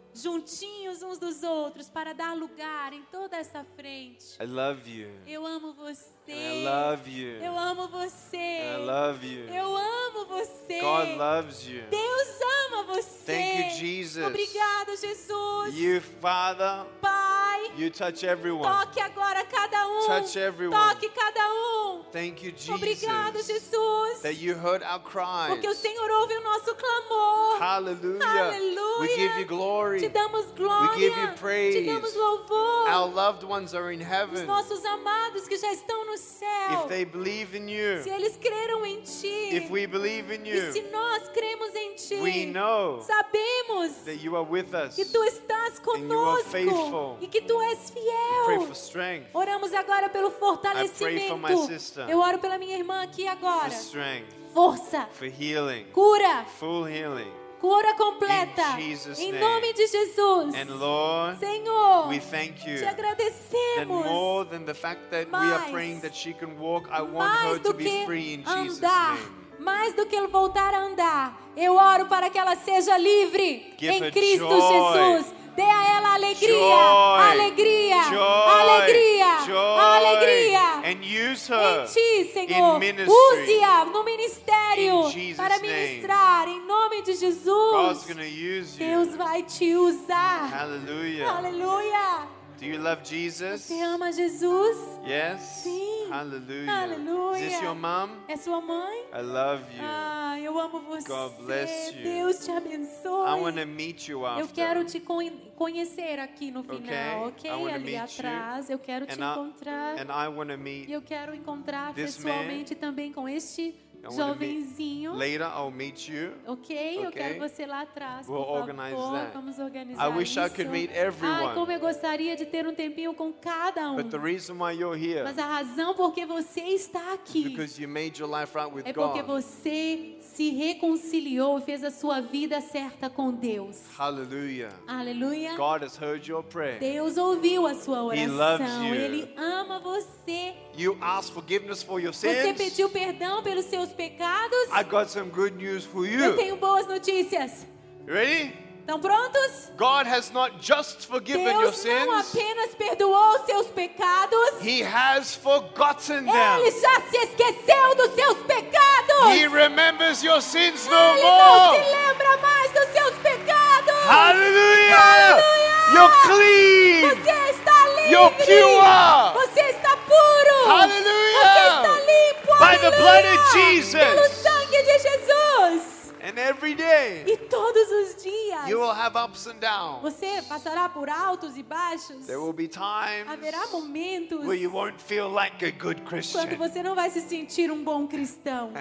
[SPEAKER 2] juntinhos uns dos outros para dar lugar em toda essa frente.
[SPEAKER 1] I love you.
[SPEAKER 2] Eu amo você.
[SPEAKER 1] I love you.
[SPEAKER 2] Eu amo você.
[SPEAKER 1] I love you.
[SPEAKER 2] Eu amo você.
[SPEAKER 1] God loves you.
[SPEAKER 2] Deus ama você.
[SPEAKER 1] Thank you, Jesus.
[SPEAKER 2] Obrigado, Jesus.
[SPEAKER 1] You, Father,
[SPEAKER 2] Pai,
[SPEAKER 1] you touch everyone.
[SPEAKER 2] toque agora cada um.
[SPEAKER 1] Touch everyone.
[SPEAKER 2] Toque cada um.
[SPEAKER 1] Thank you, Jesus.
[SPEAKER 2] Obrigado, Jesus.
[SPEAKER 1] That you heard our cries.
[SPEAKER 2] Porque o Senhor ouve o nosso clamor.
[SPEAKER 1] Hallelujah.
[SPEAKER 2] Aleluia.
[SPEAKER 1] We give you glory.
[SPEAKER 2] Te damos glória.
[SPEAKER 1] We give you praise.
[SPEAKER 2] Te damos louvor.
[SPEAKER 1] Our loved ones are in
[SPEAKER 2] Os
[SPEAKER 1] heaven.
[SPEAKER 2] nossos amados que já estão no céu.
[SPEAKER 1] If they believe in you,
[SPEAKER 2] Se eles creram em Ti.
[SPEAKER 1] if we believe in
[SPEAKER 2] E se
[SPEAKER 1] you,
[SPEAKER 2] nós cremos em Ti.
[SPEAKER 1] we know
[SPEAKER 2] Sabemos
[SPEAKER 1] that you are with us.
[SPEAKER 2] que Tu estás
[SPEAKER 1] you are
[SPEAKER 2] conosco.
[SPEAKER 1] faithful.
[SPEAKER 2] E que Tu és
[SPEAKER 1] Pray
[SPEAKER 2] fiel.
[SPEAKER 1] for strength,
[SPEAKER 2] Oramos agora pelo
[SPEAKER 1] I pray for my
[SPEAKER 2] fortalecimento.
[SPEAKER 1] sister.
[SPEAKER 2] Eu oro pela minha irmã aqui
[SPEAKER 1] for
[SPEAKER 2] agora.
[SPEAKER 1] strength,
[SPEAKER 2] Força.
[SPEAKER 1] for healing,
[SPEAKER 2] Cura.
[SPEAKER 1] full healing.
[SPEAKER 2] Cura completa.
[SPEAKER 1] In Jesus'
[SPEAKER 2] Em
[SPEAKER 1] name.
[SPEAKER 2] nome de Jesus.
[SPEAKER 1] And Lord,
[SPEAKER 2] Senhor,
[SPEAKER 1] we thank you
[SPEAKER 2] te
[SPEAKER 1] that
[SPEAKER 2] agradecemos.
[SPEAKER 1] more than the fact that we are
[SPEAKER 2] Mais.
[SPEAKER 1] praying that she can walk, I want
[SPEAKER 2] Mais
[SPEAKER 1] her
[SPEAKER 2] do
[SPEAKER 1] to be
[SPEAKER 2] que
[SPEAKER 1] free in Jesus'
[SPEAKER 2] andar.
[SPEAKER 1] name.
[SPEAKER 2] Mais do que voltar a andar. Eu oro para que ela seja livre
[SPEAKER 1] Give
[SPEAKER 2] em
[SPEAKER 1] her
[SPEAKER 2] Cristo
[SPEAKER 1] joy.
[SPEAKER 2] Jesus. Dê a ela alegria,
[SPEAKER 1] Joy.
[SPEAKER 2] alegria,
[SPEAKER 1] Joy.
[SPEAKER 2] alegria,
[SPEAKER 1] Joy.
[SPEAKER 2] alegria.
[SPEAKER 1] And use her
[SPEAKER 2] Em Ti, Senhor.
[SPEAKER 1] in ministry.
[SPEAKER 2] Use-a no ministério
[SPEAKER 1] In Jesus'
[SPEAKER 2] para
[SPEAKER 1] name.
[SPEAKER 2] ministrar. Em nome de
[SPEAKER 1] God's
[SPEAKER 2] Jesus.
[SPEAKER 1] going to use you.
[SPEAKER 2] Deus vai te usar.
[SPEAKER 1] Hallelujah.
[SPEAKER 2] Aleluia.
[SPEAKER 1] Do you love Jesus?
[SPEAKER 2] Você ama Jesus?
[SPEAKER 1] Yes?
[SPEAKER 2] Sim.
[SPEAKER 1] Hallelujah.
[SPEAKER 2] Aleluia.
[SPEAKER 1] Is this your mom?
[SPEAKER 2] É sua mãe?
[SPEAKER 1] I love you.
[SPEAKER 2] Ah, eu amo você.
[SPEAKER 1] God bless you.
[SPEAKER 2] Deus te
[SPEAKER 1] I want
[SPEAKER 2] abençoe.
[SPEAKER 1] to meet you
[SPEAKER 2] Eu
[SPEAKER 1] after.
[SPEAKER 2] quero te con- conhecer aqui no final,
[SPEAKER 1] Okay.
[SPEAKER 2] ok?
[SPEAKER 1] I wanna
[SPEAKER 2] Ali
[SPEAKER 1] meet you.
[SPEAKER 2] atrás. Eu quero te
[SPEAKER 1] And I-
[SPEAKER 2] encontrar.
[SPEAKER 1] And I want to
[SPEAKER 2] E
[SPEAKER 1] meet
[SPEAKER 2] eu quero encontrar
[SPEAKER 1] this
[SPEAKER 2] pessoalmente também com este
[SPEAKER 1] I wanna meet-
[SPEAKER 2] jovenzinho.
[SPEAKER 1] later. I'll meet you.
[SPEAKER 2] Ok? Eu
[SPEAKER 1] Okay.
[SPEAKER 2] quero você lá atrás,
[SPEAKER 1] We'll
[SPEAKER 2] por
[SPEAKER 1] organize
[SPEAKER 2] favor.
[SPEAKER 1] that.
[SPEAKER 2] Vamos organizar
[SPEAKER 1] I wish I
[SPEAKER 2] isso.
[SPEAKER 1] could meet
[SPEAKER 2] Ai,
[SPEAKER 1] everyone.
[SPEAKER 2] como eu gostaria de ter um tempinho com cada um.
[SPEAKER 1] But the reason why you're here
[SPEAKER 2] Mas a razão por que você está
[SPEAKER 1] is
[SPEAKER 2] aqui
[SPEAKER 1] because you made your life right with
[SPEAKER 2] é porque
[SPEAKER 1] God.
[SPEAKER 2] você se reconciliou e fez a sua vida certa com Deus.
[SPEAKER 1] Hallelujah.
[SPEAKER 2] Aleluia.
[SPEAKER 1] God has heard your prayer.
[SPEAKER 2] Deus ouviu a sua
[SPEAKER 1] He loves
[SPEAKER 2] oração.
[SPEAKER 1] you.
[SPEAKER 2] Ele ama você.
[SPEAKER 1] You asked forgiveness for your
[SPEAKER 2] Você
[SPEAKER 1] sins.
[SPEAKER 2] pediu perdão pelos seus pecados.
[SPEAKER 1] I got some good news for
[SPEAKER 2] Eu
[SPEAKER 1] you.
[SPEAKER 2] tenho boas notícias.
[SPEAKER 1] Ready?
[SPEAKER 2] Estão prontos?
[SPEAKER 1] God has not just forgiven your
[SPEAKER 2] Deus não
[SPEAKER 1] sins,
[SPEAKER 2] apenas perdoou os seus pecados.
[SPEAKER 1] He has forgotten them.
[SPEAKER 2] Ele já se esqueceu dos seus pecados.
[SPEAKER 1] He remembers your sins no
[SPEAKER 2] Ele não se
[SPEAKER 1] more.
[SPEAKER 2] lembra mais dos seus pecados.
[SPEAKER 1] Hallelujah!
[SPEAKER 2] Aleluia!
[SPEAKER 1] You're clean.
[SPEAKER 2] Você está livre.
[SPEAKER 1] You're pure.
[SPEAKER 2] Você está puro.
[SPEAKER 1] Hallelujah!
[SPEAKER 2] Você está limpo.
[SPEAKER 1] By the
[SPEAKER 2] Aleluia!
[SPEAKER 1] blood of Jesus.
[SPEAKER 2] Pelo sangue de Jesus.
[SPEAKER 1] And every day
[SPEAKER 2] E todos os dias
[SPEAKER 1] you will have ups and downs.
[SPEAKER 2] você passará por altos e baixos.
[SPEAKER 1] There will be times
[SPEAKER 2] Haverá momentos
[SPEAKER 1] where you won't feel like a good
[SPEAKER 2] quando
[SPEAKER 1] Christian.
[SPEAKER 2] você não vai se sentir um bom cristão.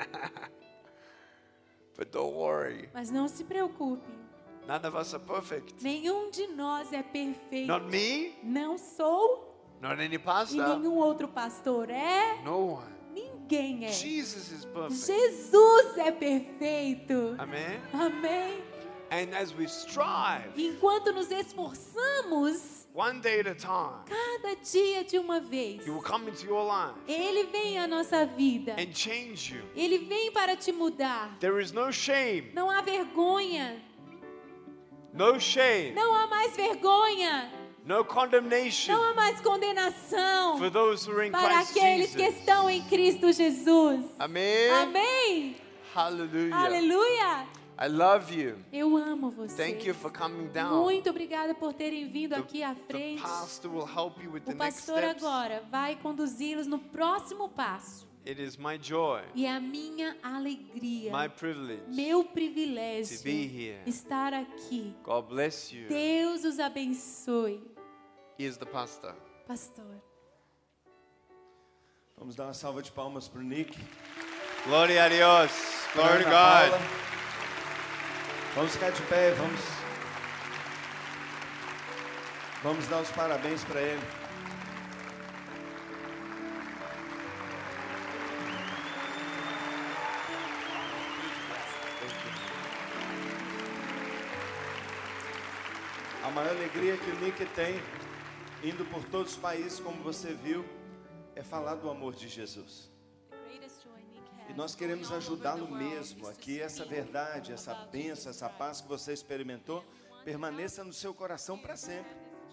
[SPEAKER 1] But don't worry.
[SPEAKER 2] Mas não se preocupe.
[SPEAKER 1] None of us are perfect.
[SPEAKER 2] Nenhum de nós é perfeito.
[SPEAKER 1] Not me,
[SPEAKER 2] Não sou
[SPEAKER 1] not any
[SPEAKER 2] e
[SPEAKER 1] pastor,
[SPEAKER 2] nenhum outro pastor é.
[SPEAKER 1] no one.
[SPEAKER 2] Ninguém é.
[SPEAKER 1] Jesus is perfect.
[SPEAKER 2] Jesus é perfeito.
[SPEAKER 1] Amen.
[SPEAKER 2] Amém.
[SPEAKER 1] And as we strive,
[SPEAKER 2] Enquanto nos esforçamos,
[SPEAKER 1] one day at a time,
[SPEAKER 2] cada dia de uma vez,
[SPEAKER 1] He will come into your life
[SPEAKER 2] Ele vem à nossa vida.
[SPEAKER 1] and change you.
[SPEAKER 2] Ele vem para te mudar.
[SPEAKER 1] There is no shame,
[SPEAKER 2] Não há vergonha.
[SPEAKER 1] no shame,
[SPEAKER 2] Não há mais vergonha.
[SPEAKER 1] no condemnation
[SPEAKER 2] Não há mais condenação
[SPEAKER 1] for those who are in
[SPEAKER 2] para
[SPEAKER 1] Christ
[SPEAKER 2] aqueles que
[SPEAKER 1] Jesus.
[SPEAKER 2] estão em Cristo Jesus.
[SPEAKER 1] Amen.
[SPEAKER 2] Amém.
[SPEAKER 1] Hallelujah.
[SPEAKER 2] Aleluia.
[SPEAKER 1] I love you.
[SPEAKER 2] Eu amo você.
[SPEAKER 1] Thank you for coming down.
[SPEAKER 2] Muito obrigada por terem vindo aqui à
[SPEAKER 1] The
[SPEAKER 2] frente.
[SPEAKER 1] pastor will help you with the
[SPEAKER 2] O
[SPEAKER 1] next
[SPEAKER 2] pastor
[SPEAKER 1] steps.
[SPEAKER 2] agora vai conduzi-los no próximo passo.
[SPEAKER 1] It is my joy,
[SPEAKER 2] E é a minha alegria,
[SPEAKER 1] my privilege
[SPEAKER 2] meu
[SPEAKER 1] to
[SPEAKER 2] privilégio
[SPEAKER 1] be here.
[SPEAKER 2] estar aqui.
[SPEAKER 1] God bless you.
[SPEAKER 2] Deus os abençoe.
[SPEAKER 1] He is the pastor.
[SPEAKER 2] Pastor.
[SPEAKER 3] Vamos dar uma salva de palmas para o Nick.
[SPEAKER 1] Gloria a Dios. Glory to
[SPEAKER 3] Ana Paula.
[SPEAKER 1] God.
[SPEAKER 3] Vamos ficar de pé, vamos. Vamos dar os parabéns para ele. A maior alegria que o Nick tem, indo por todos os países, como você viu, é falar do amor de Jesus. E nós queremos ajudá-lo mesmo aqui, essa verdade, essa bênção, essa paz que você experimentou, permaneça no seu coração para sempre.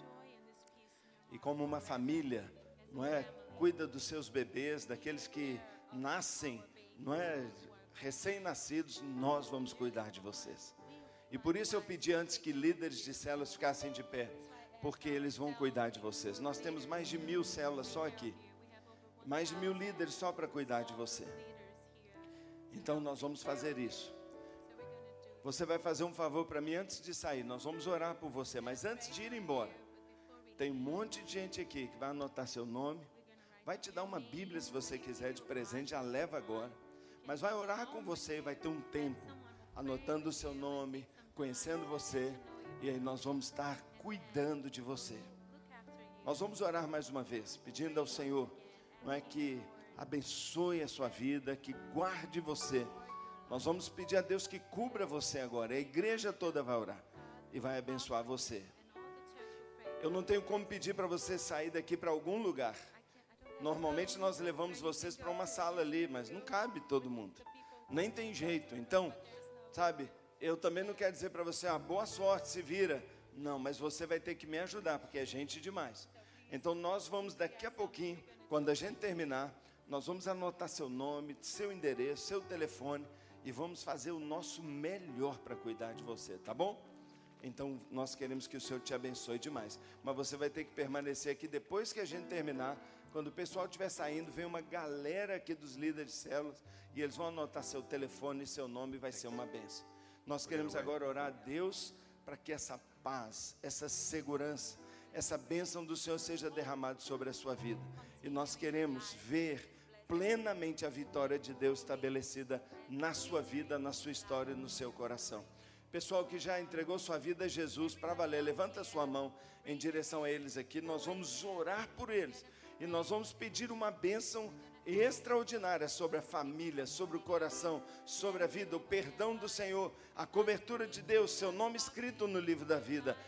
[SPEAKER 3] E como uma família, não é, cuida dos seus bebês, daqueles que nascem, não é, recém-nascidos, nós vamos cuidar de vocês. E por isso eu pedi antes que líderes de células ficassem de pé, porque eles vão cuidar de vocês. Nós temos mais de mil células só aqui, mais de mil líderes só para cuidar de você. Então nós vamos fazer isso. Você vai fazer um favor para mim antes de sair, nós vamos orar por você, mas antes de ir embora, tem um monte de gente aqui que vai anotar seu nome, vai te dar uma Bíblia se você quiser de presente, já leva agora, mas vai orar com você, vai ter um tempo, anotando o seu nome, conhecendo você, e aí nós vamos estar cuidando de você. Nós vamos orar mais uma vez, pedindo ao Senhor, não é, que abençoe a sua vida, que guarde você. Nós vamos pedir a Deus que cubra você agora. A igreja toda vai orar e vai abençoar você. Eu não tenho como pedir para você sair daqui para algum lugar. Normalmente nós levamos vocês para uma sala ali, mas não cabe todo mundo. Nem tem jeito. Então, sabe, eu também não quero dizer para você, ah, boa sorte, se vira. Não, mas você vai ter que me ajudar, porque é gente demais. Então nós vamos daqui a pouquinho, quando a gente terminar, nós vamos anotar seu nome, seu endereço, seu telefone, e vamos fazer o nosso melhor para cuidar de você, tá bom? Então, nós queremos que o Senhor te abençoe demais. Mas você vai ter que permanecer aqui depois que a gente terminar. Quando o pessoal estiver saindo, vem uma galera aqui dos líderes de células, e eles vão anotar seu telefone e seu nome, e vai ser uma bênção. Nós queremos agora orar a Deus para que essa paz, essa segurança, essa bênção do Senhor seja derramada sobre a sua vida. E nós queremos ver plenamente a vitória de Deus estabelecida na sua vida, na sua história e no seu coração. Pessoal que já entregou sua vida a Jesus para valer, levanta a sua mão em direção a eles aqui. Nós vamos orar por eles e nós vamos pedir uma bênção extraordinária sobre a família, sobre o coração, sobre a vida, o perdão do Senhor, a cobertura de Deus, seu nome escrito no livro da vida.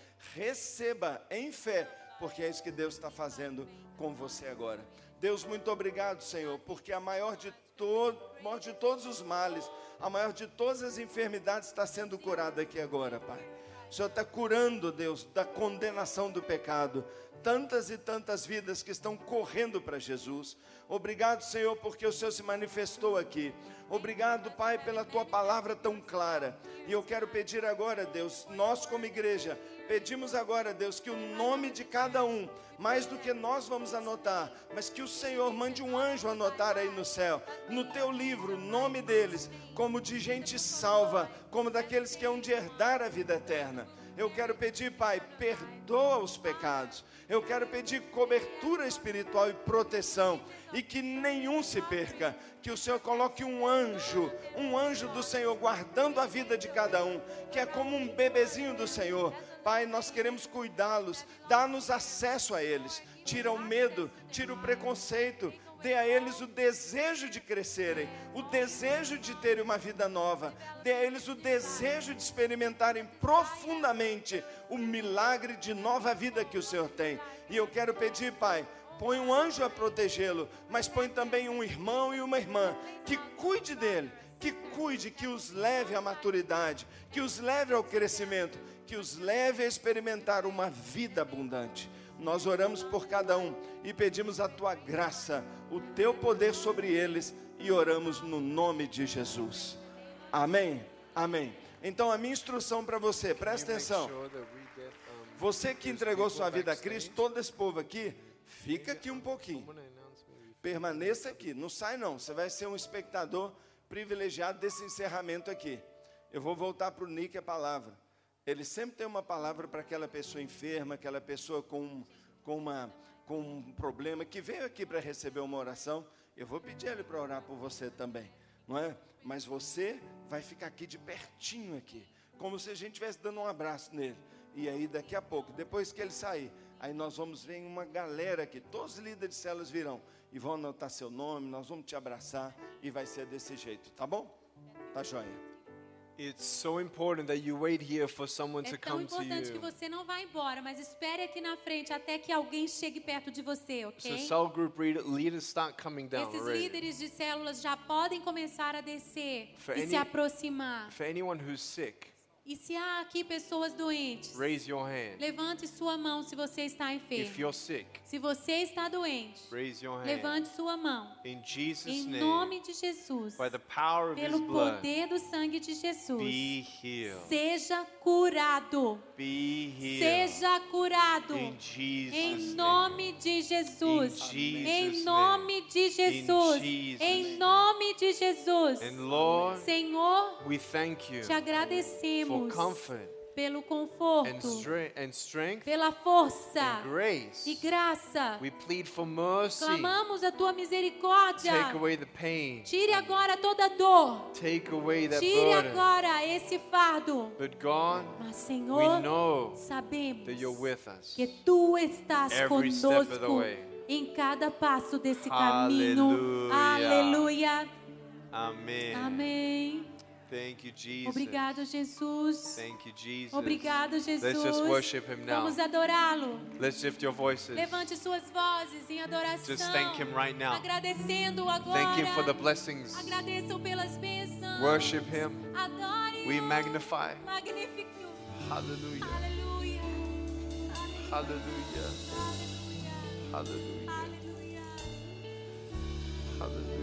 [SPEAKER 3] Receba em fé, porque é isso que Deus está fazendo com você agora. Deus, muito obrigado, Senhor, porque a maior de, to- maior de todos os males, a maior de todas as enfermidades está sendo curada aqui agora, Pai. O Senhor está curando, Deus, da condenação do pecado. Tantas e tantas vidas que estão correndo para Jesus. Obrigado, Senhor, porque o Senhor se manifestou aqui. Obrigado, Pai, pela Tua palavra tão clara. E eu quero pedir agora, Deus, nós como igreja, pedimos agora, Deus, que o nome de cada um, mais do que nós vamos anotar, mas que o Senhor mande um anjo anotar aí no céu, no Teu livro, o nome deles, como de gente salva, como daqueles que hão de herdar a vida eterna. Eu quero pedir, Pai, perdoa os pecados. Eu quero pedir cobertura espiritual e proteção, e que nenhum se perca, que o Senhor coloque um anjo, um anjo do Senhor guardando a vida de cada um, que é como um bebezinho do Senhor. Pai, nós queremos cuidá-los, dá-nos acesso a eles, tira o medo, tira o preconceito, dê a eles o desejo de crescerem, o desejo de terem uma vida nova, dê a eles o desejo de experimentarem profundamente o milagre de nova vida que o Senhor tem. E eu quero pedir, Pai, põe um anjo a protegê-lo, mas põe também um irmão e uma irmã que cuide dele, que cuide, que os leve à maturidade, que os leve ao crescimento, que os leve a experimentar uma vida abundante. Nós oramos por cada um e pedimos a Tua graça, o Teu poder sobre eles, e oramos no nome de Jesus. Amém? Amém. Então a minha instrução para você, presta atenção. Você que entregou sua vida a Cristo, todo esse povo aqui, fica aqui um pouquinho. Permaneça aqui, não sai não. Você vai ser um espectador privilegiado desse encerramento aqui. Eu vou voltar para o Nick a palavra. Ele sempre tem uma palavra para aquela pessoa enferma, aquela pessoa com, com, uma, com um problema, que veio aqui para receber uma oração. Eu vou pedir ele para orar por você também, não é? Mas você vai ficar aqui de pertinho aqui, como se a gente estivesse dando um abraço nele. E aí daqui a pouco, depois que ele sair, aí nós vamos ver uma galera aqui, todos os líderes de células virão e vão anotar seu nome, nós vamos te abraçar e vai ser desse jeito, tá bom? Tá joia.
[SPEAKER 1] It's so important that you wait here for someone
[SPEAKER 2] É
[SPEAKER 1] to
[SPEAKER 2] tão
[SPEAKER 1] come to
[SPEAKER 2] importante que
[SPEAKER 1] you.
[SPEAKER 2] você não vá embora, mas espere aqui na frente até que alguém chegue perto de você,
[SPEAKER 1] So
[SPEAKER 2] ok?
[SPEAKER 1] cell group read- leaders start coming down
[SPEAKER 2] Esses
[SPEAKER 1] already.
[SPEAKER 2] líderes de células já podem começar a descer
[SPEAKER 1] For
[SPEAKER 2] e
[SPEAKER 1] any-
[SPEAKER 2] se aproximar.
[SPEAKER 1] For anyone who's sick,
[SPEAKER 2] E se há aqui pessoas doentes,
[SPEAKER 1] raise your hand.
[SPEAKER 2] levante sua mão se você está
[SPEAKER 1] If
[SPEAKER 2] enfermo.
[SPEAKER 1] you're sick,
[SPEAKER 2] Se você está doente,
[SPEAKER 1] raise your hand.
[SPEAKER 2] levante sua mão.
[SPEAKER 1] In Jesus'
[SPEAKER 2] Em
[SPEAKER 1] name,
[SPEAKER 2] nome de Jesus,
[SPEAKER 1] by the power of His
[SPEAKER 2] pelo
[SPEAKER 1] blood,
[SPEAKER 2] poder do sangue de Jesus,
[SPEAKER 1] be healed.
[SPEAKER 2] seja curado.
[SPEAKER 1] Be healed.
[SPEAKER 2] Seja curado.
[SPEAKER 1] In Jesus'
[SPEAKER 2] Em
[SPEAKER 1] name.
[SPEAKER 2] nome de Jesus.
[SPEAKER 1] In
[SPEAKER 2] Em
[SPEAKER 1] Jesus'
[SPEAKER 2] nome de Jesus.
[SPEAKER 1] Jesus'
[SPEAKER 2] Em
[SPEAKER 1] name.
[SPEAKER 2] nome de Jesus.
[SPEAKER 1] And Lord,
[SPEAKER 2] Senhor,
[SPEAKER 1] we thank you
[SPEAKER 2] te
[SPEAKER 1] for
[SPEAKER 2] agradecemos
[SPEAKER 1] comfort
[SPEAKER 2] pelo
[SPEAKER 1] and,
[SPEAKER 2] conforto,
[SPEAKER 1] stre- and strength
[SPEAKER 2] pela força
[SPEAKER 1] and grace.
[SPEAKER 2] e graça.
[SPEAKER 1] We plead for mercy.
[SPEAKER 2] Clamamos a tua misericórdia.
[SPEAKER 1] Take away the pain.
[SPEAKER 2] Tire agora toda dor.
[SPEAKER 1] Take away that
[SPEAKER 2] Tire
[SPEAKER 1] burden.
[SPEAKER 2] agora esse fardo.
[SPEAKER 1] But God,
[SPEAKER 2] Mas,
[SPEAKER 1] we
[SPEAKER 2] Senhor,
[SPEAKER 1] know
[SPEAKER 2] sabemos
[SPEAKER 1] that you're with us.
[SPEAKER 2] que tu estás
[SPEAKER 1] Every step of the
[SPEAKER 2] conosco
[SPEAKER 1] way.
[SPEAKER 2] em cada passo desse caminho.
[SPEAKER 1] Aleluia.
[SPEAKER 2] Aleluia.
[SPEAKER 1] Amen.
[SPEAKER 2] Amém.
[SPEAKER 1] Thank you, Jesus.
[SPEAKER 2] Obrigado, Jesus.
[SPEAKER 1] Thank you, Jesus.
[SPEAKER 2] Obrigado, Jesus.
[SPEAKER 1] Let's just worship Him now.
[SPEAKER 2] Vamos adorá-lo.
[SPEAKER 1] Let's lift your voices.
[SPEAKER 2] Levante suas vozes em adoração.
[SPEAKER 1] Just thank Him right now.
[SPEAKER 2] Agradecendo agora.
[SPEAKER 1] Thank Him for the blessings.
[SPEAKER 2] Agradeçam pelas bênçãos.
[SPEAKER 1] Worship Him.
[SPEAKER 2] Adore.
[SPEAKER 1] We magnify.
[SPEAKER 2] Magnifique-o.
[SPEAKER 1] Hallelujah.
[SPEAKER 2] Aleluia.
[SPEAKER 1] Hallelujah.
[SPEAKER 2] Aleluia.
[SPEAKER 1] Hallelujah.
[SPEAKER 2] Aleluia.
[SPEAKER 1] Hallelujah.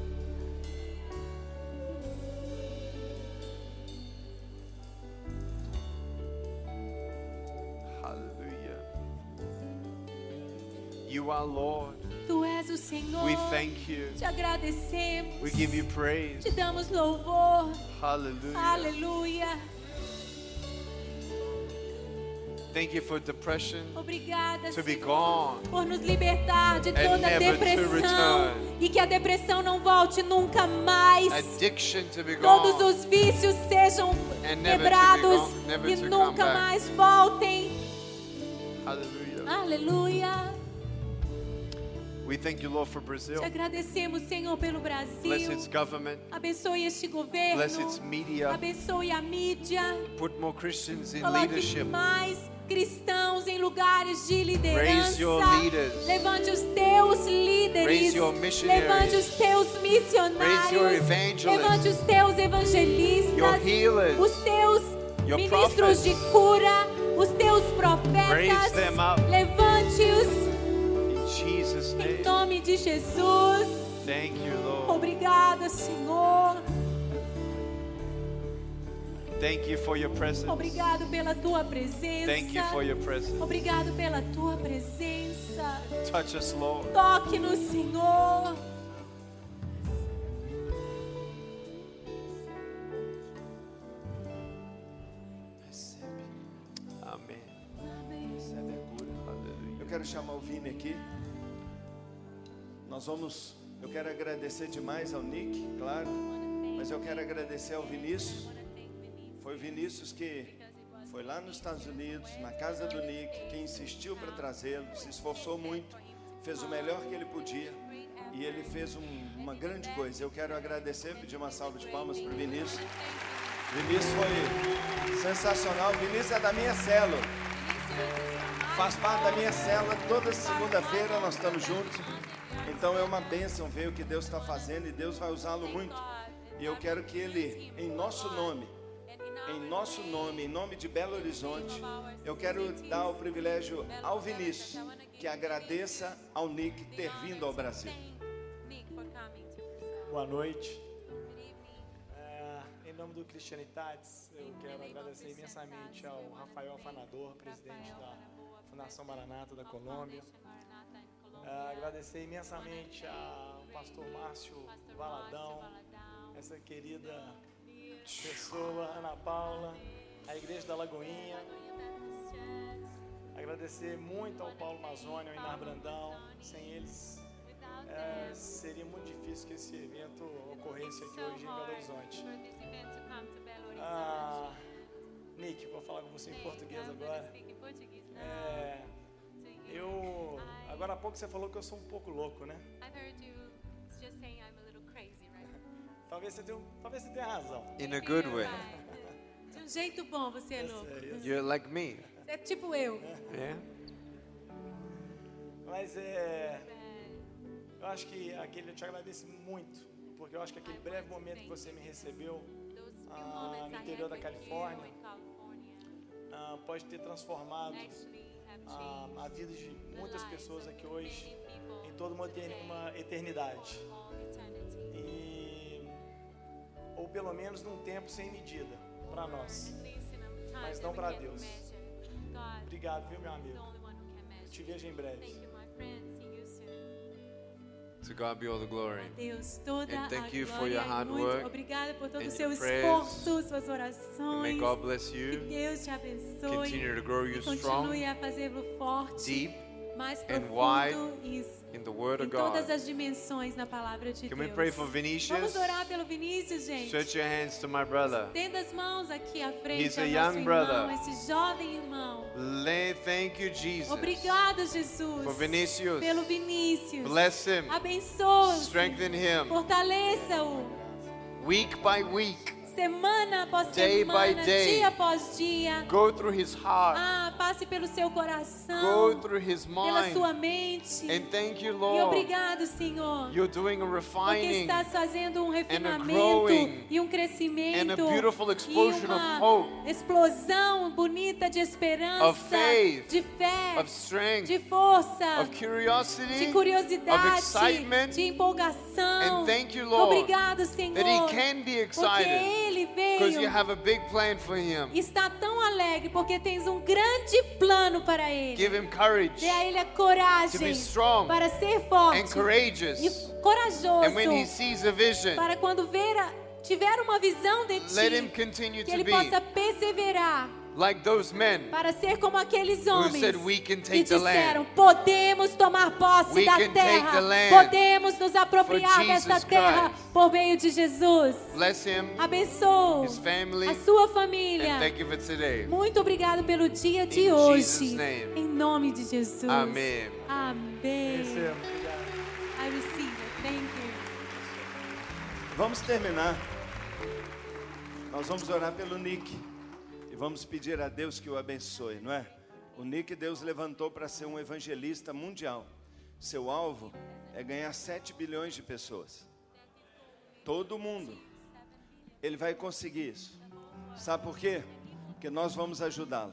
[SPEAKER 1] Hallelujah. You are Lord.
[SPEAKER 2] Tu és o Senhor.
[SPEAKER 1] We thank you.
[SPEAKER 2] Te agradecemos.
[SPEAKER 1] We give you praise.
[SPEAKER 2] Te damos louvor.
[SPEAKER 1] Hallelujah.
[SPEAKER 2] Aleluia.
[SPEAKER 1] Thank you for depression
[SPEAKER 2] Obrigada,
[SPEAKER 1] to be
[SPEAKER 2] Senhor,
[SPEAKER 1] gone.
[SPEAKER 2] por nos libertar de
[SPEAKER 1] And
[SPEAKER 2] toda
[SPEAKER 1] never to
[SPEAKER 2] depressão
[SPEAKER 1] return.
[SPEAKER 2] e que a depressão não volte nunca mais.
[SPEAKER 1] Addiction to be
[SPEAKER 2] Todos
[SPEAKER 1] gone.
[SPEAKER 2] os vícios sejam
[SPEAKER 1] And never to be
[SPEAKER 2] quebrados
[SPEAKER 1] gone- never
[SPEAKER 2] e
[SPEAKER 1] to come
[SPEAKER 2] nunca
[SPEAKER 1] back.
[SPEAKER 2] mais voltem.
[SPEAKER 1] Hallelujah.
[SPEAKER 2] Aleluia.
[SPEAKER 1] We thank you, Lord, for Brazil.
[SPEAKER 2] Te agradecemos, Senhor, pelo
[SPEAKER 1] Bless
[SPEAKER 2] Brasil.
[SPEAKER 1] its government.
[SPEAKER 2] Abençoe este governo.
[SPEAKER 1] Bless its media.
[SPEAKER 2] Abençoe a mídia.
[SPEAKER 1] Put more Christians in
[SPEAKER 2] Coloque
[SPEAKER 1] leadership.
[SPEAKER 2] mais cristãos em lugares de liderança.
[SPEAKER 1] Raise your leaders.
[SPEAKER 2] Levante os teus líderes.
[SPEAKER 1] Raise your missionaries.
[SPEAKER 2] Levante os teus missionários.
[SPEAKER 1] Raise your evangelists.
[SPEAKER 2] Levante os teus evangelistas.
[SPEAKER 1] Your healers.
[SPEAKER 2] Os teus
[SPEAKER 1] Your
[SPEAKER 2] ministros
[SPEAKER 1] prophets.
[SPEAKER 2] de cura. Os teus profetas.
[SPEAKER 1] Raise them up.
[SPEAKER 2] Levante-os
[SPEAKER 1] In Jesus'
[SPEAKER 2] em
[SPEAKER 1] name.
[SPEAKER 2] nome de Jesus.
[SPEAKER 1] Thank you, Lord.
[SPEAKER 2] Obrigada, Senhor.
[SPEAKER 1] Thank you for your presence.
[SPEAKER 2] Obrigado pela tua presença.
[SPEAKER 1] Thank you for your presence.
[SPEAKER 2] Obrigado pela tua presença.
[SPEAKER 1] Touch us, Lord.
[SPEAKER 2] Toque-nos, Senhor.
[SPEAKER 3] Recebe,
[SPEAKER 1] Amen.
[SPEAKER 2] Amém.
[SPEAKER 3] recebe a cura.
[SPEAKER 1] Hallelujah.
[SPEAKER 3] Eu quero chamar o Vini aqui. Nós vamos, eu quero agradecer demais ao Nick, claro, mas eu quero agradecer ao Vinícius. Foi o Vinícius que foi lá nos Estados Unidos, na casa do Nick, que insistiu para trazê-lo, se esforçou muito, fez o melhor que ele podia e ele fez um, uma grande coisa. Eu quero agradecer, pedir uma salva de palmas para o Vinícius. Vinícius foi sensacional. Vinícius é da minha célula, faz parte da minha célula. Toda segunda-feira nós estamos juntos. Então é uma bênção ver o que Deus está fazendo e Deus vai usá-lo muito. E eu quero que ele, em nosso nome, em nosso nome, em nome de Belo Horizonte, eu quero dar o privilégio ao Vinícius que agradeça ao Nick ter vindo ao Brasil.
[SPEAKER 4] Boa noite. É, em nome do Cristianidades, eu quero agradecer imensamente ao Rafael Afanador, presidente da Fundação Maranata da Colômbia. É, agradecer imensamente ao pastor Márcio Valadão, essa querida pessoa, Ana Paula, a Igreja da Lagoinha. Agradecer muito ao Paulo Mazônia, ao Inar Brandão. Sem eles, é, seria muito difícil que esse evento ocorresse aqui hoje em Belo Horizonte. Ah, Nick, vou falar com você em português agora. É, eu, agora há pouco você falou que eu sou um pouco louco, né? Talvez você tenha, talvez você tenha razão.
[SPEAKER 1] In a good way.
[SPEAKER 2] De um jeito bom você é louco.
[SPEAKER 1] You're like me.
[SPEAKER 2] É tipo eu.
[SPEAKER 1] Yeah?
[SPEAKER 4] Mas é, eu acho que aquele, eu te agradeço muito, porque eu acho que aquele breve momento que você me recebeu ah, no interior da Califórnia, ah, pode ter transformado ah, a vida de muitas pessoas aqui hoje em toda uma, uma eternidade. E, ou pelo menos num tempo sem medida para nós, mas não para Deus. Obrigado, viu, meu amigo? Eu te vejo em breve.
[SPEAKER 1] To God be all the glory.
[SPEAKER 2] Deus, toda
[SPEAKER 1] And
[SPEAKER 2] a
[SPEAKER 1] thank you for
[SPEAKER 2] glória
[SPEAKER 1] your
[SPEAKER 2] e
[SPEAKER 1] hard
[SPEAKER 2] muito
[SPEAKER 1] work
[SPEAKER 2] obrigada por todo o
[SPEAKER 1] and
[SPEAKER 2] seu
[SPEAKER 1] your prayers.
[SPEAKER 2] esforço, suas
[SPEAKER 1] And
[SPEAKER 2] orações.
[SPEAKER 1] may God bless
[SPEAKER 2] Que
[SPEAKER 1] you.
[SPEAKER 2] Deus te abençoe
[SPEAKER 1] Continue to grow you
[SPEAKER 2] e continue
[SPEAKER 1] strong,
[SPEAKER 2] a fazê-lo forte,
[SPEAKER 1] deep
[SPEAKER 2] mais
[SPEAKER 1] and
[SPEAKER 2] profundo e
[SPEAKER 1] in the Word
[SPEAKER 2] em
[SPEAKER 1] of
[SPEAKER 2] todas
[SPEAKER 1] God.
[SPEAKER 2] as dimensões na palavra de
[SPEAKER 1] Can we
[SPEAKER 2] Deus.
[SPEAKER 1] pray for Vinicius?
[SPEAKER 2] Vamos orar pelo Vinícius, gente.
[SPEAKER 1] Stretch your hands to my brother.
[SPEAKER 2] Estenda as mãos aqui à frente
[SPEAKER 1] He's
[SPEAKER 2] ao
[SPEAKER 1] a
[SPEAKER 2] nosso
[SPEAKER 1] young
[SPEAKER 2] irmão,
[SPEAKER 1] brother.
[SPEAKER 2] esse jovem irmão.
[SPEAKER 1] Lay, thank you, Jesus.
[SPEAKER 2] Obrigado, Jesus,
[SPEAKER 1] For Vinicius.
[SPEAKER 2] pelo Vinícius.
[SPEAKER 1] Bless him.
[SPEAKER 2] Abençoe-o,
[SPEAKER 1] Strengthen him.
[SPEAKER 2] fortaleça-o,
[SPEAKER 1] Week by week.
[SPEAKER 2] semana após
[SPEAKER 1] Day by
[SPEAKER 2] semana,
[SPEAKER 1] day.
[SPEAKER 2] dia após dia.
[SPEAKER 1] Go through his heart.
[SPEAKER 2] Ah, passe pelo seu
[SPEAKER 1] Go
[SPEAKER 2] coração,
[SPEAKER 1] through his
[SPEAKER 2] pela
[SPEAKER 1] mind.
[SPEAKER 2] sua mente.
[SPEAKER 1] And thank you,
[SPEAKER 2] E
[SPEAKER 1] Lord.
[SPEAKER 2] obrigado, Senhor,
[SPEAKER 1] You're doing a
[SPEAKER 2] porque
[SPEAKER 1] refining
[SPEAKER 2] estás fazendo um refinamento
[SPEAKER 1] growing
[SPEAKER 2] e um crescimento
[SPEAKER 1] and a beautiful
[SPEAKER 2] e
[SPEAKER 1] explosion
[SPEAKER 2] uma
[SPEAKER 1] of hope,
[SPEAKER 2] explosão bonita de esperança,
[SPEAKER 1] of faith,
[SPEAKER 2] de fé,
[SPEAKER 1] of strength,
[SPEAKER 2] de força,
[SPEAKER 1] of curiosity,
[SPEAKER 2] de curiosidade,
[SPEAKER 1] of excitement.
[SPEAKER 2] de empolgação.
[SPEAKER 1] And thank you, Lord,
[SPEAKER 2] Obrigado, Senhor,
[SPEAKER 1] that he can be
[SPEAKER 2] porque
[SPEAKER 1] excited
[SPEAKER 2] Ele
[SPEAKER 1] because
[SPEAKER 2] veio
[SPEAKER 1] you have a big plan for him.
[SPEAKER 2] está tão alegre porque tens um grande plano para ele.
[SPEAKER 1] Give him courage
[SPEAKER 2] Dê a ele a
[SPEAKER 1] to be
[SPEAKER 2] coragem
[SPEAKER 1] strong
[SPEAKER 2] para ser forte
[SPEAKER 1] and courageous.
[SPEAKER 2] e corajoso
[SPEAKER 1] And when he sees a vision,
[SPEAKER 2] para quando ver a, tiver uma visão de
[SPEAKER 1] let him
[SPEAKER 2] ti,
[SPEAKER 1] continue
[SPEAKER 2] que
[SPEAKER 1] to
[SPEAKER 2] ele
[SPEAKER 1] be
[SPEAKER 2] possa perseverar
[SPEAKER 1] like those men
[SPEAKER 2] para ser como aqueles homens
[SPEAKER 1] said, "We can
[SPEAKER 2] que
[SPEAKER 1] take the
[SPEAKER 2] disseram,
[SPEAKER 1] land.
[SPEAKER 2] podemos tomar posse
[SPEAKER 1] We
[SPEAKER 2] da
[SPEAKER 1] can take
[SPEAKER 2] terra,
[SPEAKER 1] the land
[SPEAKER 2] podemos nos apropriar
[SPEAKER 1] for
[SPEAKER 2] desta
[SPEAKER 1] Jesus
[SPEAKER 2] terra
[SPEAKER 1] Christ."
[SPEAKER 2] por meio de Jesus.
[SPEAKER 1] Bless him,
[SPEAKER 2] Abençoe
[SPEAKER 1] his family,
[SPEAKER 2] a sua
[SPEAKER 1] and
[SPEAKER 2] família.
[SPEAKER 1] thank you for today.
[SPEAKER 2] Muito obrigado pelo dia de
[SPEAKER 1] In
[SPEAKER 2] hoje.
[SPEAKER 1] Jesus' name.
[SPEAKER 2] Em nome de Jesus.
[SPEAKER 1] Amém.
[SPEAKER 2] Amém.
[SPEAKER 4] Receba. Obrigado.
[SPEAKER 2] I receive it. Thank you.
[SPEAKER 3] Vamos terminar. Nós vamos orar pelo Nick. E vamos pedir a Deus que o abençoe, não é? O Nick Deus levantou para ser um evangelista mundial. Seu alvo é ganhar sete bilhões de pessoas. Todo mundo. Ele vai conseguir isso. Sabe por quê? Porque nós vamos ajudá-lo.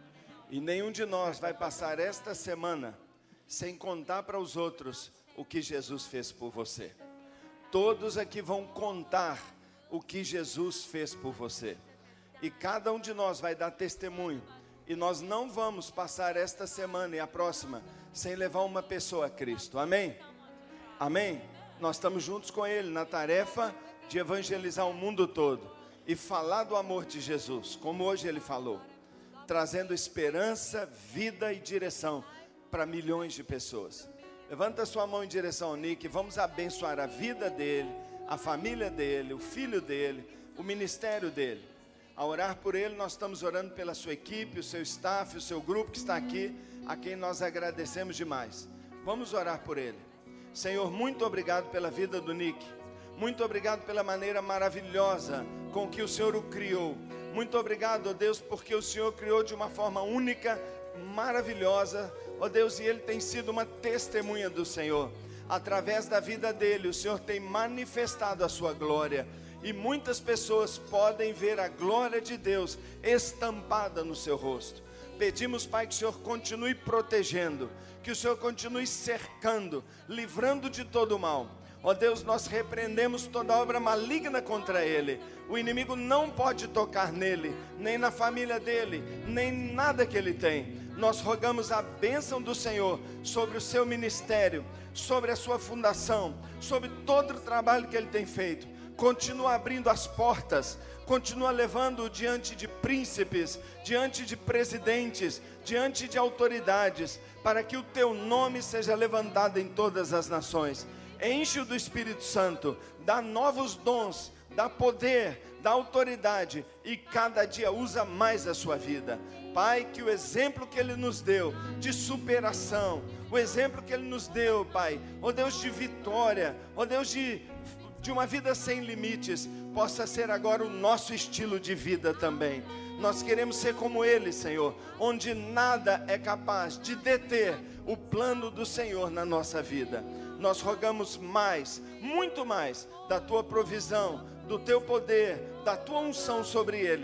[SPEAKER 3] E nenhum de nós vai passar esta semana sem contar para os outros o que Jesus fez por você. Todos aqui vão contar o que Jesus fez por você. E cada um de nós vai dar testemunho. E nós não vamos passar esta semana e a próxima sem levar uma pessoa a Cristo. Amém? Amém? Nós estamos juntos com Ele na tarefa de evangelizar o mundo todo e falar do amor de Jesus, como hoje Ele falou, trazendo esperança, vida e direção para milhões de pessoas. Levanta sua mão em direção ao Nick, vamos abençoar a vida dele, a família dele, o filho dele, o ministério dele. A orar por ele, nós estamos orando pela sua equipe, o seu staff, o seu grupo que está aqui, a quem nós agradecemos demais. Vamos orar por ele. Senhor, muito obrigado pela vida do Nick. Muito obrigado pela maneira maravilhosa com que o Senhor o criou. Muito obrigado, ó Deus, porque o Senhor criou de uma forma única, maravilhosa, ó Deus, e ele tem sido uma testemunha do Senhor. Através da vida dele, o Senhor tem manifestado a sua glória. E muitas pessoas podem ver a glória de Deus estampada no seu rosto. Pedimos, Pai, que o Senhor continue protegendo, que o Senhor continue cercando, livrando de todo o mal. Ó Deus, nós repreendemos toda obra maligna contra ele. O inimigo não pode tocar nele, nem na família dele, nem nada que ele tem. Nós rogamos a bênção do Senhor sobre o seu ministério, sobre a sua fundação, sobre todo o trabalho que ele tem feito. Continua abrindo as portas, continua levando-o diante de príncipes, diante de presidentes, diante de autoridades, para que o teu nome seja levantado em todas as nações. Enche-o do Espírito Santo, dá novos dons, dá poder, dá autoridade, e cada dia usa mais a sua vida. Pai, que o exemplo que Ele nos deu de superação, o exemplo que Ele nos deu, Pai, ó Deus de vitória, ó Deus de... de uma vida sem limites, possa ser agora o nosso estilo de vida também. Nós queremos ser como Ele, Senhor, onde nada é capaz de deter o plano do Senhor na nossa vida. Nós rogamos mais, muito mais, da Tua provisão, do Teu poder, da Tua unção sobre Ele,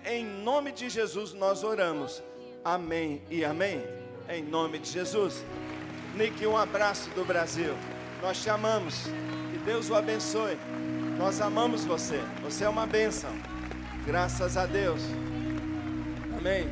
[SPEAKER 3] Em nome de Jesus nós oramos. Amém e amém. Em nome de Jesus. Nick, um abraço do Brasil. Nós te amamos. Que Deus o abençoe. Nós amamos você. Você é uma bênção. Graças a Deus. Amém.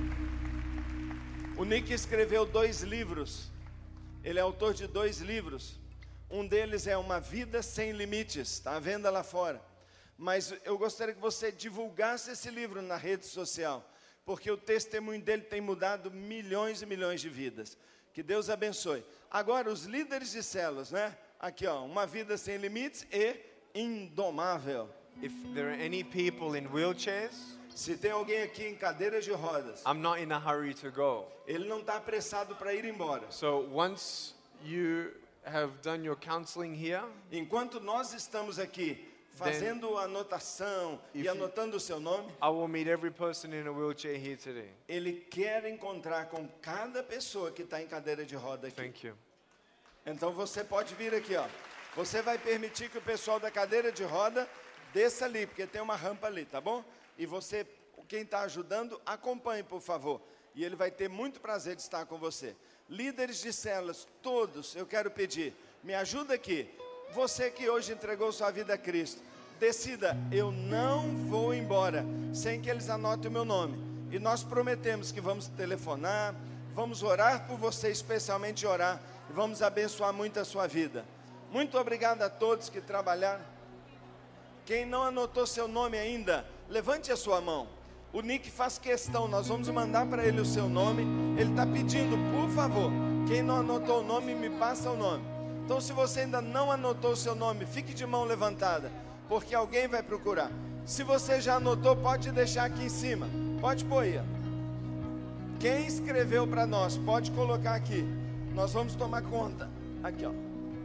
[SPEAKER 3] O Nick escreveu dois livros. Ele é autor de dois livros. Um deles é Uma Vida Sem Limites. Está à venda lá fora. Mas eu gostaria que você divulgasse esse livro na rede social, porque o testemunho dele tem mudado milhões e milhões de vidas. Que Deus abençoe. Agora, os líderes de células, né? Aqui, ó, Uma Vida Sem Limites e Indomável.
[SPEAKER 1] If there are any people in wheelchairs,
[SPEAKER 3] Se tem alguém aqui em cadeiras de rodas,
[SPEAKER 1] I'm not in a hurry to go.
[SPEAKER 3] ele não está apressado para ir embora.
[SPEAKER 1] So once you have done your counseling here,
[SPEAKER 3] Enquanto nós estamos aqui fazendo anotação
[SPEAKER 1] If
[SPEAKER 3] e
[SPEAKER 1] you-
[SPEAKER 3] anotando o seu nome,
[SPEAKER 1] I will meet every person in a wheelchair here today.
[SPEAKER 3] ele quer encontrar com cada pessoa que está em cadeira de roda aqui.
[SPEAKER 1] Thank you.
[SPEAKER 3] Então você pode vir aqui, ó. Você vai permitir que o pessoal da cadeira de roda desça ali, porque tem uma rampa ali, tá bom? E você, quem está ajudando, acompanhe, por favor. E ele vai ter muito prazer de estar com você. Líderes de células, todos, eu quero pedir, me ajuda aqui. Você que hoje entregou sua vida a Cristo, decida, eu não vou embora sem que eles anotem o meu nome. E nós prometemos que vamos telefonar, vamos orar por você, especialmente orar, e vamos abençoar muito a sua vida. Muito obrigado a todos que trabalharam. Quem não anotou seu nome ainda, levante a sua mão. O Nick faz questão, nós vamos mandar para ele o seu nome. Ele está pedindo, por favor, quem não anotou o nome, me passa o nome. Então, se você ainda não anotou o seu nome, fique de mão levantada, porque alguém vai procurar. Se você já anotou, pode deixar aqui em cima. Pode pôr aí, ó. Quem escreveu para nós, pode colocar aqui. Nós vamos tomar conta. Aqui, ó.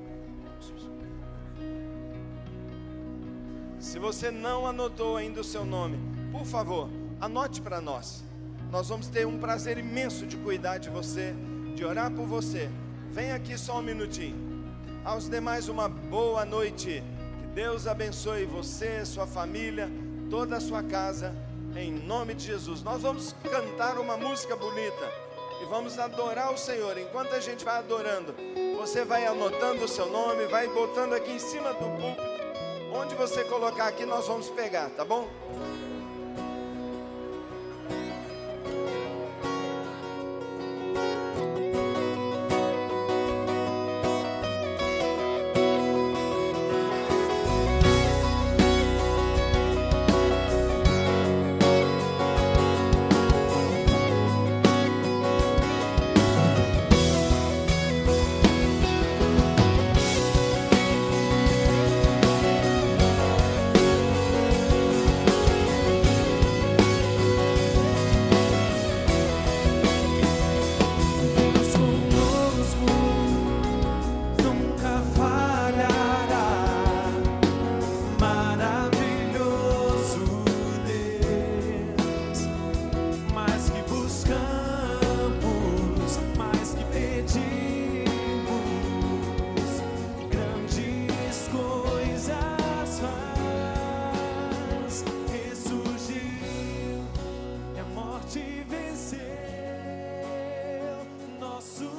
[SPEAKER 3] Se você não anotou ainda o seu nome, por favor, anote para nós. Nós vamos ter um prazer imenso de cuidar de você, de orar por você. Vem aqui só um minutinho. Aos demais, uma boa noite. Que Deus abençoe você, sua família, toda a sua casa, em nome de Jesus. Nós vamos cantar uma música bonita e vamos adorar o Senhor. Enquanto a gente vai adorando, você vai anotando o seu nome, vai botando aqui em cima do púlpito. Onde você colocar aqui, nós vamos pegar, tá bom?
[SPEAKER 5] Morte venceu, nosso